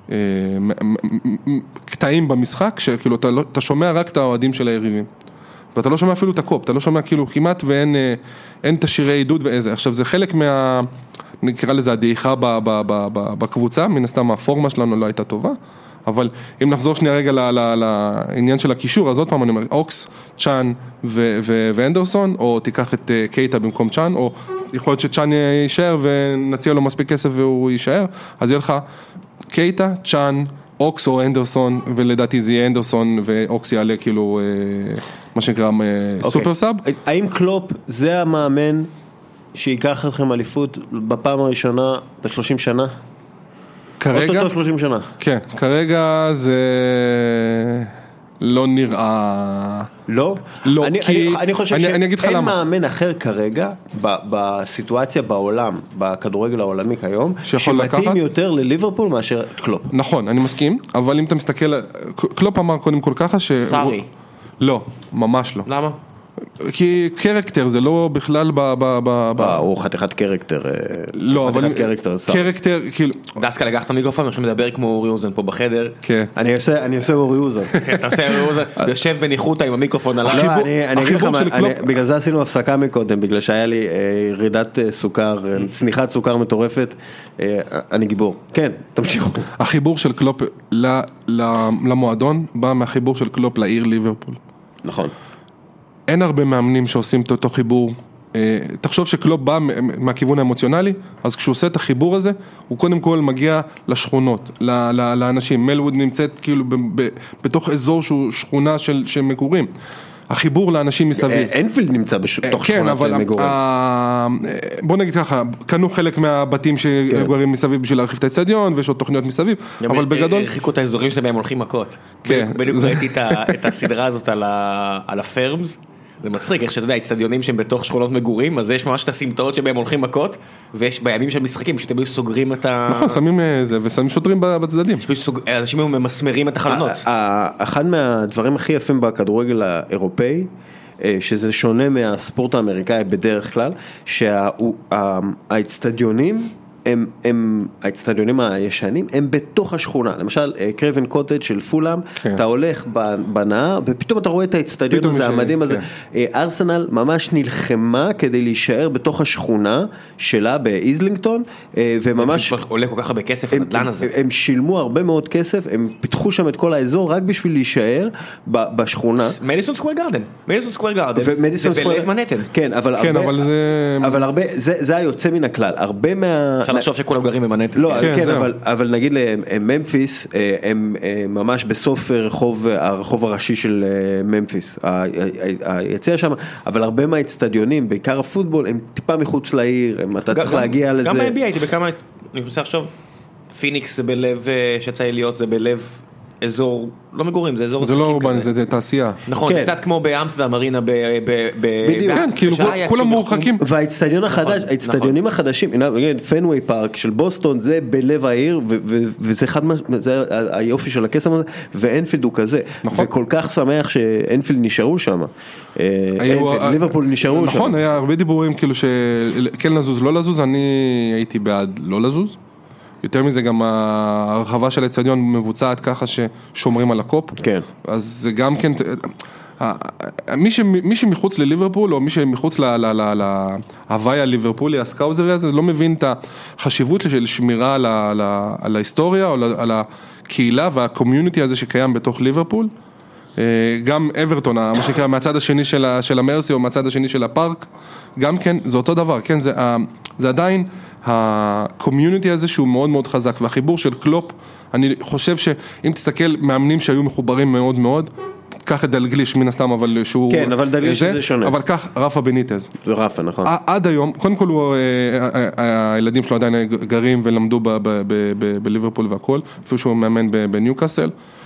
קטעים במשחק, שכאילו אתה שומע רק את האוהדים של היריבים. ואתה לא שומע אפילו את הקופ, אתה לא שומע כאילו כמעט ואין את השירי עידוד ואיזה. עכשיו זה חלק נקרא לזה הדעיכה בקבוצה, מן הסתם הפורמה שלנו לא הייתה טובה, אבל אם נחזור שנייה רגע לעניין של הקישור, אז עוד פעם אני אומר, אוקס, צ'אן ואנדרסון, או תיקח את קייטה במקום צ'אן, או יכול להיות שצ'אן יישאר ונציע לו מספיק כסף והוא יישאר, אז יהיה לך קייטה, צ'אן, אוקס או אנדרסון, ולדעתי זה יהיה אנדרסון ואוקס יעלה כאילו, מה שנקרא סופר סאב. האם קלופ זה המאמן שיקח לכם אליפות בפעם הראשונה ב-30 שנה? כרגע? אותו 30 שנה. כן, כרגע זה לא נראה... לא? לא, אני חושב שאין מאמן אחר כרגע בסיטואציה בעולם, בכדורגל העולמי כיום, שמתאים יותר לליברפול מאשר קלופ. נכון, אני מסכים, אבל אם אתה מסתכל, קלופ אמר קודם כל ככה סארי. לא, ממש לא. למה? כי קרקטר זה לא בכלל הוא חתיכת קרקטר. לא, אבל קרקטר כאילו דסקה לקח את המיקרופון עכשיו מדבר כמו אורי אוזן פה בחדר. כן. אני עושה אורי אוזן. אתה עושה אורי אוזן, יושב בניחותא עם המיקרופון עליו. אני אגיד לך, בגלל זה עשינו הפסקה מקודם, בגלל שהיה לי ירידת סוכר, צניחת סוכר מטורפת, אני גיבור. כן, תמשיכו. החיבור של קלופ למועדון בא מהחיבור של קלופ לעיר ליברפול. נכון. אין הרבה מאמנים שעושים את אותו חיבור. תחשוב שקלופ בא מהכיוון האמוציונלי, אז כשהוא עושה את החיבור הזה, הוא קודם כל מגיע לשכונות, לאנשים. מלווד נמצאת כאילו בתוך אזור שהוא שכונה של מגורים. החיבור לאנשים מסביב. אנפילד נמצא בתוך שכונת מגורים. בוא נגיד ככה, קנו חלק מהבתים שגורים מסביב בשביל להרחיב את האצטדיון, ויש עוד תוכניות מסביב, אבל בגדול... הרחיקו את האזורים שבהם הולכים מכות. בדיוק ראיתי את הסדרה הזאת על הפרמס, זה מצחיק, איך שאתה יודע, האצטדיונים שהם בתוך שכונות מגורים, אז יש ממש את הסמטאות שבהם הולכים מכות, ויש בימים של משחקים, שאתם סוגרים את ה... נכון, שמים זה, ושמים שוטרים בצדדים. אנשים ממסמרים את החלונות. אחד מהדברים הכי יפים בכדורגל האירופאי, שזה שונה מהספורט האמריקאי בדרך כלל, שהאצטדיונים, האצטדיונים הישנים הם בתוך השכונה, למשל קרבן קוטג' של פולאם, אתה הולך בנהר ופתאום אתה רואה את האצטדיון הזה המדהים הזה. ארסנל ממש נלחמה כדי להישאר בתוך השכונה שלה באיזלינגטון, וממש עולה כל כך הרבה כסף הנדל"ן הזה. הם שילמו הרבה מאוד כסף, הם פיתחו שם את כל האזור רק בשביל להישאר בשכונה. מדיסון סקוואר גארדן, זה בלב מנהטן. כן, אבל הרבה, זה היוצא מן הכלל, הרבה אפשר לחשוב שכולם גרים במנהטן. לא, כן, אבל נגיד ממפיס, הם ממש בסוף הרחוב הראשי של ממפיס, היציע שם, אבל הרבה מהאצטדיונים, בעיקר הפוטבול, הם טיפה מחוץ לעיר, אתה צריך להגיע לזה. גם ב-NBA הייתי בכמה, אני חושב עכשיו, פיניקס זה בלב, שיצא להיות, זה בלב אזור, לא מגורים, זה אזור זה לא אורבן, זה תעשייה. נכון, זה קצת כמו באמסטרדם, מרינה, כן, כאילו כולם מורחקים. והאצטדיון החדש, האצטדיונים החדשים, פנוויי פארק של בוסטון, זה בלב העיר, וזה היופי של הקסם הזה, ואנפילד הוא כזה, וכל כך שמח שאנפילד נשארו שם, ליברפול נשארו שם. נכון, היה הרבה דיבורים כאילו שכן לזוז, לא לזוז, אני הייתי בעד לא לזוז. יותר מזה גם הרחבה של האצטדיון מבוצעת ככה ששומרים על הקופ. כן. אז זה גם כן, מי שמחוץ לליברפול, או מי שמחוץ להוואי הליברפולי, הסקאוזרי הזה, לא מבין את החשיבות של שמירה על ההיסטוריה, או על הקהילה והקומיוניטי הזה שקיים בתוך ליברפול. גם אברטון, מה שנקרא, מהצד השני של המרסי, או מהצד השני של הפארק, גם כן, זה אותו דבר, כן, זה עדיין הקומיוניטי הזה שהוא מאוד מאוד חזק, והחיבור של קלופ, אני חושב שאם תסתכל מאמנים שהיו מחוברים מאוד מאוד, קח את דלגליש מן הסתם, אבל שהוא... כן, אבל דלגליש זה שונה. אבל קח רפה בניטז. זה רפה, נכון. עד היום, קודם כל הילדים שלו עדיין גרים ולמדו בליברפול והכל, אפילו שהוא מאמן בניוקאסל.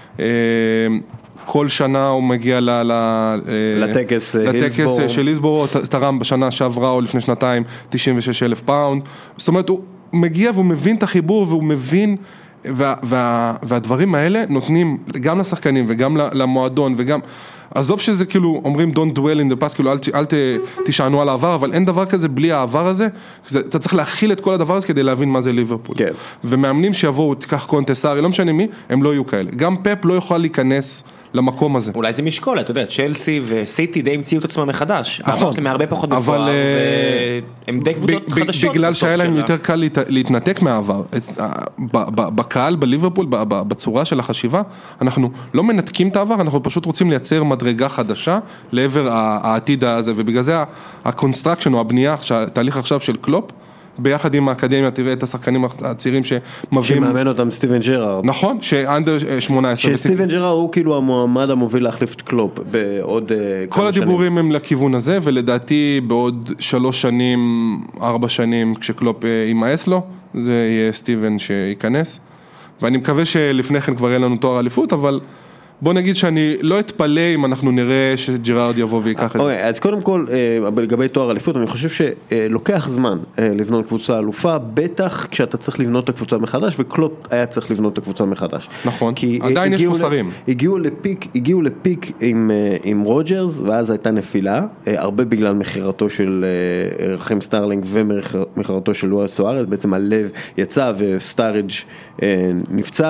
כל שנה הוא מגיע לטקס של היסבורו, תרם בשנה שעברה או לפני שנתיים 96,000 פאונד. זאת אומרת, הוא מגיע והוא מבין את החיבור והוא מבין... והדברים האלה נותנים גם לשחקנים וגם למועדון וגם, עזוב שזה כאילו אומרים don't dwell in the past, כאילו אל תשענו על העבר, אבל אין דבר כזה בלי העבר הזה, אתה צריך להכיל את כל הדבר הזה כדי להבין מה זה ליברפול. כן. ומאמנים שיבואו, תיקח קונטה סארי, לא משנה מי, הם לא יהיו כאלה. גם פפ לא יוכל להיכנס למקום הזה. אולי זה משקול, אתה יודע, צ'לסי וסיטי די המציאו את עצמם מחדש. נכון. הם הרבה פחות בפוער, והם די קבוצות חדשות. בגלל שהיה להם יותר קל להתנתק מהעבר. בקהל, בליברפול, בצורה של החשיבה, אנחנו לא מנתקים את העבר, אנחנו פשוט רוצים לייצר מדרגה חדשה לעבר העתיד הזה, ובגלל זה הקונסטרקשן או הבנייה, התהליך עכשיו של קלופ, ביחד עם האקדמיה, תראה את השחקנים הצעירים שמביאים... שמאמן אותם סטיבן ג'רארד. נכון, שאנדר 18. שסטיבן ג'רארד הוא כאילו המועמד המוביל להחליף את קלופ בעוד כמה שנים. כל הדיבורים הם לכיוון הזה, ולדעתי בעוד 3 שנים, 4 שנים, כשקלופ יימאס לו, זה יהיה סטיבן שייכנס. ואני מקווה שלפני כן כבר יהיה לנו תואר אליפות, אבל... בוא נגיד שאני לא אתפלא אם אנחנו נראה שג'רארד יבוא ויקח את זה. אז קודם כל, לגבי תואר אליפות, אני חושב שלוקח זמן לבנות קבוצה אלופה, בטח כשאתה צריך לבנות את הקבוצה מחדש, וקלופ היה צריך לבנות את הקבוצה מחדש. נכון, עדיין יש חוסרים. הגיעו לפיק עם רוג'רס, ואז הייתה נפילה, הרבה בגלל מחירתו של רחים סטארלינג ומחירתו של לואיס סוארז, בעצם הלב יצא וסטאריג' נפצע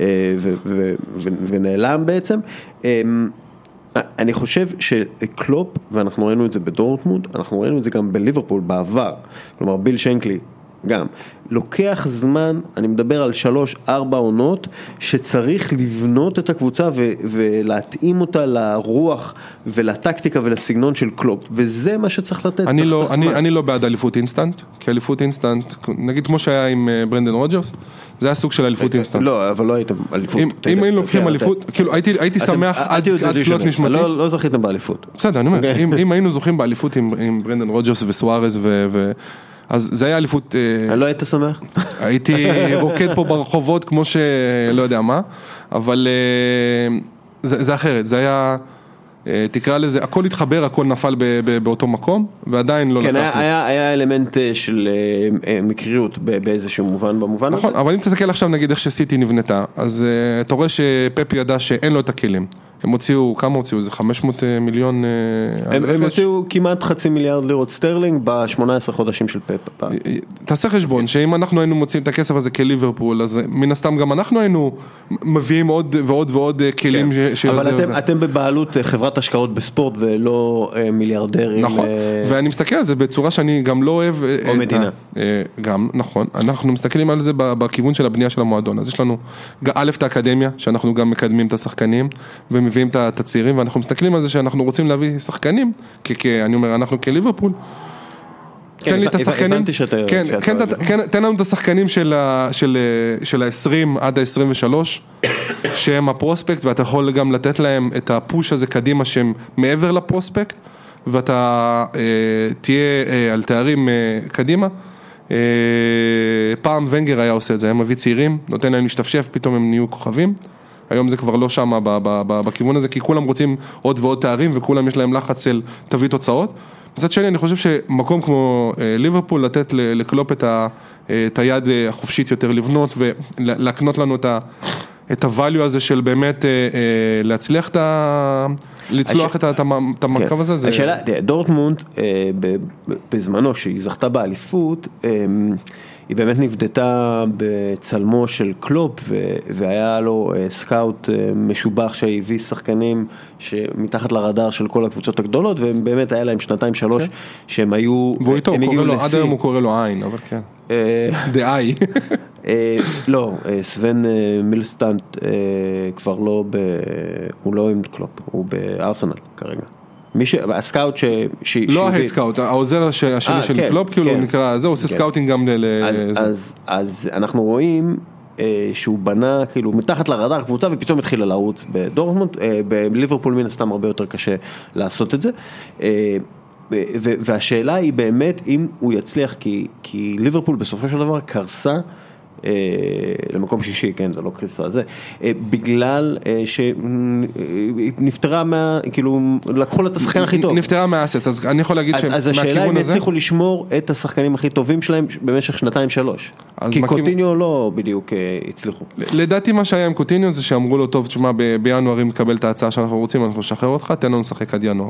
ונעלם בעצם. אני חושב שקלופ, ואנחנו ראינו את זה בדורטמונד, אנחנו ראינו את זה גם בליברפול בעבר, כלומר ביל שנקלי גם, לוקח זמן, אני מדבר על 3-4 עונות, שצריך לבנות את הקבוצה ולהתאים אותה לרוח ולטקטיקה ולסגנון של קלופ, וזה מה שצריך לתת. אני לא בעד אליפות אינסטנט, כי אליפות אינסטנט, נגיד כמו שהיה עם ברנדן רוג'רס, זה היה סוג של אליפות אינסטנט. לא, אבל לא הייתם אליפות. אם היינו לוקחים אליפות, כאילו הייתי שמח עד כלות נשמתי. לא זכיתם באליפות. בסדר, אני אומר, אם היינו זוכים באליפות עם ברנדן רוג'רס וסוארז אז זה היה אליפות... לא היית שמח? הייתי רוקד פה ברחובות כמו שלא יודע מה, אבל זה אחרת, זה היה, תקרא לזה, הכל התחבר, הכל נפל באותו מקום, ועדיין לא לקחנו. כן, היה אלמנט של מקריות באיזשהו מובן, במובן הזה. נכון, אבל אם תסתכל עכשיו נגיד איך שסיטי נבנתה, אז אתה רואה שפפ ידע שאין לו את הכלים. הם הוציאו, כמה הוציאו? זה 500 מיליון... הם הוציאו כמעט 500 מיליארד לירות סטרלינג ב-18 חודשים של פפ. תעשה חשבון, שאם אנחנו היינו מוצאים את הכסף הזה כליברפול, אז מן הסתם גם אנחנו היינו מביאים עוד ועוד ועוד כלים. אבל אתם בבעלות חברת השקעות בספורט ולא מיליארדרים. נכון, ואני מסתכל על זה בצורה שאני גם לא אוהב... או מדינה. גם, נכון. אנחנו מסתכלים על זה בכיוון של הבנייה של המועדון. אז יש לנו א' את האקדמיה, שאנחנו גם מקדמים את השחקנים, ומביאים את הצעירים, ואנחנו מסתכלים על זה שאנחנו רוצים להביא שחקנים, כי אני אומר, אנחנו כליברפול, תן לי את השחקנים, תן לנו את השחקנים של ה-20 עד ה-23, שהם הפרוספקט, ואתה יכול גם לתת להם את הפוש הזה קדימה, שהם מעבר לפרוספקט, ואתה תהיה על תארים קדימה. פעם ונגר היה עושה את זה, היה מביא צעירים, נותן להם להשתפשף, פתאום הם נהיו כוכבים. היום זה כבר לא שם בכיוון הזה, כי כולם רוצים עוד ועוד תארים, וכולם יש להם לחץ של תביא תוצאות. מצד שני, אני חושב שמקום כמו ליברפול, לתת לקלופ את היד החופשית יותר לבנות, ולהקנות לנו את הvalue הזה של באמת להצליח לצלוח את המרכב הזה. השאלה, דורטמונד, בזמנו שהיא זכתה באליפות, היא באמת נבדתה בצלמו של קלופ, והיה לו סקאוט משובח שהביא שחקנים שמתחת לרדאר של כל הקבוצות הגדולות, והם באמת היה להם 2-3 שהם היו... והוא איתו, עד היום הוא קורא לו עין, אבל כן. דאי. לא, סוון מילסטנט כבר לא, הוא לא עם קלופ, הוא בארסנל כרגע. הסקאוט לא ההדסקאוט, העוזר השני של קלופ, כאילו נקרא, זה עושה סקאוטינג גם אז אנחנו רואים שהוא בנה כאילו מתחת לרדאר קבוצה ופתאום התחילה לערוץ בדורטמונד, בליברפול מן הסתם הרבה יותר קשה לעשות את זה, והשאלה היא באמת אם הוא יצליח, כי ליברפול בסופו של דבר קרסה למקום שישי, כן, זה לא קריסה, זה בגלל שנפטרה כאילו לקחו לה את השחקן הכי טוב, נפטרה מהאסס, אז אני יכול להגיד אז השאלה אם הצליחו לשמור את השחקנים הכי טובים שלהם במשך 2-3, כי קוטיניו לא בדיוק הצליחו. לדעתי מה שהיה עם קוטיניו זה שאמרו לו, טוב, תשמע, בינואר אם נקבל את ההצעה שאנחנו רוצים, אנחנו נשחרר אותך, תן לנו לשחק עד ינואר.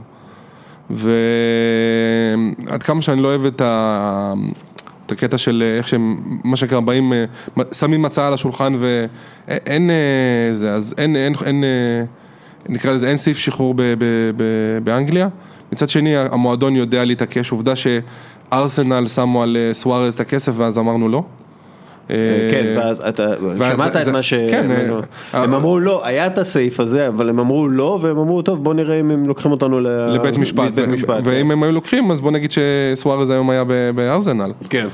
ועד כמה שאני לא אוהב את הקטע של איך שהם, מה שקרה, באים, שמים הצעה על השולחן ואין זה, אז אין, נקרא לזה, אין סעיף שחרור באנגליה. מצד שני, המועדון יודע להתעקש, עובדה שארסנל שמו על סוארז את הכסף, ואז אמרנו לא. כן, ואז אתה שמעת את מה שהם אמרו לא, היה את הסעיף הזה, אבל הם אמרו לא, והם אמרו טוב, בוא נראה אם הם לוקחים אותנו לבית משפט, ואם הם היו לוקחים, אז בוא נגיד שסוארז היום היה בארסנל. כן.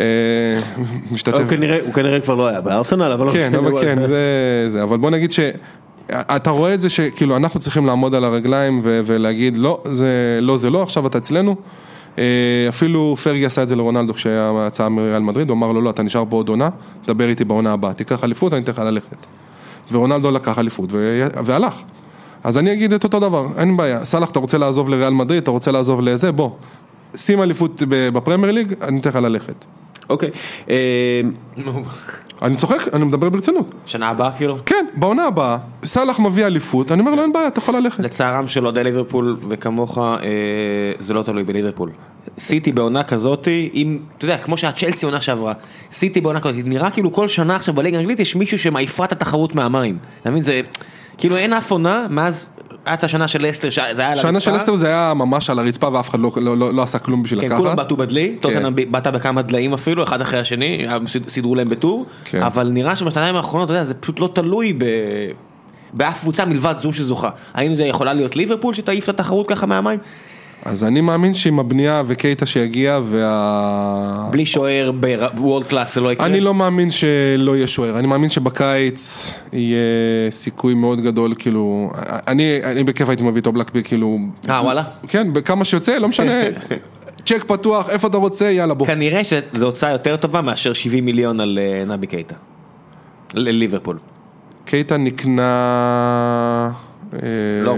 הוא כנראה כבר לא היה בארסנל, אבל אבל בוא נגיד אתה רואה את זה שכאילו אנחנו צריכים לעמוד על הרגליים ולהגיד לא, זה לא, עכשיו אתה אצלנו. אפילו פרגי עשה את זה לרונלדו כשהיה הצעה מריאל מדריד, הוא אמר לו לא, אתה נשאר פה עוד עונה, דבר איתי בעונה הבאה, תיקח אליפות, אני אתן לך ללכת. ורונלדו לקח אליפות והלך. אז אני אגיד את אותו דבר, אין בעיה, סלח, אתה רוצה לעזוב לריאל מדריד, אתה רוצה לעזוב לזה, בוא, שים אליפות בפרמייר ליג, אני אתן לך ללכת. אוקיי. אני צוחק, אני מדבר ברצינות. שנה הבאה כאילו? כן, בעונה הבאה, סלח מביא אליפות, אני אומר לו אין בעיה, אתה יכול ללכת. לצערם של אוהדי ליברפול וכמוך, זה לא תלוי בליברפול. סיטי בעונה כזאת, אם, אתה יודע, כמו שהצ'לסי עונה שעברה, סיטי בעונה כזאת, נראה כאילו כל שנה עכשיו בליגה האנגלית יש מישהו שמעיפה את התחרות מהמים. אתה מבין, זה, כאילו אין אף עונה, מאז הייתה השנה של לסטר, זה היה על הרצפה. שנה של לסטר זה היה ממש על הרצפה, ואף אחד לא עשה כלום בשביל לקחת. כן, כולם באתו בדלי, טוטנהאם באת בכמה דליים אפילו, אחד אחרי השני, סידרו להם בטור, אבל נראה שבשנתיים האחרונות, אתה יודע, זה פשוט לא תלוי באף קבוצה מלבד זו שזוכה. האם זה יכולה להיות ליברפול שתעיף את התחרות ככה מהמים? אז אני מאמין שעם הבנייה וקייטה שיגיע בלי שוער בוולד קלאס זה לא יקרה? אני לא מאמין שלא יהיה שוער, אני מאמין שבקיץ יהיה סיכוי מאוד גדול, כאילו, אני בכיף הייתי מביא את אובלק כאילו... וואלה? כן, בכמה שיוצא, לא משנה, צ'ק פתוח, איפה אתה רוצה, יאללה בוא. כנראה שזו הוצאה יותר טובה מאשר 70 מיליון על נבי קייטה, לליברפול. קייטה נקנה... לא,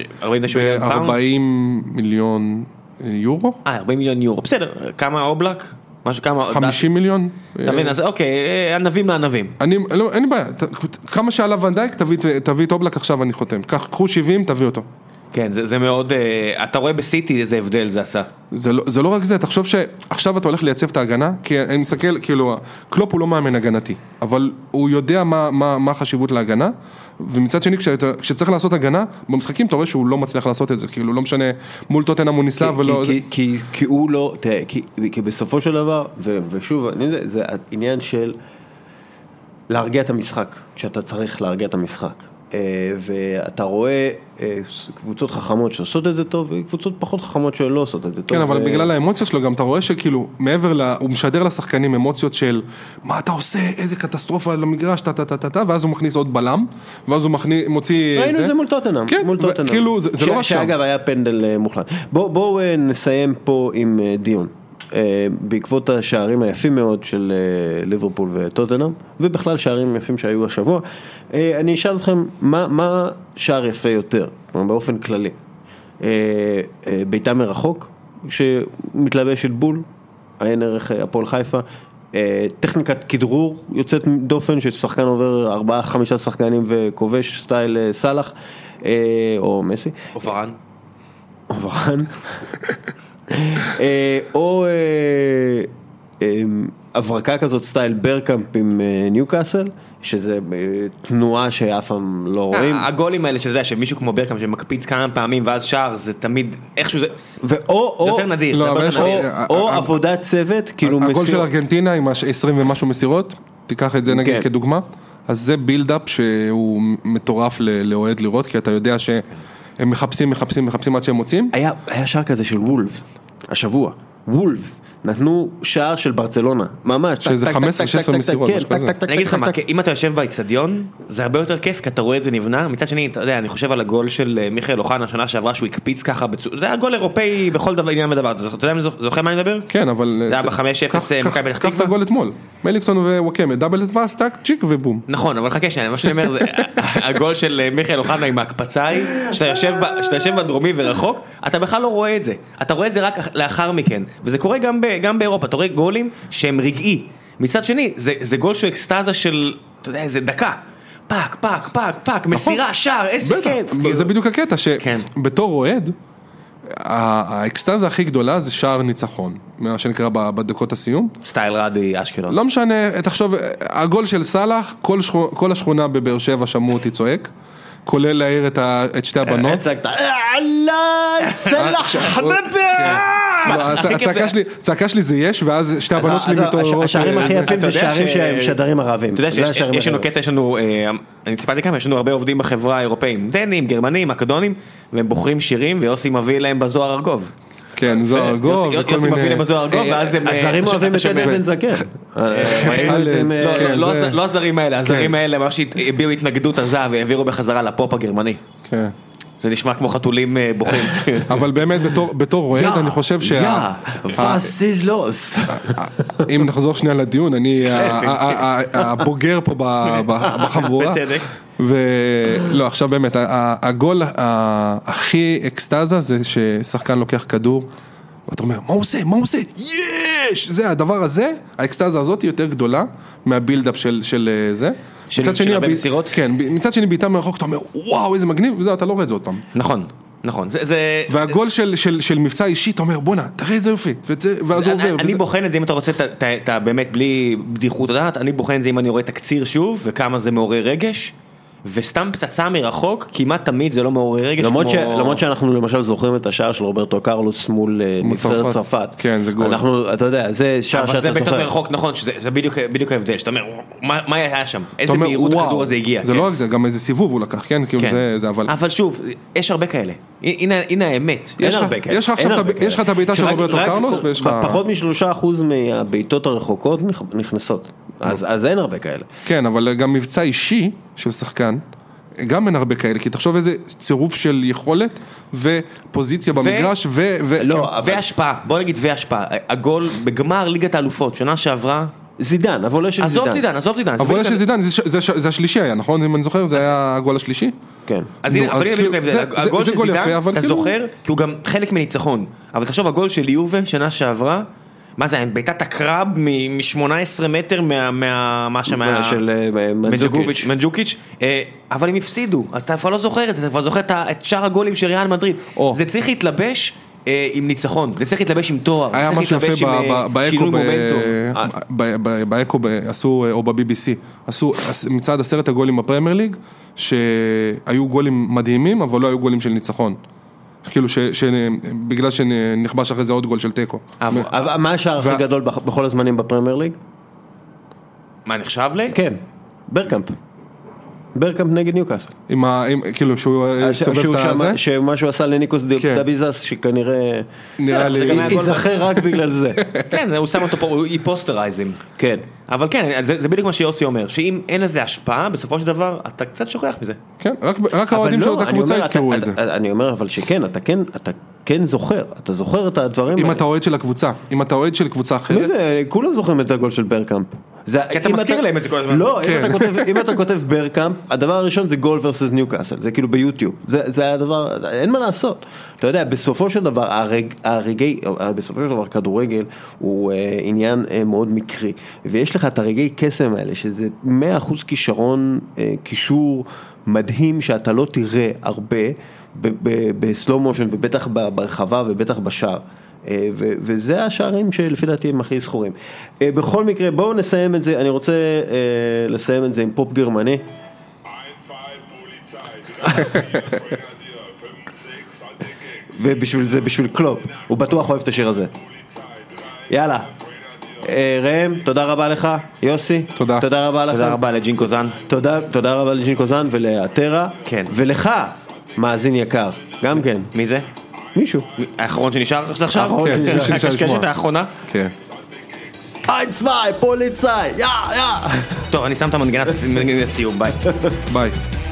40 מיליון יורו? 40 מיליון יורו, בסדר, כמה אובלק? 50 מיליון? אתה מבין, אז אוקיי, ענבים לענבים. אין בעיה, כמה שעלה ונדייק, תביא את אובלק עכשיו אני חותם, קחו 70, תביא אותו. כן, זה מאוד, אתה רואה בסיטי איזה הבדל זה עשה. זה לא רק זה, תחשוב שעכשיו אתה הולך לייצב את ההגנה, כי אני מסתכל, כאילו, קלופ הוא לא מאמן הגנתי, אבל הוא יודע מה החשיבות להגנה, ומצד שני, כשצריך לעשות הגנה, במשחקים אתה רואה שהוא לא מצליח לעשות את זה, כאילו, לא משנה, מול טוטנהאם הוא ניסה ולא... כי הוא לא, תראה, כי בסופו של דבר, ושוב, זה עניין של להרגיע את המשחק, כשאתה צריך להרגיע את המשחק. ואתה רואה קבוצות חכמות שעושות את זה טוב וקבוצות פחות חכמות שלא עושות את זה טוב. כן, אבל בגלל האמוציות שלו גם אתה רואה שכאילו מעבר הוא משדר לשחקנים אמוציות של מה אתה עושה, איזה קטסטרופה למגרש, ואז הוא מכניס עוד בלם, ואז הוא מוציא... ראינו את זה מול טוטנהאם. כן, כאילו זה לא רק שם. שאגב היה פנדל מוחלט. בואו נסיים פה עם דיון. בעקבות השערים היפים מאוד של ליברפול וטוטנהאם, ובכלל שערים יפים שהיו השבוע, אני אשאל אתכם, מה שער יפה יותר, באופן כללי? ביתה מרחוק, שמתלבש של בול, עין ערך הפועל חיפה, טכניקת כדרור יוצאת דופן, ששחקן עובר 4-5 שחקנים וכובש סטייל סלח, או מסי. או פרן. או הברקה כזאת סטייל ברקאמפ עם ניוקאסל, שזה תנועה שאף פעם לא רואים. הגולים האלה שזה שמישהו כמו ברקאמפ שמקפיץ כמה פעמים ואז שער, זה תמיד איכשהו זה יותר נדיר. או עבודת צוות, כאילו הגול של ארגנטינה עם 20 ומשהו מסירות, תיקח את זה נגיד כדוגמה, אז זה בילדאפ שהוא מטורף לאוהד לראות, כי אתה יודע ש... הם מחפשים עד שהם מוצאים. היה שער כזה של וולפס, השבוע, וולפס, נתנו שער של ברצלונה, ממש. שזה 15-16 מסירות, משהו כזה. אני אגיד לך מה, אם אתה יושב באצטדיון, זה הרבה יותר כיף, כי אתה רואה את זה נבנה. מצד שני, אתה יודע, אני חושב על הגול של מיכאל אוחנה, השנה שעברה, שהוא הקפיץ ככה, זה היה גול אירופאי בכל דבר, עניין ודבר. אתה יודע אם זוכר מה אני מדבר? כן, אבל... זה היה ב-5-0 מכבי פתח תקווה. קח את הגול אתמול. מליקסון ווואקמה, דאבל אדפס, טאק, צ'יק ובום. נכון, אבל חכה שנייה, מה שאני אומר זה, הגול של מיכאל אוחנה עם ההקפצה היא, שאתה יושב בדרומי ורחוק, אתה בכלל לא רואה את זה. אתה רואה את זה רק לאחר מכן. וזה קורה גם באירופה. אתה רואה גולים שהם רגעי. מצד שני, זה גול שהוא אקסטאזה של, אתה יודע, זה דקה. פאק, מסירה, שער, איזה כיף. זה בדיוק הקטע, שבתור רועד, האקסטאזה הכי גדולה זה שער ניצחון, מה שנקרא בדקות הסיום. סטייל רדי אשקלון. לא משנה, תחשוב, הגול של סלאח, כל השכונה בבאר שבע שמעו אותי צועק, כולל להעיר את שתי הבנות. אללה, סלאח, חבבי! צעקה שלי זה יש, ואז שתי הבנות שלי מתעוררות. השערים הכי יפים זה שערים שהם שדרים ערבים. אתה יודע שיש לנו קטע, אני ציפרתי כמה, יש לנו הרבה עובדים בחברה האירופאים, דנים, גרמנים, מקדונים, והם בוחרים שירים, ויוסי מביא להם בזוהר ארגוב. כן, זוהר ארגוב. יוסי מביא להם בזוהר ארגוב, ואז הם... הזרים אוהבים את אבן זקן. לא הזרים האלה, הזרים האלה ממש הביאו התנגדות עזה, והעבירו בחזרה לפופ הגרמני. כן. זה נשמע כמו חתולים בוכים. אבל באמת בתור רועד אני חושב was ist los? אם נחזור שנייה לדיון, אני הבוגר פה בחבורה. בצדק. ולא, עכשיו באמת, הגול הכי אקסטאזה זה ששחקן לוקח כדור, ואתה אומר, מה הוא עושה? יש! זה הדבר הזה, האקסטאזה הזאת היא יותר גדולה מהבילדאפ של זה. של הרבה מסירות? כן, מצד שני בעיטה מרחוק, אתה אומר, וואו, איזה מגניב, וזה, אתה לא רואה את זה עוד פעם. נכון. והגול של מבצע אישי, אתה אומר, בוא'נה, תראה את זה יופי, ואז הוא עובר. אני בוחן את זה, אם אתה רוצה, אתה באמת בלי בדיחות הדעת, אני בוחן את זה אם אני רואה תקציר שוב, וכמה זה מעורר רגש, וסתם פצצה מרחוק, כמעט תמיד זה לא מעורר רגש. למרות שאנחנו למשל זוכרים את השער של רוברטו קרלוס מול נבחרת צרפת. כן, זה גול. אתה יודע, זה שער שאתה זוכר. אבל זה בעיטות מרחוק, נכון, זה בדיוק ההבדל, שאתה אומר, מה היה שם? איזה מהירות הכדור הזה הגיע? זה לא רק זה, גם איזה סיבוב הוא לקח, כן? זה אבל... אבל שוב, יש הרבה כאלה. הנה האמת. יש לך את הבעיטה של רוברטו קרלוס, ויש לך... פחות מ3% מהבעיטות הרחוקות נכנסות. אז אין הרבה כאלה. כן, אבל גם מבצע אישי של שחקן, גם אין הרבה כאלה, כי תחשוב איזה צירוף של יכולת ופוזיציה במגרש והשפעה, בוא נגיד והשפעה, הגול בגמר ליגת האלופות, שנה שעברה, זידן, הוולה של זידן. עזוב זידן. הוולה של זידן, זה השלישי היה, נכון? אם אני זוכר, זה היה הגול השלישי? כן. אז הנה, אבל הנה בדיוק ההבדל, הגול של זידן, אתה זוכר, כי הוא גם חלק מניצחון, אבל תחשוב, הגול של יובה, שנה שעברה, מה זה, בעיטת הקרב מ-18 מטר מה של מנג'וקיץ', אבל הם הפסידו, אז אתה כבר לא זוכר את זה, אתה כבר זוכר את שאר הגולים של ריאל מדריד, זה צריך להתלבש עם ניצחון, זה צריך להתלבש עם תואר, היה משהו יפה באקו עשו, או ב-BBC, עשו מצד 10 הגולים בפרמייר ליג, שהיו גולים מדהימים, אבל לא היו גולים של ניצחון. כאילו בגלל שנכבש אחרי זה עוד גול של טקו. מה השער הכי גדול בכל הזמנים בפרמייר ליג? מה נחשב לי? כן, ברקאמפ נגד ניוקאסל. כאילו שהוא סובב את הזה? שמה שהוא עשה לניקוס דאביזס, שכנראה ייזכר רק בגלל זה. כן, הוא שם אותו פה, הוא פוסטרייזם. כן. אבל כן, זה בדיוק מה שיוסי אומר, שאם אין לזה השפעה, בסופו של דבר, אתה קצת שוכח מזה. כן, רק האוהדים של אותה קבוצה יזכרו את זה. אני אומר אבל שכן, אתה כן זוכר, אתה זוכר את הדברים האלה. אם אתה אוהד של הקבוצה, אם אתה אוהד של קבוצה אחרת. כולם זוכרים את הגול של ברקאמפ. כי אתה מזכיר להם את זה כל הזמן. לא, אם אתה כותב ברקאמפ, הדבר הראשון זה גול versus ניוקאסל, זה כאילו ביוטיוב, זה הדבר, אין מה לעשות. אתה יודע, בסופו של דבר, בסופו של דבר כדורגל הוא עניין מאוד מקרי, ויש לך את הרגעי קסם האלה, שזה 100% כישרון, קישור מדהים שאתה לא תראה הרבה, בסלואו מושן, ובטח ברחבה ובטח בשער. וזה השערים שלפי דעתי הם הכי זכורים. בכל מקרה, בואו נסיים את זה, אני רוצה לסיים את זה עם פופ גרמני. ובשביל זה, בשביל קלופ, הוא בטוח אוהב את השיר הזה. יאללה. ראם, תודה רבה לך, יוסי. תודה רבה לך. תודה רבה לג'ינקו זן. תודה רבה לג'ינקו זן ולאתרה. כן. ולך, מאזין יקר, גם כן. מי זה? מישהו. האחרון שנשאר עכשיו? האחרון שנשאר. הקשקשת האחרונה? כן. אין צווי, פוליצאי, יא. טוב, אני שם את המנגנת סיום, ביי. ביי.